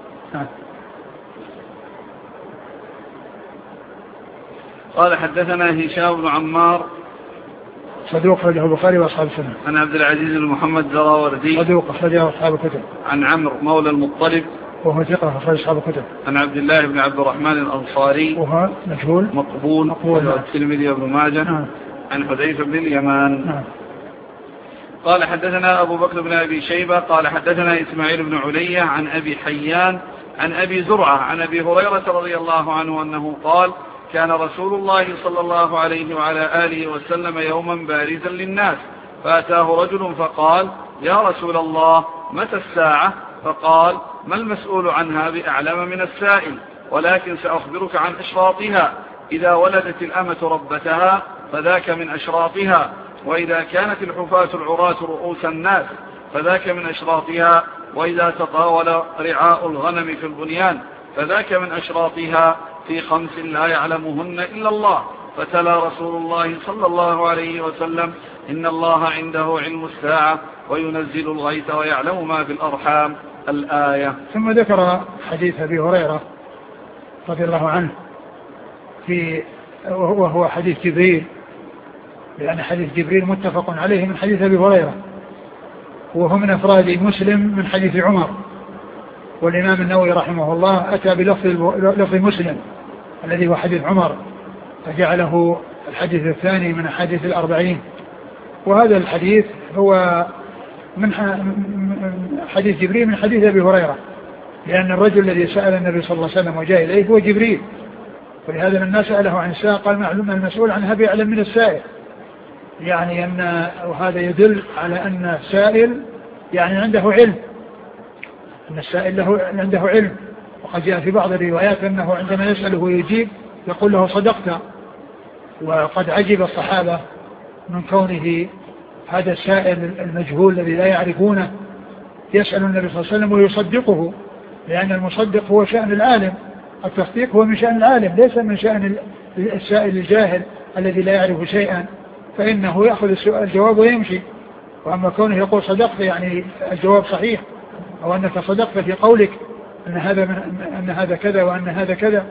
قال حدثنا هشام بن عمار صدوق أخرجه البخاري وأصحاب السنة. عن عبد العزيز بن محمد الدراوردي صدوق أخرجه أصحاب الكتب. عن عمرو مولى المطلب وهو ثقة أخرج أصحاب الكتب. عن عبد الله بن عبد الرحمن الأنصاري وهو مجهول مقبول مقبول الترمذي وابن ماجه. نعم. عن حذيفة بن اليمان. نعم. قال حدثنا أبو بكر بن أبي شيبة قال حدثنا إسماعيل بن علية عن أبي حيان عن أبي زرعة عن أبي هريرة رضي الله عنه أنه قال كان رسول الله صلى الله عليه وعلى آله وسلم يوما بارزا للناس، فأتاه رجل فقال يا رسول الله متى الساعة؟ فقال ما المسؤول عنها بأعلم من السائل، ولكن سأخبرك عن أشراطها. إذا ولدت الأمة ربتها فذاك من أشراطها، وإذا كانت الحفاة العراة رؤوس الناس فذاك من أشراطها، وإذا تطاول رعاء الغنم في البنيان فذاك من أشراطها، في خمس لا يعلمهن إلا الله. فتلا رسول الله صلى الله عليه وسلم: إن الله عنده علم الساعة وينزل الغيث ويعلم ما في الأرحام، الآية. ثم ذكر حديث أبي هريرة رضي الله عنه في وهو حديث جبريل، لأن حديث جبريل متفق عليه من حديث أبي هريرة، وهو من أفراد مسلم من حديث عمر. والإمام النووي رحمه الله أتى بلفظ مسلم الذي هو حديث عمر، فجعله الحديث الثاني من حديث الأربعين. وهذا الحديث هو من حديث جبريل من حديث أبي هريرة، لأن الرجل الذي سأل النبي صلى الله عليه وسلم وجاء إليه هو جبريل، ولهذا من الناس سأله عن الساعة قال: معلوم المسؤول عنها بأعلم من السائل. يعني أن وهذا يدل على أن السائل يعني عنده علم، أن السائل له عنده علم. وقد جاء في بعض الروايات أنه عندما يسأله ويجيب يقول له: صدقت. وقد عجب الصحابة من كونه هذا السائل المجهول الذي لا يعرفونه يسأل النبي صلى الله عليه وسلم ويصدقه، لأن المصدق هو شأن العالم، التصديق هو من شأن العالم ليس من شأن السائل الجاهل الذي لا يعرف شيئا، فإنه يأخذ الجواب ويمشي. وأما كونه يقول صدقت يعني الجواب صحيح، أو أنك صدقت في قولك أن هذا أن هذا كذا وأن هذا كذا.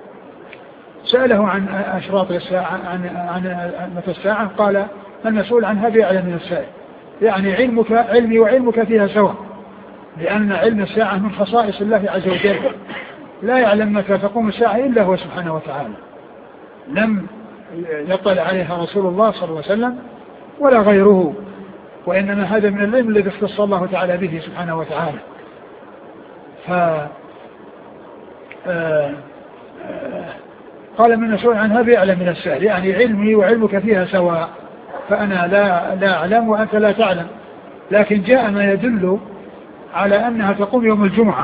سأله عن أشراط الساعة، عن عن متى الساعة، قال: المسؤول عنها بأعلم من السائل. يعني علمك علمي وعلمك فيها سواء، لأن علم الساعة من خصائص الله عز وجل، لا يعلم متى تقوم الساعة إلا هو سبحانه وتعالى، لم يطلع عليها رسول الله صلى الله عليه وسلم ولا غيره، وإنما هذا من العلم الذي اختص الله تعالى به سبحانه وتعالى. ف آه آه قال: من مسؤول عنها بأعلم من السائل، يعني علمي وعلمك فيها سواء، فأنا لا لا أعلم وأنت لا تعلم. لكن جاء ما يدل على أنها تقوم يوم الجمعة،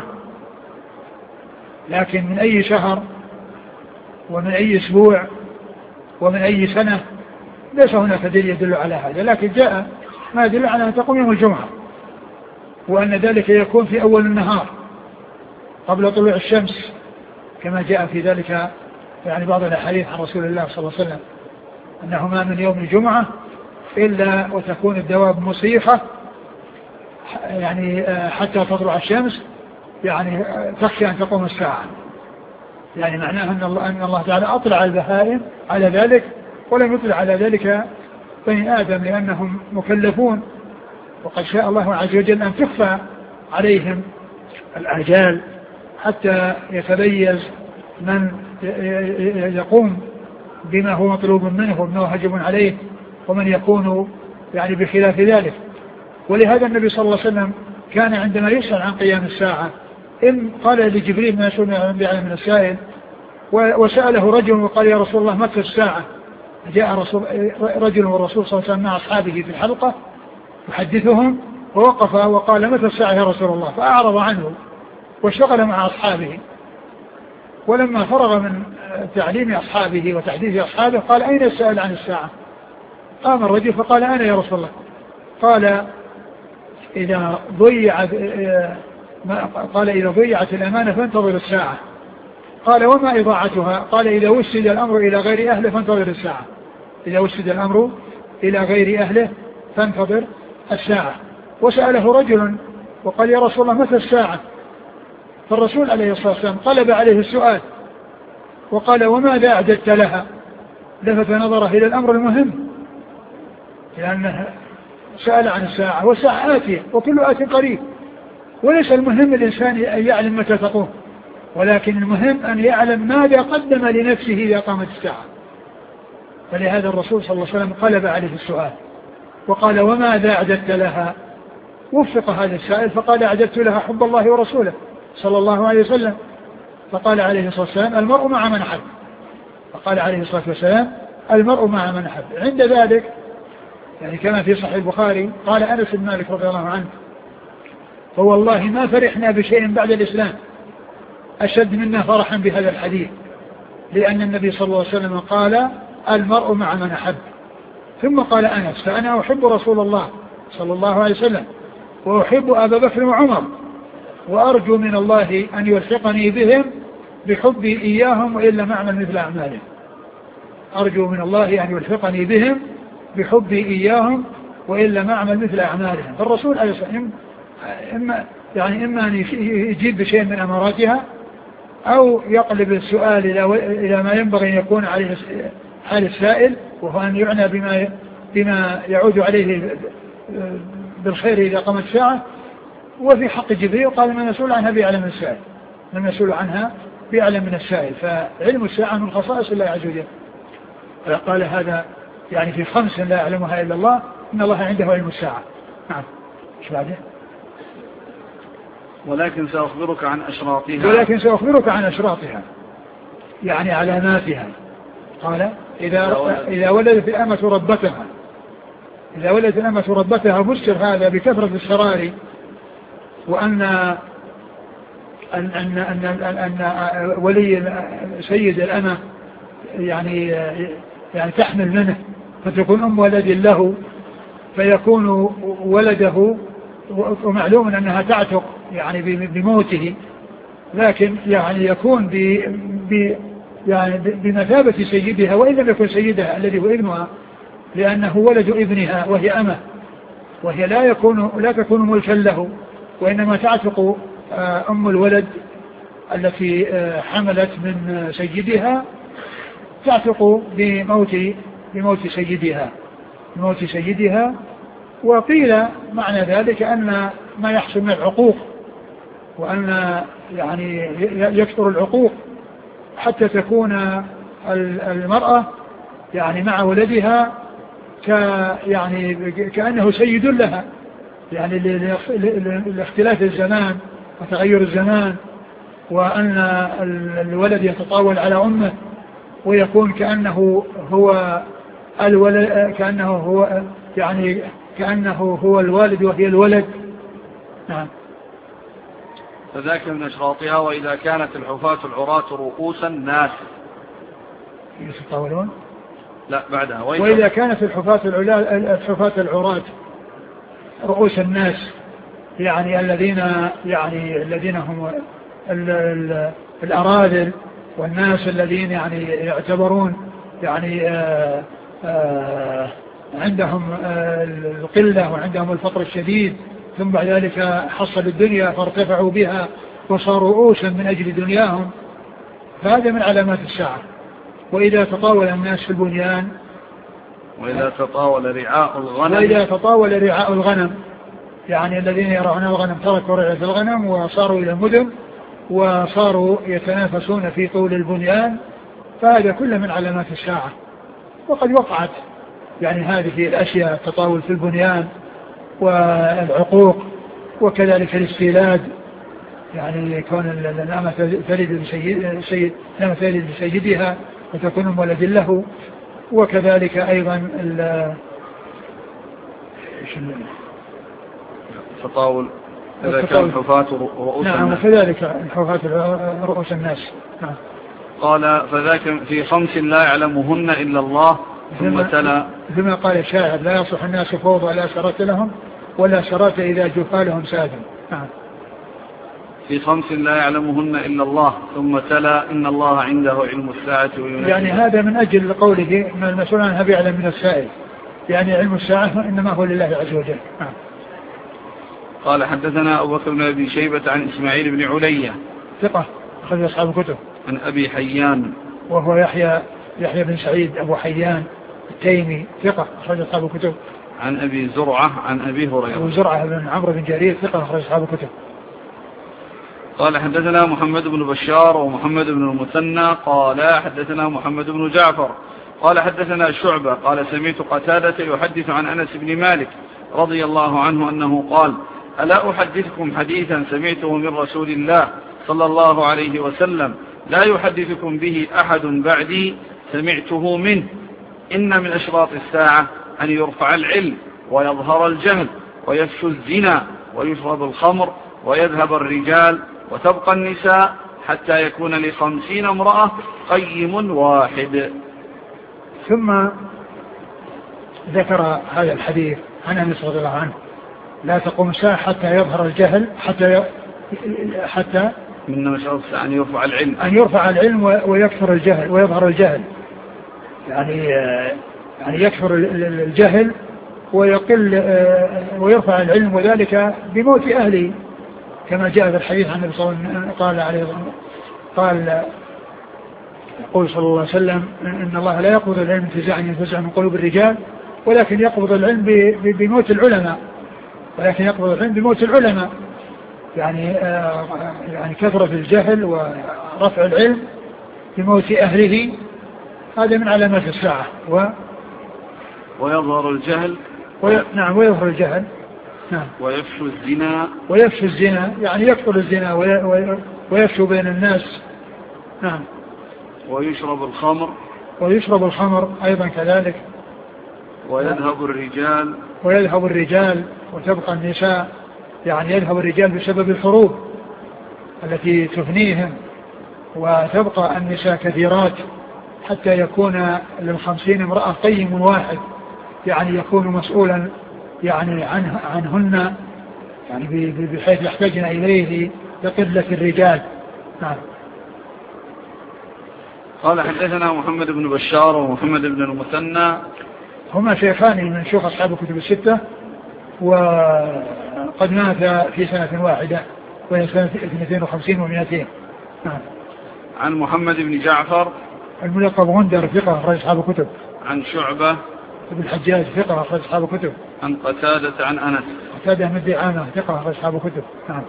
لكن من أي شهر ومن أي أسبوع ومن أي سنة ليس هناك دليل يدل على هذا، لكن جاء ما يدل على أنها تقوم يوم الجمعة، وأن ذلك يكون في أول النهار قبل طلوع الشمس، كما جاء في ذلك يعني بعض الأحاديث عن رسول الله صلى الله عليه وسلم أنه ما من يوم الجمعة إلا وتكون الدواب مصيحة يعني حتى تطلع الشمس، يعني تخشى أن تقوم الساعة. يعني معناه أن الله, أن الله تعالى أطلع البهائم على ذلك ولم يطلع على ذلك بني آدم، لأنهم مكلفون، وقد شاء الله عز وجل أن تخفى عليهم الآجال حتى يتميز من يقوم بما هو مطلوب منه وما واجب عليه، ومن يكون يعني بخلاف ذلك. ولهذا النبي صلى الله عليه وسلم كان عندما يسأل عن قيام الساعة إن قال لجبريل: ما يسألني بأعلم من السائل. وسأله رجل وقال: يا رسول الله متى الساعة؟ جاء رسول رجل والرسول صلى الله عليه وسلم مع أصحابه في الحلقة يحدثهم، ووقف وقال: متى الساعة يا رسول الله؟ فأعرض عنه واشتغل مع أصحابه. ولما فرغ من تعليم أصحابه وتحديث أصحابه قال: أين السائل عن الساعة؟ قام الرجل فقال: أنا يا رسول الله. قال: إذا ضيعت قال إذا ضيعت الأمانة فانتظر الساعة. قال: وما إضاعتها؟ قال: إذا وسد الأمر إلى غير أهله فانتظر الساعة. إذا وسد الأمر إلى غير أهله فانتظر الساعة. وسأله رجل وقال: يا رسول الله متى الساعة؟ فالرسول عليه الصلاة والسلام قلب عليه السؤال وقال: وماذا أعددت لها؟ لفت نظره إلى الأمر المهم، لأنه سأل عن الساعة، والساعة آتية وكل آت قريب، وليس المهم الإنسان أن يعلم متى تقوم، ولكن المهم أن يعلم ماذا قدم لنفسه إذا قامت الساعة. فلهذا الرسول صلى الله عليه وسلم قلب عليه السؤال وقال: وماذا أعددت لها؟ وفق هذا السائل فقال: أعددت لها حب الله ورسوله صلى الله عليه وسلم. فقال عليه الصلاة والسلام: المرء مع من أحب. فقال عليه الصلاة والسلام: المرء مع من أحب. عند ذلك يعني كما في صحيح البخاري قال أنس بن مالك رضي الله عنه: فوالله ما فرحنا بشيء بعد الإسلام أشد منا فرحا بهذا الحديث، لأن النبي صلى الله عليه وسلم قال المرء مع من أحب. ثم قال أنس فأنا أحب رسول الله صلى الله عليه وسلم وأحب أبا بكر وعمر وأرجو من الله أن يلحقني بهم بحبي إياهم وإلا معمل مثل أعمالهم. أرجو من الله أن يلحقني بهم بحبي إياهم وإلا معمل مثل أعمالهم. فالرسول عليه الصلاة والسلام إما يعني إما أن يجيب بشيء من أماراتها أو يقلب السؤال إلى ما ينبغي أن يكون عليه حال السائل، وهو أن يعنى بما بما يعود عليه بالخير إذا قامت الساعة. وفي حق جبريل قال من المسؤول عنها بأعلم من السائل، من المسؤول عنها بأعلم من السائل. فعلم الساعة من خصائص الله عز وجل. قال هذا يعني في خمس لا يعلمها إلا الله، إن الله عنده علم الساعة. نعم. إيش بعده؟ ولكن سأخبرك عن أشراطها. ولكن سأخبرك عن أشراطها يعني علاماتها. قال إذا إذا ولدت الأمة ربتها، إذا ولدت الأمة ربتها فسر هذا بكثرة السرار، وأن أن أن أن أن ولي سيد الأمة يعني يعني تحمل منه فتكون أم ولد له فيكون ولده، ومعلوم أنها تعتق يعني بموته، لكن يعني يكون ب ب يعني بمثابة سيدها وإن لم يكن سيدها الذي هو ابنها، لأنه ولد ابنها وهي أمه، وهي لا يكون لا تكون ملكا له، وإنما تعتق أم الولد التي حملت من سيدها تعتق بموت بموت سيدها بموت سيدها. وقيل معنى ذلك أن ما يحصل من العقوق، وأن يعني يكثر العقوق حتى تكون المرأة يعني مع ولدها ك يعني كأنه سيد لها، يعني لاختلاف الزمان وتغير الزمان، وأن الولد يتطاول على أمه ويكون كأنه هو الولد، كأنه هو يعني كأنه هو الوالد وهي الولد. نعم. فذاك من أشراطها. وإذا كانت الحفاة العراة رؤوسا ناس يتطاولون. لا بعدها. وإذا, وإذا كانت الحفاة الحفاة العراة رؤوس الناس يعني الذين يعني الذين هم ال ال الأراذل والناس الذين يعني يعتبرون يعني آآ آآ عندهم القلة وعندهم الفقر الشديد، ثم بعد ذلك حصلوا الدنيا فارتفعوا بها وصاروا رؤوسا من أجل دنياهم، فهذا من علامات الساعة. وإذا تطاول الناس في البنيان، وإذا تطاول رعاء الغنم وإذا تطاول رعاء الغنم يعني الذين يرعون الغنم تركوا رعاية الغنم وصاروا إلى المدن وصاروا يتنافسون في طول البنيان، فهذا كله من علامات الساعة. وقد وقعت يعني هذه الأشياء، التطاول في البنيان والعقوق وكذلك الاستيلاد، يعني كون الأمة تلد بسيدها وتكون من ولد له، وكذلك أيضا التطاول إذا كان الحفاة رؤوس نعم الناس. وكذلك الحفاة رؤوس الناس. نعم. قال فذاك في خمس لا يعلمهن إلا الله. ثم تلا ثم قال الشاعر لا يصح الناس فوضى لا شرات لهم ولا شرات إذا جفالهم سادم. نعم. في خمس لا يعلمهن إلا الله. ثم تلا إن الله عنده علم الساعة وينزل. يعني هذا من أجل قوله من المسؤول عنها بيعلم من السائل، يعني علم الساعة إنما هو لله عز وجل. نعم. قال حدثنا أبو بكر بن أبي شيبة عن إسماعيل بن علية ثقة أخرج أصحاب الكتب. عن أبي حيان وهو يحيى يحيى بن سعيد أبو حيان التيمي ثقة أخرج أصحاب الكتب. عن أبي زرعة عن أبي هريرة. أبو زرعة بن عمرو بن جرير ثقة أخرج أصحاب الكتب. قال حدثنا محمد بن بشار ومحمد بن المثنى قال حدثنا محمد بن جعفر قال حدثنا شعبة قال سمعت قتادة يحدث عن أنس بن مالك رضي الله عنه أنه قال ألا أحدثكم حديثا سمعته من رسول الله صلى الله عليه وسلم لا يحدثكم به أحد بعدي سمعته منه إن من أشراط الساعة أن يرفع العلم ويظهر الجهل ويفشو الزنا ويشرب الخمر ويذهب الرجال وتبقى النساء حتى يكون لخمسين امرأة قيم واحد. ثم ذكر هذا الحديث عن أنس رضي الله عنه لا تقوم الساعة حتى يظهر الجهل حتى ي... حتى من مشروع أن يرفع العلم أن يرفع العلم ويكثر الجهل ويظهر الجهل، يعني يعني يكثر الجهل ويقل ويرفع العلم، وذلك بموت أهله كما جاء في الحديث عن النبي صلى الله عليه وسلم قال عليه قال يقول صلى الله عليه وسلم إن الله لا يقبض العلم انتزاعا ينتزع من قلوب الرجال ولكن يقبض العلم بموت العلماء ولكن يقبض العلم بموت العلماء يعني يعني كثرة الجهل ورفع العلم بموت أهله هذا من علامات الساعة. و ويظهر الجهل وي... نعم ويظهر الجهل نعم ويفشو الزنا ويفشو الزنا يعني يكثر الزنا وي... وي... ويفشو بين الناس نعم. ويشرب الخمر ويشرب الخمر أيضا كذلك. ويذهب الرجال ويذهب الرجال وتبقى النساء، يعني يذهب الرجال بسبب الحروب التي تفنيهم وتبقى النساء كثيرات حتى يكون للخمسين امرأة قيم واحد، يعني يكون مسؤولا يعني عنه عنهن يعني بحيث يحتاجن إليه لقلة الرجال. نعم. قال حدثنا محمد بن بشار ومحمد بن المثنى هما شيخان من شيوخ أصحاب الكتب الستة وقد مات في سنة واحدة وهي سنة اثنين وخمسين ومئتين. نعم. عن محمد بن جعفر الملقب غندر ثقة أخرج أصحاب الكتب. عن شعبة ابن الحجاج ثقة أخرج أصحاب الكتب. عن قتادة عن أنس قتادة من دعامة ثقة أخرج أصحاب الكتب. نعم.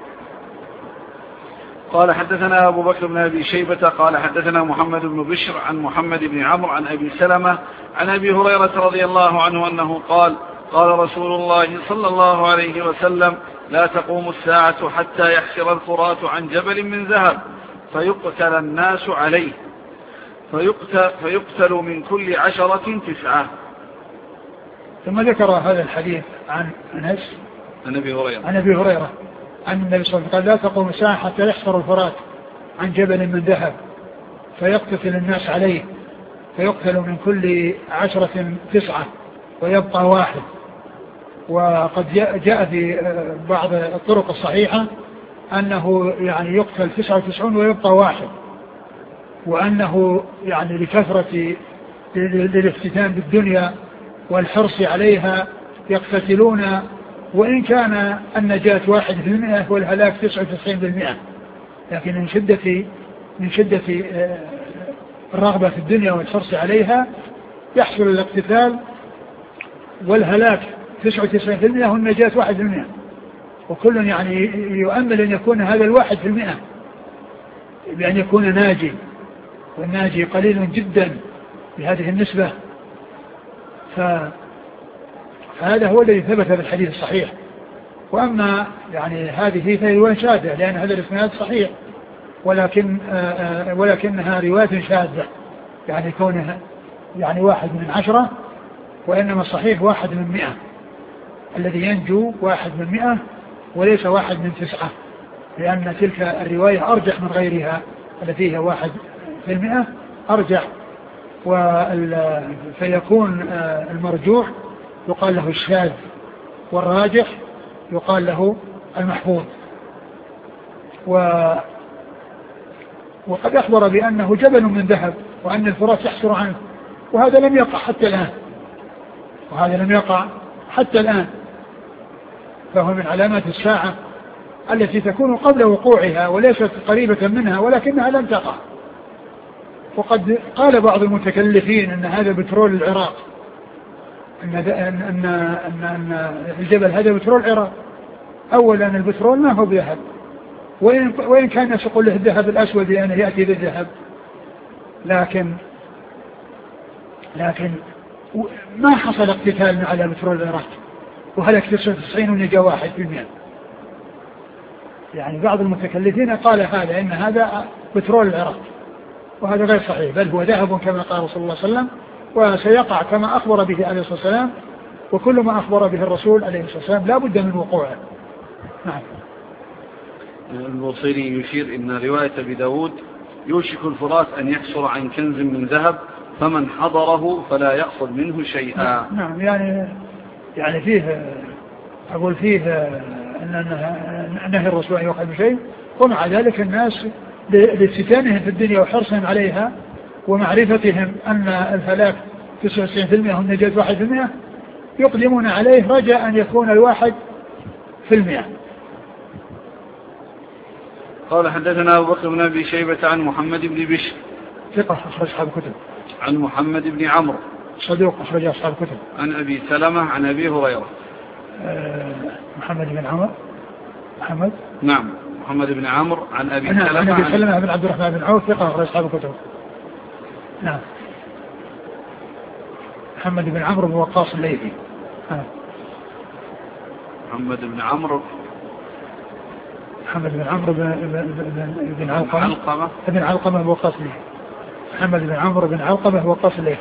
قال حدثنا أبو بكر بن أبي شيبة قال حدثنا محمد بن بشر عن محمد بن عمرو عن أبي سلمة عن أبي هريرة رضي الله عنه أنه قال قال رسول الله صلى الله عليه وسلم لا تقوم الساعة حتى يحشر الفرات عن جبل من ذهب فيقتل الناس عليه فيقتل, فيقتل من كل عشرة تسعة. ثم ذكر هذا الحديث عن أنس عن أبي هريرة عن أبي هريرة أن النبي صلى الله عليه وسلم قال لا تقوم الساعة حتى يحشر الفرات عن جبل من ذهب فيقتل الناس عليه فيقتل من كل عشرة تسعة ويبقى واحد. وقد جاء في بعض الطرق الصحيحة أنه يعني يقتل تسعة وتسعون ويبقى واحد، وأنه يعني لكثرة للافتتان بالدنيا والحرص عليها يقتتلون، وإن كان النجاة واحد في المئة والهلاك تسعة وتسعين بالمئة، لكن من شدة من شدة الرغبة في الدنيا والحرص عليها يحصل الاقتتال والهلاك تسعة وتسعين بالمئة والنجاة واحد في المئة، وكل يعني يؤمل أن يكون هذا الواحد في المئة بأن يكون ناجي، والناجي قليل جدا بهذه النسبة. فهذا هو الذي ثبت في الحديث الصحيح. وأما يعني هذه فهي رواية شاذة لأن هذا الإسناد صحيح ولكن ولكنها رواية شاذة، يعني كونها يعني واحد من عشرة، وإنما الصحيح واحد من مئة، الذي ينجو واحد من مئة وليس واحد من تسعة، لأن تلك الرواية أرجح من غيرها التي هي واحد في المئة أرجح، فيكون المرجوح يقال له الشاذ والراجح يقال له المحفوظ. و وقد أخبر بأنه جبل من ذهب وأن الفرات يحسر عنه، وهذا لم يقع حتى الآن وهذا لم يقع حتى الآن فهو من علامات الساعة التي تكون قبل وقوعها وليست قريبة منها ولكنها لم تقع. وقد قال بعض المتكلفين أن هذا بترول العراق، أن, أن, أن, أن, أن الجبل هذا بترول العراق. أولا البترول ما هو بذهب، وإن, وإن كان يقول له الذهب الأسود لأنه يأتي بالذهب، لكن لكن ما حصل اقتتال على بترول العراق وهلك تسعة وتسعين ونجا واحد في المئة. يعني بعض المتكلفين قال هذا إن هذا بترول العراق، وهذا غير صحيح، بل هو ذهب كما قال رسول الله صلى الله عليه وسلم، وسيقع كما أخبر به عليه الصلاة والسلام، وكل ما أخبر به الرسول عليه الصلاة والسلام لا بد من وقوعه. نعم. البوصيري يشير إن رواية أبي داود يوشك الفرات أن يحصل عن كنز من ذهب فمن حضره فلا يأخذ منه شيئا. نعم يعني يعني فيه أقول فيه أن نهي الرسول أن يأخذ بشيء، ومع ذلك الناس لافتتانهم في الدنيا وحرصهم عليها ومعرفتهم أن الهلاك تسعة وتسعين بالمئة والنجاة واحد بالمئة يقدمون عليه رجاء أن يكون الواحد في المئة. قال حدثنا أبو بكر بن أبي شيبة عن محمد بن بشر ثقة أخرج أصحاب الكتب. عن محمد بن عمرو صدوق أخرج أصحاب الكتب. عن أبي سلمة عن أبي هريرة. أه محمد بن عمرو محمد نعم محمد بن عمرو عن أبي سلمة عن أبي سلمة بن عبد الرحمن بن عوف ثقة أخرج أصحاب الكتب. نعم محمد بن عمرو بن وقاص الليثي. محمد بن عمرو محمد بن عمرو بن بن علقمة بن علقمة بن وقاص الليثي. محمد بن عمرو بن علقمة بن وقاص الليثي.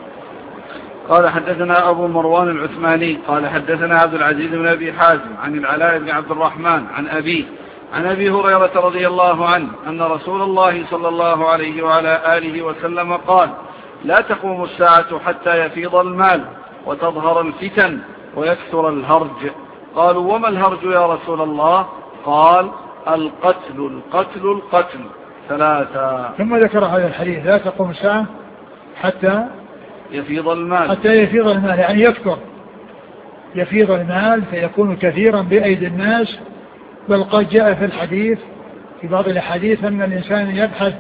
قال حدثنا أبو مروان العثماني قال حدثنا عبد العزيز بن أبي حازم عن العلاء بن عبد الرحمن عن أبيه عن أبي هريرة رضي الله عنه أن رسول الله صلى الله عليه وعلى آله وسلم قال: لا تقوم الساعة حتى يفيض المال وتظهر الفتن ويكثر الهرج. قالوا: وما الهرج يا رسول الله؟ قال: القتل القتل القتل ثلاثة. ثم ذكر هذا الحديث: لا تقوم الساعة حتى يفيض المال حتى يفيض المال يعني يكثر يفيض المال فيكون كثيرا بأيدي الناس. بل قد جاء في الحديث في بعض الحديث أن الإنسان يبحث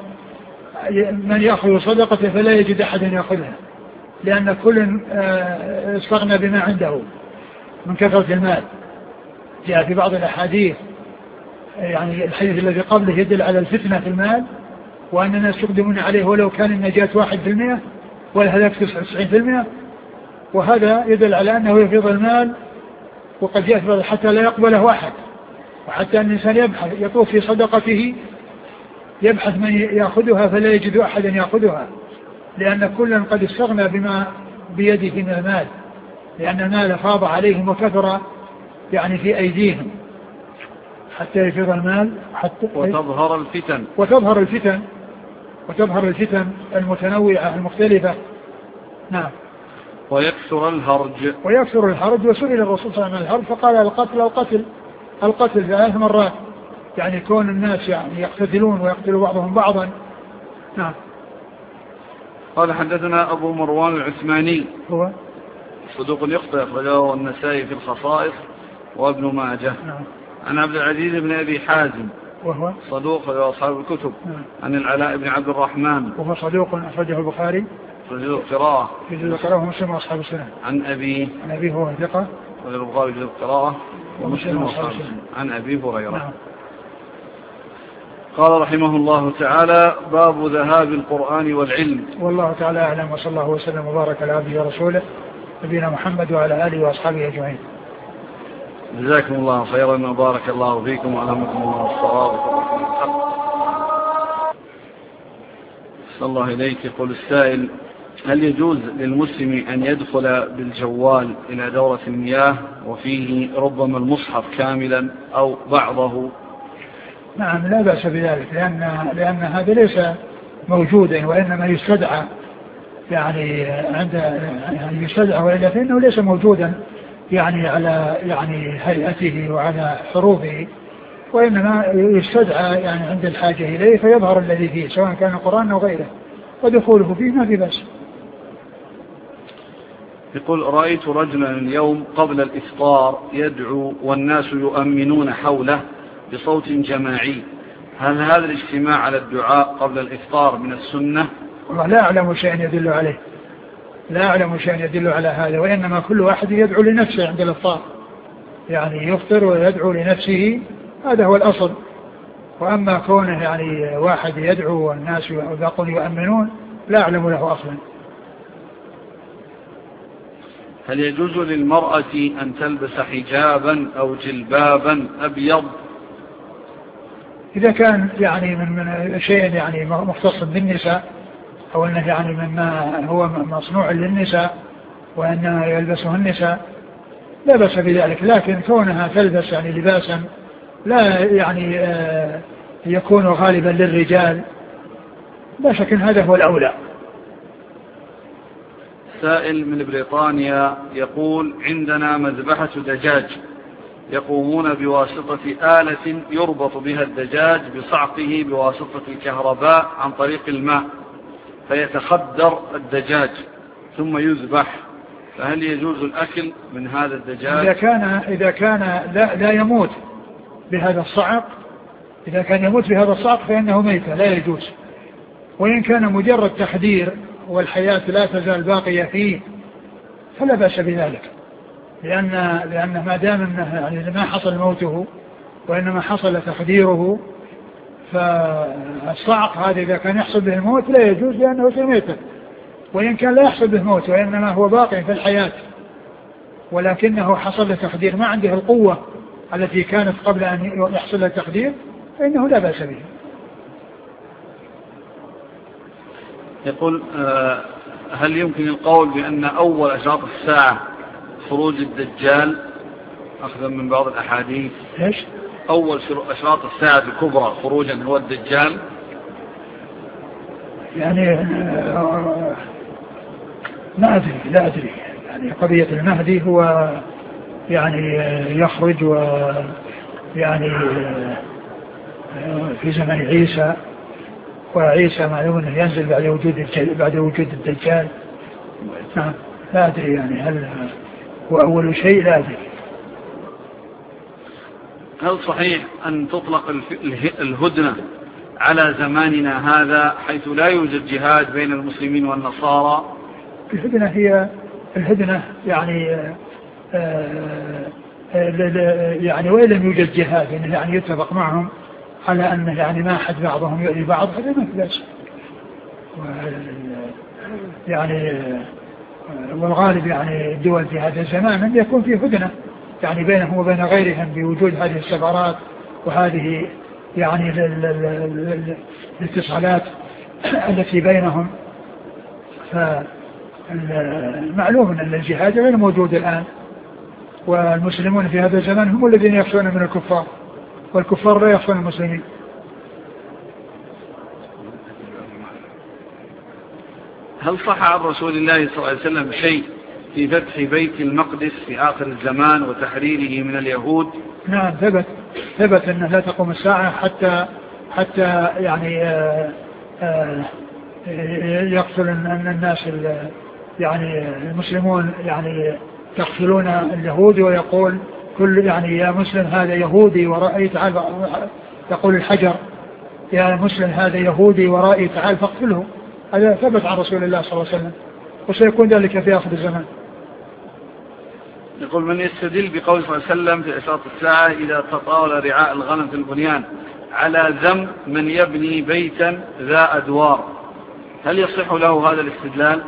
من يأخذ صدقته فلا يجد أحد يأخذها، لأن كل استغنى بما عنده من كثرة المال. جاء في بعض الأحاديث يعني الحديث الذي قبله يدل على الفتنة في المال، وأن الناس يقدمون عليه ولو كان النجاة واحد في المئة والهلاك تسعة وتسعين في المئة، وهذا يدل على أنه يفيض المال وقد يفيض حتى لا يقبله أحد، وحتى أن الإنسان يبحث يطوف في صدقته يبحث من يأخذها فلا يجد أحدا يأخذها، لأن كلا قد استغنى بما بيده من المال، لأن المال فاض عليهم وكثر يعني في أيديهم حتى يفيض المال حتى وتظهر الفتن وتظهر الفتن وتظهر الفتن المتنوعة المختلفة. نعم. ويكثر الهرج ويكثر الهرج وسئل الرسول صلى الله عليه وسلم عن الهرج فقال: القتل القتل القتل ثلاث مرات، يعني كون الناس يعني يقتتلون ويقتلوا بعضهم بعضا. نعم. قال حدثنا أبو مروان العثماني هو صدوق يخطئ أخرجه النسائي في الخصائص وابن ماجه. نعم. عن عبد العزيز بن أبي حازم وهو صدوق أصحاب الكتب. نعم. عن العلاء بن عبد الرحمن وهو صدوق أخرجه البخاري في جزء القراءة في جزء القراءة ومسلم وأصحاب السنة. عن أبي عن أبي هو ثقة البخاري في جزء القراءة ومسلم وأصحاب السنة. عن أبي هريرة. نعم. قال رحمه الله تعالى: باب ذهاب القرآن والعلم. والله تعالى أعلم، وصلى الله وسلم وبارك على عبده ورسوله نبينا محمد وعلى آله وأصحابه أجمعين. جزاكم الله خيرا وبارك الله فيكم وألهمكم الله الصواب وتوفيق الحق. صلى الله إليك. يقول السائل: هل يجوز للمسلم أن يدخل بالجوال إلى دورة المياه وفيه ربما المصحف كاملا أو بعضه؟ نعم لا بأس بذلك، لأن, لأن هذا ليس موجودا وإنما يستدعى يعني عند يعني يستدعى، وإلا فإنه ليس موجودا يعني على يعني هيئته وعلى حروفه، وإنما يستدعى يعني عند الحاجة إليه فيظهر الذي فيه سواء كان القرآن أو غيره، ودخوله فيه ما في بأس. يقول: رأيت رجلا اليوم قبل الإفطار يدعو والناس يؤمنون حوله بصوت جماعي، هل هذا الاجتماع على الدعاء قبل الإفطار من السنة؟ والله لا أعلم شيئا يدل عليه، لا أعلم شيئا يدل على هذا، وإنما كل واحد يدعو لنفسه عند الإفطار، يعني يفطر ويدعو لنفسه، هذا هو الأصل. وأما كونه يعني واحد يدعو والناس يقول يؤمنون لا أعلم له أصلا. هل يجوز للمرأة أن تلبس حجابا أو جلبابا أبيض؟ إذا كان يعني من, من شيء يعني مختص بالنساء، أو أنه يعني مما هو مصنوع للنساء وأنه يلبسه النساء لا بأس بذلك، لكن كونها تلبس يعني لباسا لا يعني يكون غالبا للرجال، لا شك أن هذا هو الأولى. سائل من بريطانيا يقول: عندنا مذبحة دجاج، يقومون بواسطة آلة يربط بها الدجاج بصعقه بواسطة الكهرباء عن طريق الماء، فيتخدر الدجاج ثم يذبح، فهل يجوز الأكل من هذا الدجاج؟ إذا كان, إذا كان لا, لا يموت بهذا الصعق، إذا كان يموت بهذا الصعق فإنه ميت لا يجوز. وإن كان مجرد تخدير والحياة لا تزال باقية فيه فلا بأس بذلك، لأن, لأن ما دام أنه يعني ما حصل موته وإنما حصل تخديره، فالصعق هذا إذا كان يحصل به الموت لا يجوز لأنه سميته. وإن كان لا يحصل به موت وإنما هو باقي في الحياة ولكنه حصل له تخدير ما عنده القوة التي كانت قبل أن يحصل له تخدير فإنه لا بأس به. يقول: هل يمكن القول بأن أول أشراط الساعة خروج الدجال أخذا من بعض الأحاديث؟ إيش؟ أول أشراط الساعة الكبرى خروجا هو الدجال؟ يعني ما أدري لا أدري يعني قضية المهدي هو يعني يخرج ويعني في زمن عيسى، وعيسى معلوم أنه ينزل بعد وجود بعد وجود الدجال. نعم لا أدري يعني هل هو أول شيء لا أدري. هل صحيح أن تطلق الهدنة على زماننا هذا حيث لا يوجد جهاد بين المسلمين والنصارى؟ الهدنة هي الهدنة يعني آه يعني وإن لم يوجد جهاد يعني يتفق معهم على أن يعني ما أحد بعضهم يؤذي بعض، هذا ما فلاش يعني. والغالب يعني الدول في هذا الزمان أن يكون في هدنة يعني بينهم وبين غيرهم بوجود هذه السفارات وهذه يعني الاتصالات التي بينهم. فمعلوم أن الجهاد غير موجود الآن، والمسلمون في هذا الزمان هم الذين يخشون من الكفار، والكفار لا يخشون المسلمين. هل صح عن رسول الله صلى الله عليه وسلم شيء في فتح بيت المقدس في آخر الزمان وتحريره من اليهود؟ نعم ثبت ثبت أنه لا تقوم الساعة حتى حتى يعني آآ آآ يقتل أن الناس يعني المسلمون يعني يقتلون اليهود، ويقول كل يعني يا مسلم هذا يهودي ورأي تعال، يقول الحجر يا مسلم هذا يهودي ورأي تعال فاقتله. هذا ثبت عن رسول الله صلى الله عليه وسلم، وسيكون ذلك في آخر الزمان. يقول: من يستدل بقول صلى الله عليه وسلم في أشراط الساعة إذا تطاول رعاء الغنم في البنيان على ذم من يبني بيتا ذا أدوار، هل يصح له هذا الاستدلال؟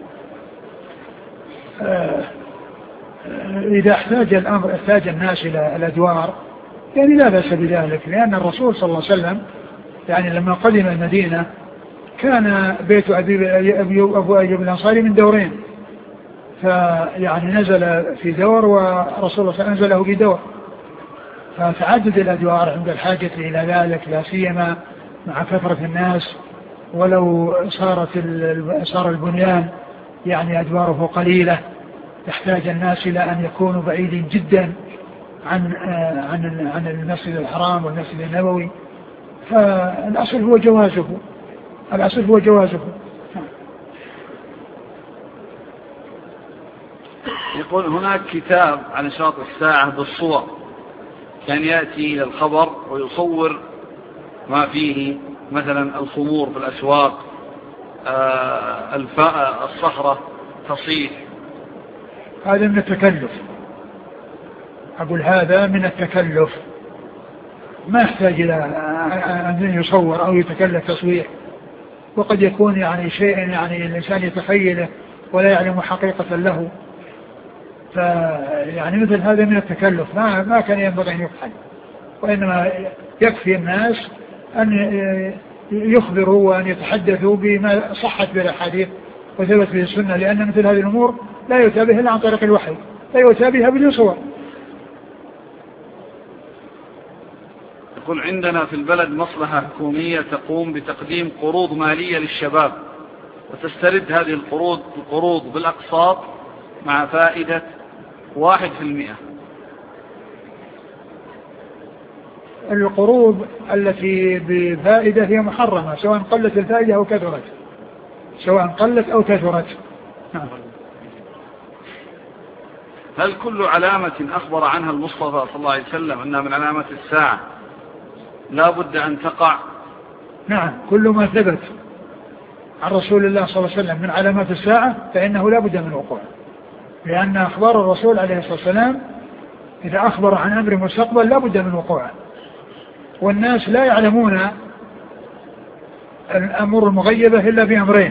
آه إذا احتاج الأمر احتاج الناس إلى الأدوار يعني لا بأس بذلك، لأن الرسول صلى الله عليه وسلم يعني لما قدم المدينة كان بيت أبي أبو أيوب الأنصاري من دورين، فيعني نزل في دور ورسول الله صلى الله عليه وسلم نزله في دور، فتعدد الأدوار عند الحاجة إلى ذلك، لا سيما مع كثرة الناس. ولو صارت صار البنيان يعني أدواره قليلة يحتاج الناس إلى أن يكونوا بعيدين جدا عن عن عن المسجد الحرام والمسجد النبوي، فالأصل هو جوازه الأصل هو جوازه. يقول: هناك كتاب عن أشراط الساعة بالصور، كان يأتي إلى الخبر ويصور ما فيه مثلا الخمور في الأسواق، آه الفاء الصخرة تصيح. هذا من التكلف، أقول هذا من التكلف، ما يحتاج إلى أن يصور أو يتكلف تصوير، وقد يكون يعني شيء يعني الإنسان يتخيله ولا يعلم حقيقة له، فيعني مثل هذا من التكلف ما, ما كان ينبغي أن يفعل، وإنما يكفي الناس أن يخبروا وأن يتحدثوا بما صحت بالأحاديث وثبت به السنة، لأن مثل هذه الأمور لا يؤتى بها إلا عن طريق الوحي، لا يؤتى بها بدون صور. يقول عندنا في البلد مصلحة حكومية تقوم بتقديم قروض مالية للشباب، وتسترد هذه القروض القروض بالأقساط مع فائدة واحد في المئة. القروض التي بفائدة هي محرمة سواء قلت الفائدة أو كثرت، سواء قلت أو كثرت. نعم. هل كل علامة أخبر عنها المصطفى صلى الله عليه وسلم أنها من علامات الساعة لا بد أن تقع؟ نعم، كل ما ثبت عن رسول الله صلى الله عليه وسلم من علامات الساعة فإنه لا بد من وقوع، لأن أخبار الرسول عليه الصلاة والسلام إذا أخبر عن أمر مستقبل لا بد من وقوع، والناس لا يعلمون الأمور المغيبة إلا بأمرين: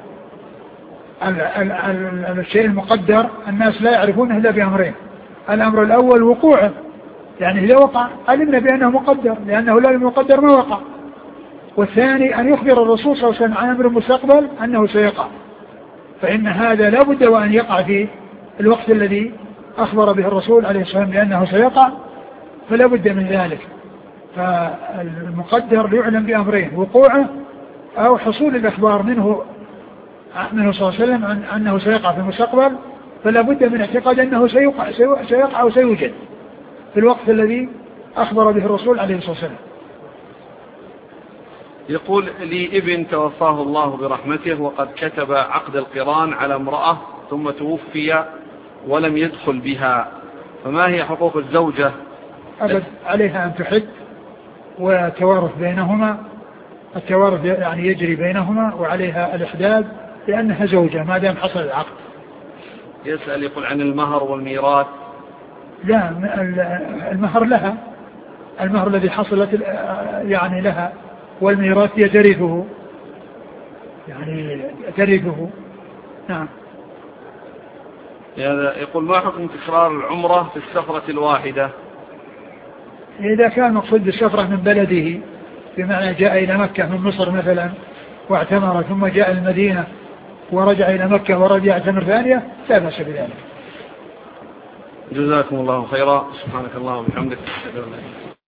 الشيء المقدر الناس لا يعرفونه إلا بأمرين. الأمر الأول وقوعه، يعني إذا وقع علمنا بأنه مقدر، لأنه لا يقدر ما وقع. والثاني أن يخبر الرسول صلى الله عليه وسلم عن أمر المستقبل أنه سيقع، فإن هذا لا بد وأن يقع في الوقت الذي أخبر به الرسول عليه الصلاة والسلام بأنه سيقع، فلا بد من ذلك. فالمقدر يعلم بأمرين: وقوعه أو حصول الأخبار منه منه صلى الله عليه وسلم عن أنه سيقع في المستقبل، فلا بد من اعتقاد أنه سيقع سيقع وسيوجد في الوقت الذي أخبر به الرسول عليه الصلاة والسلام. يقول لي ابن توفاه الله برحمته وقد كتب عقد القران على امرأة ثم توفي ولم يدخل بها، فما هي حقوق الزوجة؟ أبد عليها أن تحد وتوارث بينهما، التوارث يعني يجري بينهما، وعليها الإحداد لأنها زوجة ما دام حصل العقد. يسأل يقول عن المهر والميراث. لا، المهر لها، المهر الذي حصلت يعني لها، والميراث يترثه يعني ترثه. نعم. هذا يقول ما حكم تكرار العمرة في السفرة الواحدة؟ إذا كان مقصود بالسفرة من بلده، بمعنى جاء إلى مكة من مصر مثلا واعتمر ثم جاء المدينة ورجع إلى مكة ورجع اعتمر ثانية، لا بأس بذلك. جزاكم الله خيرا. سبحانك اللهم وبحمدك.